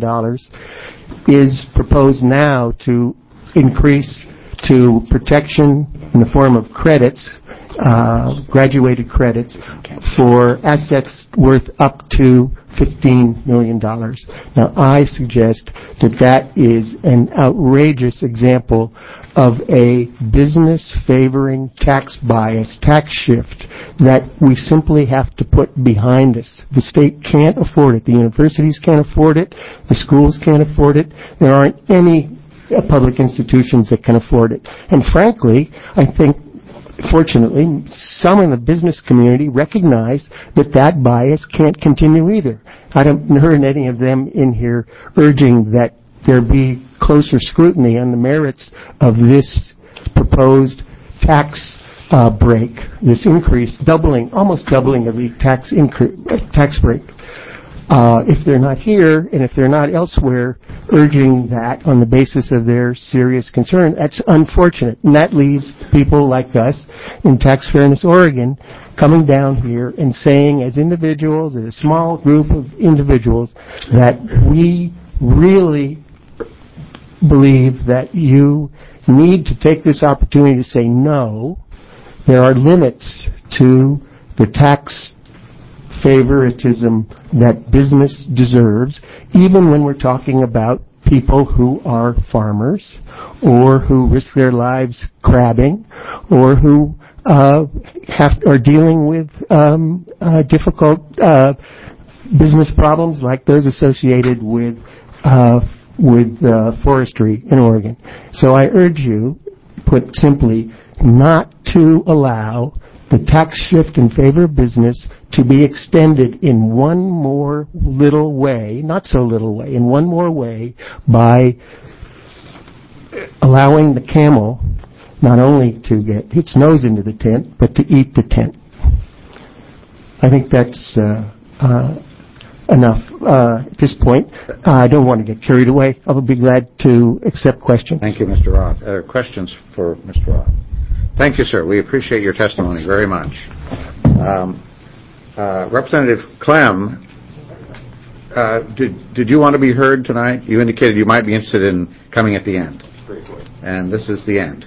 is proposed now to increase to protection in the form of credits, graduated credits, for assets worth up to $15 million. Now, I suggest that that is an outrageous example of a business-favoring tax bias, tax shift that we simply have to put behind us. The state can't afford it. The universities can't afford it. The schools can't afford it. There aren't any public institutions that can afford it. And frankly, I think, fortunately, some in the business community recognize that that bias can't continue either. I haven't heard any of them in here urging that there be closer scrutiny on the merits of this proposed tax break, this increase, almost doubling of the tax break. If they're not here, and if they're not elsewhere urging that on the basis of their serious concern, that's unfortunate. And that leaves people like us in Tax Fairness Oregon coming down here and saying, as individuals, as a small group of individuals, that we really believe that you need to take this opportunity to say no. There are limits to the tax favoritism that business deserves, even when we're talking about people who are farmers or who risk their lives crabbing or who are dealing with difficult business problems like those associated with forestry in Oregon. So I urge you, put simply, not to allow the tax shift in favor of business to be extended in one more little way, not so little way, in one more way by allowing the camel not only to get its nose into the tent, but to eat the tent. I think that's enough at this point. I don't want to get carried away. I will be glad to accept questions. Thank you, Mr. Roth. Questions for Mr. Roth? Thank you, sir. We appreciate your testimony very much. Representative Clem, did you want to be heard tonight? You indicated you might be interested in coming at the end. And this is the end.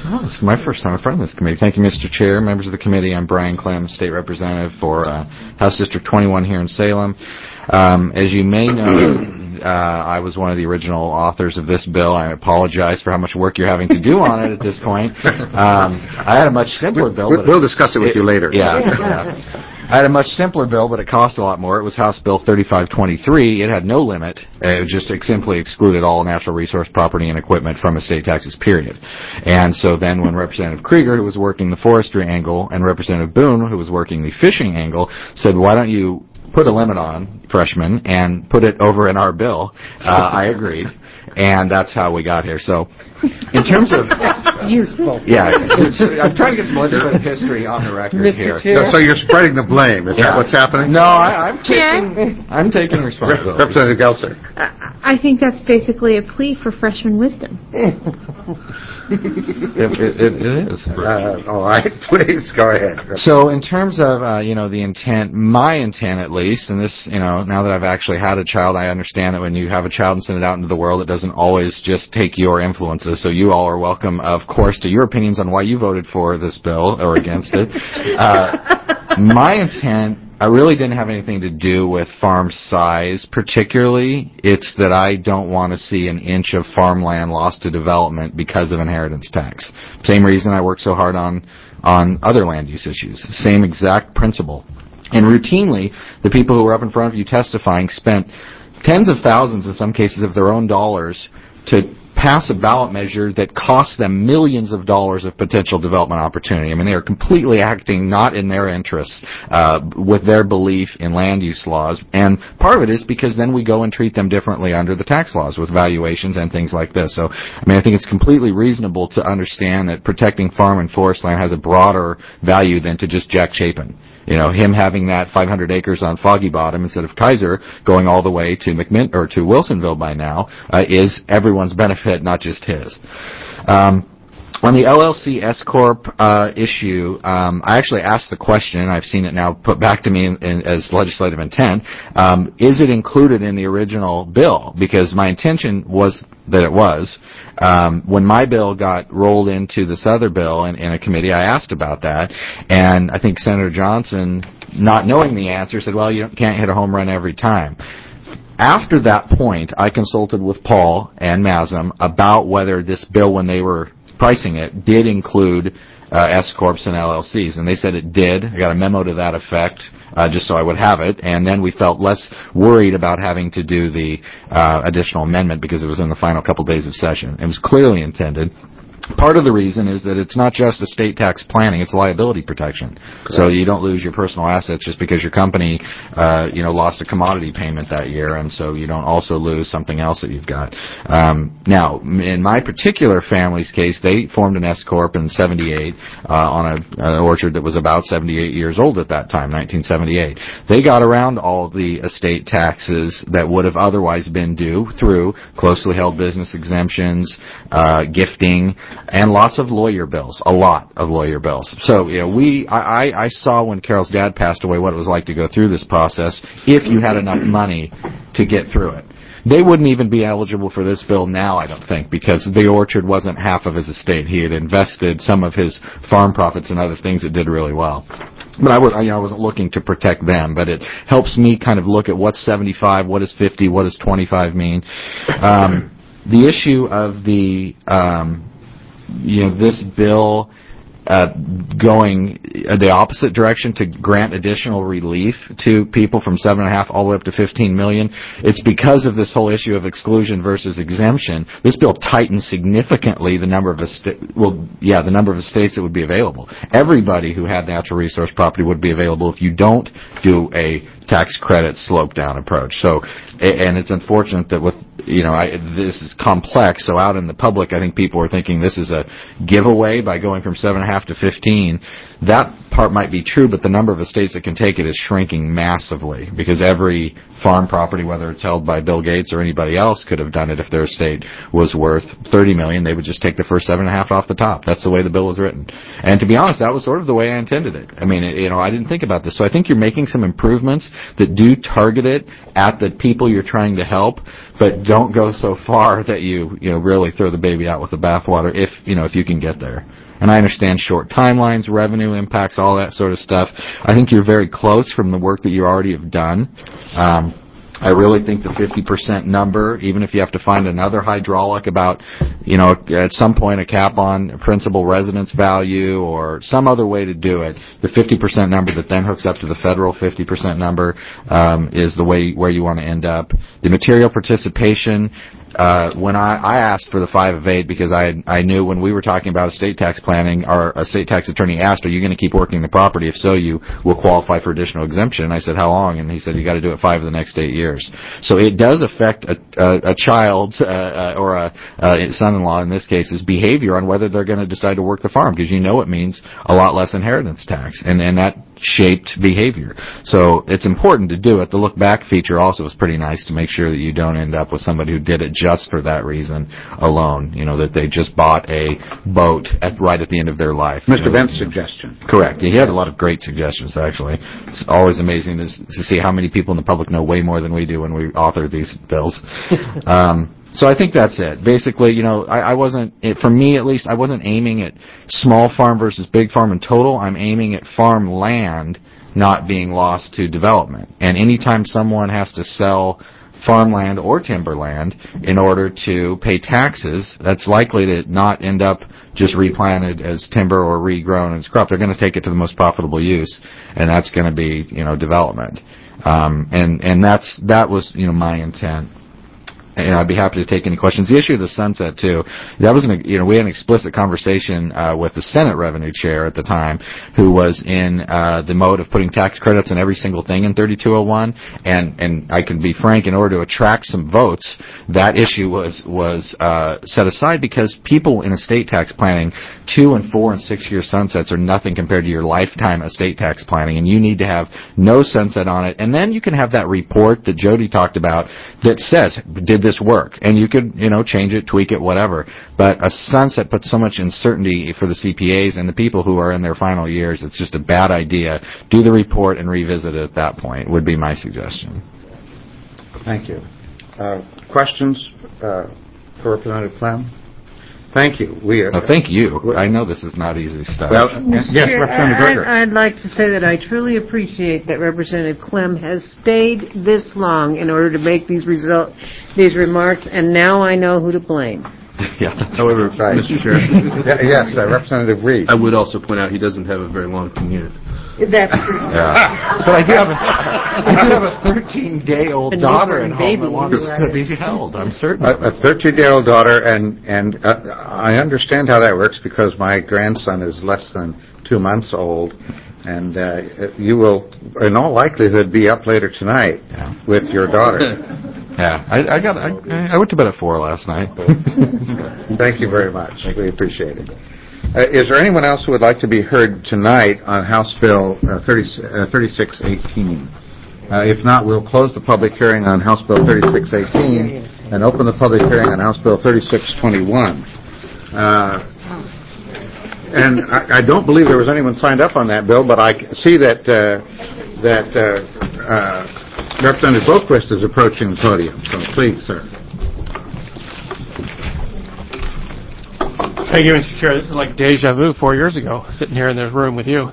Oh, this is my first time in front of this committee. Thank you, Mr. Chair, members of the committee. I'm Brian Clem, State Representative for House District 21 here in Salem. As you may know, I was one of the original authors of this bill. I apologize for how much work you're having to do on it at this point. I had a much simpler bill. We'll discuss it with you later. Yeah. I had a much simpler bill, but it cost a lot more. It was House Bill 3523. It had no limit. It simply excluded all natural resource property and equipment from estate taxes, period. And so then when Representative Krieger, who was working the forestry angle, and Representative Boone, who was working the fishing angle, said, why don't you put a limit on freshmen and put it over in our bill, I agreed. And that's how we got here. So, in terms of useful, yeah, I'm trying to get some legislative history on the record here. So you're spreading the blame. Is that what's happening? No, I'm taking responsibility. Representative Gelser. I think that's basically a plea for freshman wisdom. It is. All right, please go ahead. So, in terms of the intent, my intent at least, and this, now that I've actually had a child, I understand that when you have a child and send it out into the world, it doesn't always just take your influences. So you all are welcome, of course, to your opinions on why you voted for this bill or against it. My intent, I really didn't have anything to do with farm size particularly. It's that I don't want to see an inch of farmland lost to development because of inheritance tax. Same reason I work so hard on other land use issues. Same exact principle. And routinely, the people who were up in front of you testifying spent tens of thousands, in some cases, of their own dollars to pass a ballot measure that costs them millions of dollars of potential development opportunity. I mean, they are completely acting not in their interests with their belief in land use laws. And part of it is because then we go and treat them differently under the tax laws with valuations and things like this. So, I mean, I think it's completely reasonable to understand that protecting farm and forest land has a broader value than to just Jack Chapin. Him having that 500 acres on Foggy Bottom instead of Kaiser going all the way to to Wilsonville by now is everyone's benefit, not just his. On the LLC S-Corp issue, I actually asked the question, and I've seen it now put back to me as legislative intent, is it included in the original bill? Because my intention was that it was. When my bill got rolled into this other bill in a committee, I asked about that, and I think Senator Johnson, not knowing the answer, said, well, you can't hit a home run every time. After that point, I consulted with Paul and Masm about whether this bill, when they were pricing it, did include S-Corps and LLCs, and they said it did. I got a memo to that effect, just so I would have it, and then we felt less worried about having to do the additional amendment because it was in the final couple days of session. It was clearly intended. Part of the reason is that it's not just estate tax planning, it's liability protection. Correct. So you don't lose your personal assets just because your company, lost a commodity payment that year, and so you don't also lose something else that you've got. Now, in my particular family's case, they formed an S-Corp in 78 on an orchard that was about 78 years old at that time, 1978. They got around all the estate taxes that would have otherwise been due through closely held business exemptions, gifting, and lots of lawyer bills, a lot of lawyer bills. So, I saw when Carol's dad passed away what it was like to go through this process if you had enough money to get through it. They wouldn't even be eligible for this bill now, I don't think, because the orchard wasn't half of his estate. He had invested some of his farm profits in other things that did really well. But I wasn't looking to protect them, but it helps me kind of look at what's 75, what is 50, what does 25 mean. The issue of this bill going the opposite direction to grant additional relief to people from 7.5 all the way up to 15 million. It's because of this whole issue of exclusion versus exemption. This bill tightens significantly the number of the number of estates that would be available. Everybody who had natural resource property would be available if you don't do a tax credit slope down approach. So, and it's unfortunate that with this is complex. So out in the public, I think people are thinking this is a giveaway by going from 7.5 to 15. That part might be true, but the number of estates that can take it is shrinking massively because every farm property, whether it's held by Bill Gates or anybody else, could have done it if their estate was worth $30 million. They would just take the first 7.5 off the top. That's the way the bill was written. And to be honest, that was sort of the way I intended it. I mean, I didn't think about this. So I think you're making some improvements. that do target it at the people you're trying to help, but don't go so far that you really throw the baby out with the bathwater if you can get there. And I understand short timelines, revenue impacts, all that sort of stuff. I think you're very close from the work that you already have done. I really think the 50% number, even if you have to find another hydraulic about, at some point a cap on principal residence value or some other way to do it, the 50% number that then hooks up to the federal 50% number is the way where you want to end up. The material participation, when I asked for the 5 of 8 because I knew when we were talking about estate tax planning, our estate tax attorney asked, are you going to keep working the property? If so, you will qualify for additional exemption. And I said, how long? And he said, you got to do it 5 of the next 8 years. So it does affect a child's or a son-in-law in this case's behavior on whether they're going to decide to work the farm, because it means a lot less inheritance tax, and that shaped behavior. So it's important to do it. The look back feature also is pretty nice to make sure that you don't end up with somebody who did it just for that reason alone, that they just bought a boat right at the end of their life. Mr. Vent's suggestion. Correct. He had a lot of great suggestions, actually. It's always amazing to see how many people in the public know way more than we do when we author these bills. So I think that's it. Basically, I wasn't, for me at least, I wasn't aiming at small farm versus big farm in total. I'm aiming at farm land not being lost to development. And anytime someone has to sell farmland or timberland in order to pay taxes, that's likely to not end up just replanted as timber or regrown as crop. They're going to take it to the most profitable use, and that's going to be, development. And that was, my intent. And I'd be happy to take any questions. The issue of the sunset too, that was we had an explicit conversation with the Senate Revenue Chair at the time, who was in the mode of putting tax credits in every single thing in 3201. And I can be frank, in order to attract some votes, that issue was set aside because people in estate tax planning, 2 and 4 and 6 year sunsets are nothing compared to your lifetime estate tax planning, and you need to have no sunset on it. And then you can have that report that Jody talked about that says, did this work? And you could, change it, tweak it, whatever. But a sunset puts so much uncertainty for the CPAs and the people who are in their final years. It's just a bad idea. Do the report and revisit it at that point would be my suggestion. Thank you. Questions for Representative Clem? Thank you. Thank you. I know this is not easy stuff. Well, yes, Representative Berger. I'd like to say that I truly appreciate that Representative Clem has stayed this long in order to make these remarks, and now I know who to blame. However, Mr. Chair. Yes, Representative Reed. I would also point out he doesn't have a very long commute. That's true. Yeah. But I do have a 13-day-old daughter at home that wants to be held. I'm certain. A 13-day-old daughter, and I understand how that works because my grandson is less than 2 months old, and you will, in all likelihood, be up later tonight with your daughter. Yeah, I went to bed at 4 last night. Thank you very much. We appreciate it. Is there anyone else who would like to be heard tonight on House Bill 3618? If not, we'll close the public hearing on House Bill 3618 and open the public hearing on House Bill 3621. And I don't believe there was anyone signed up on that bill, but I see that Representative Boquist is approaching the podium. So please, sir. Thank you, Mr. Chair. This is like deja vu 4 years ago, sitting here in this room with you.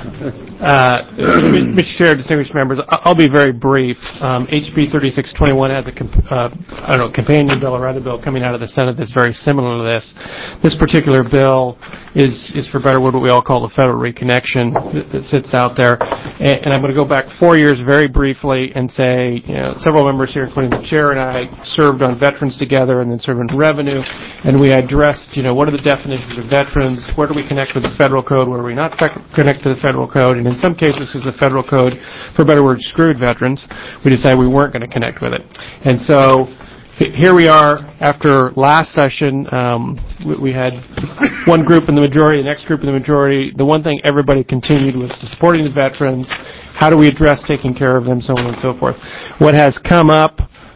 Mr. Chair, distinguished members, I'll be very brief. HB 3621 has a companion bill or other bill coming out of the Senate that's very similar to this. This particular bill is for better word, what we all call the federal reconnection that sits out there. And I'm going to go back 4 years very briefly and say, several members here, including the chair and I, served on veterans together and then served in revenue, and we addressed, what are the definitions of veterans, where do we connect with the federal code, where do we not connect to the federal code, and in some cases, because the federal code, for better word, screwed veterans, we decided we weren't going to connect with it. And so here we are after last session. We had one group in the majority, the next group in the majority. The one thing everybody continued was supporting the veterans. How do we address taking care of them, so on and so forth. What has come up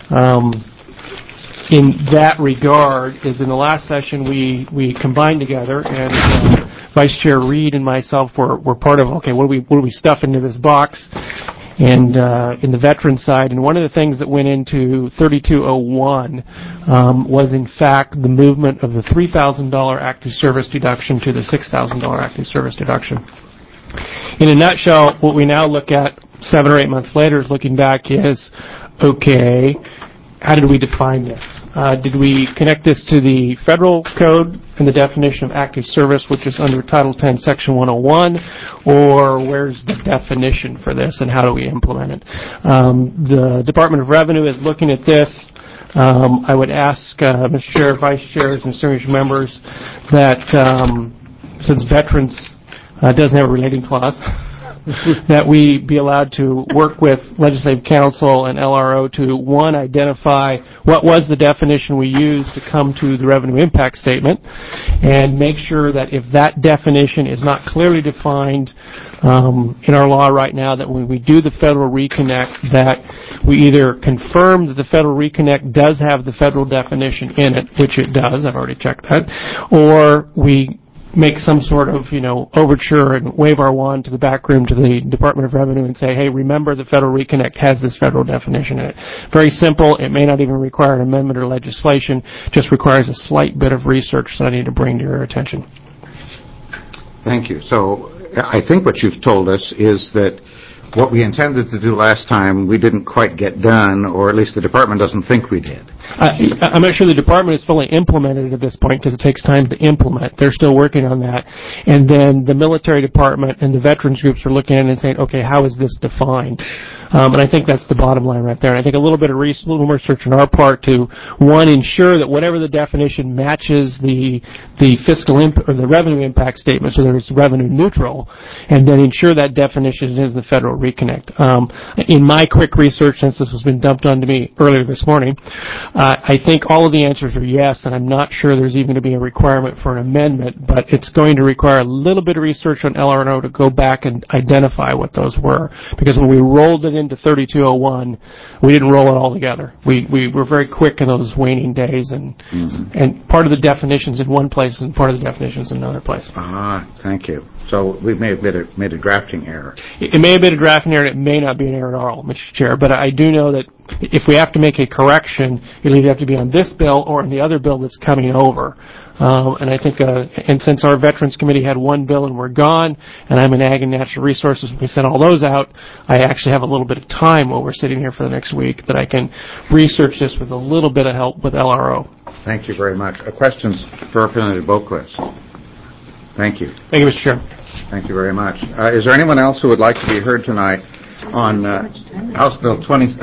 in that regard is in the last session we combined together, and Vice Chair Reed and myself were part of, okay, what do we stuff into this box? and in the veteran side. And one of the things that went into 3201 was, in fact, the movement of the $3,000 active service deduction to the $6,000 active service deduction. In a nutshell, what we now look at 7 or 8 months later is looking back is, okay, how did we define this? Did we connect this to the federal code and the definition of active service, which is under Title 10, Section 101, or where's the definition for this and how do we implement it? The Department of Revenue is looking at this. I would ask Mr. Chair, Vice Chairs, and distinguished members that since veterans doesn't have a relating clause, that we be allowed to work with Legislative Council and LRO to, one, identify what was the definition we used to come to the revenue impact statement, and make sure that if that definition is not clearly defined in our law right now, that when we do the Federal Reconnect, that we either confirm that the Federal Reconnect does have the federal definition in it, which it does, I've already checked that, or we make some sort of, overture and wave our wand to the back room to the Department of Revenue and say, hey, remember the Federal Reconnect has this federal definition in it. Very simple. It may not even require an amendment or legislation. Just requires a slight bit of research that I need to bring to your attention. Thank you. So I think what you've told us is that what we intended to do last time we didn't quite get done, or at least the department doesn't think we did. I'm not sure the department is fully implemented at this point because it takes time to implement. They're still working on that. And then the military department and the veterans groups are looking at it and saying, okay, how is this defined? And I think that's the bottom line right there. And I think a little bit of little more research on our part to, one, ensure that whatever the definition matches the fiscal or the revenue impact statement, so that it's revenue neutral, and then ensure that definition is the Federal Reconnect. In my quick research, since this has been dumped onto me earlier this morning, I think all of the answers are yes, and I'm not sure there's even going to be a requirement for an amendment, but it's going to require a little bit of research on LRO to go back and identify what those were. Because when we rolled it into 3201, we didn't roll it all together. We were very quick in those waning days, and part of the definitions in one place and part of the definitions in another place. Thank you. So we may have made a drafting error. It may have been a drafting error, and it may not be an error at all, Mr. Chair, but I do know that if we have to make a correction, it'll either have to be on this bill or in the other bill that's coming over. And I think, and since our Veterans Committee had one bill and we're gone, and I'm in Ag and Natural Resources, we sent all those out, I actually have a little bit of time while we're sitting here for the next week that I can research this with a little bit of help with LRO. Thank you very much. Questions for Representative Boquist? Thank you. Thank you, Mr. Chair. Thank you very much. Is there anyone else who would like to be heard tonight on House Bill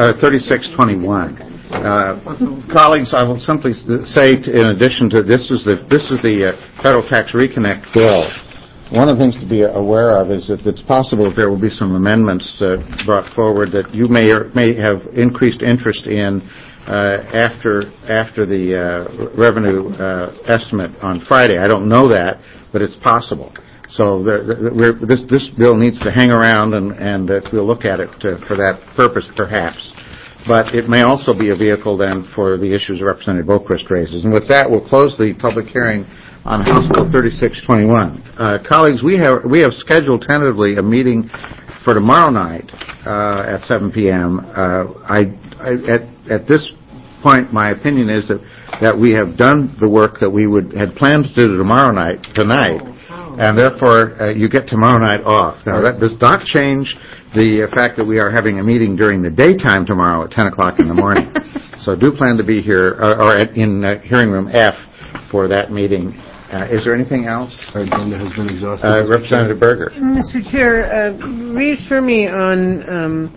3621? Colleagues, I will simply say, in addition to this is the Federal Tax Reconnect bill. One of the things to be aware of is that it's possible that there will be some amendments brought forward that you may have increased interest in after the revenue estimate on Friday. I don't know that, but it's possible. So this bill needs to hang around, and we'll look at it for that purpose, perhaps. But it may also be a vehicle then for the issues Representative Boquist raises. And with that, we'll close the public hearing on House Bill 3621. Colleagues, we have scheduled tentatively a meeting for tomorrow night at 7 p.m. At this point, my opinion is that we have done the work that we had planned to do tonight, and therefore you get tomorrow night off. Now, that does not change the fact that we are having a meeting during the daytime tomorrow at 10 o'clock in the morning. So do plan to be here, or in hearing room F for that meeting. Is there anything else? Our agenda has been exhausted. Representative Berger. Mr. Chair, reassure me on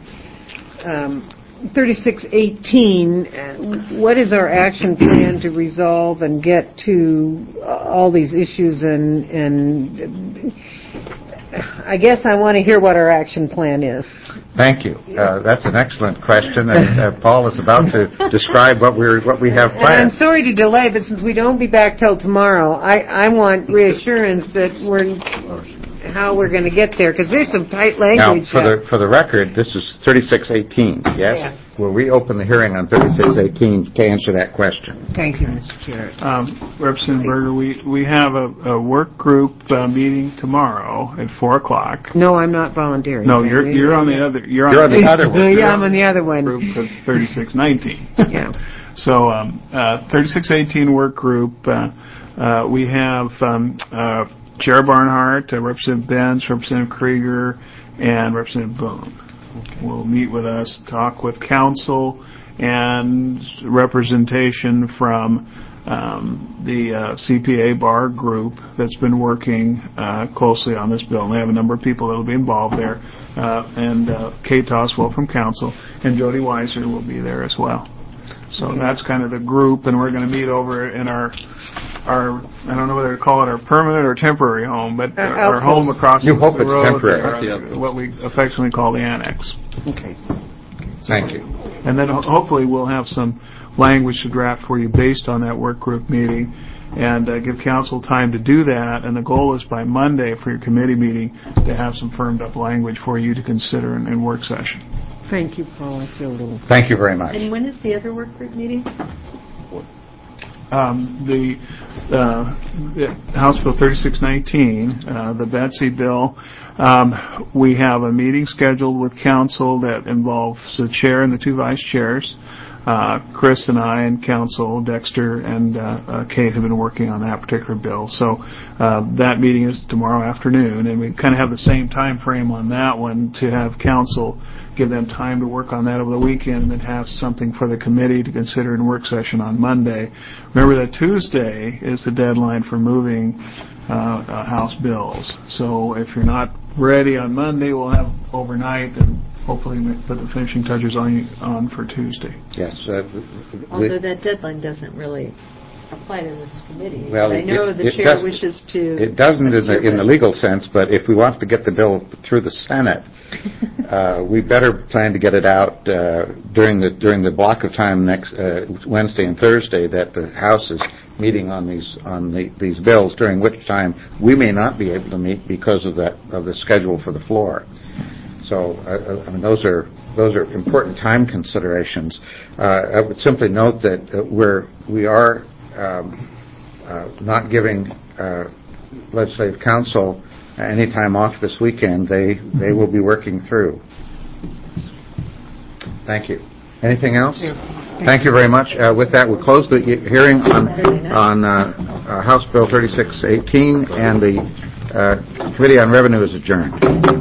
3618. What is our action plan to resolve and get to all these issues? And I guess I want to hear what our action plan is. Thank you. That's an excellent question, and Paul is about to describe what we have planned. And I'm sorry to delay, but since we don't be back till tomorrow, I want reassurance that how we're going to get there, because there's some tight language. Now, for the record, this is 3618. Yes. we'll reopen the hearing on 3618 to answer that question. Thank you, Mr. Chair. Representative Berger, we have a work group meeting tomorrow at 4:00. No, I'm not volunteering. No, you're on the other. You're on the other one. Yeah, I'm on the other one. Group of 3619. Yeah. So 3618 work group. We have Chair Barnhart, Representative Benz, Representative Krieger, and Representative Boone. Will meet with us, talk with council, and representation from the CPA bar group that's been working closely on this bill. And they have a number of people that will be involved there, and Kate Toswell from council, and Jody Weiser will be there as well. So that's kind of the group, and we're going to meet over in our I don't know whether to call it our permanent or temporary home, but our home across the road. You hope it's temporary. What we affectionately call the annex. Okay. Thank you. And then hopefully we'll have some language to draft for you based on that work group meeting, and give council time to do that. And the goal is by Monday for your committee meeting to have some firmed up language for you to consider in work session. Thank you, Paul. I feel a little... Thank you very much. And when is the other work group meeting? The House Bill 3619, the Betsy bill, we have a meeting scheduled with council that involves the chair and the two vice chairs. Chris and I and council, Dexter and Kate have been working on that particular bill. So that meeting is tomorrow afternoon, and we kind of have the same time frame on that one to have council give them time to work on that over the weekend and then have something for the committee to consider in work session on Monday. Remember that Tuesday is the deadline for moving House bills. So if you're not ready on Monday, we'll have overnight and hopefully put the finishing touches on for Tuesday. Yes. Although that deadline doesn't really apply to this committee. Well, I know the chair wishes to... It doesn't in the legal sense, but if we want to get the bill through the Senate, we better plan to get it out during the block of time next Wednesday and Thursday that the House is meeting on these bills, during which time we may not be able to meet because of the schedule for the floor. So, I mean, those are important time considerations. I would simply note that we are not giving Legislative Council any time off this weekend. They will be working through. Thank you. Anything else? Thank you very much. With that, we'll close the hearing on House Bill 3618, and the Committee on Revenue is adjourned.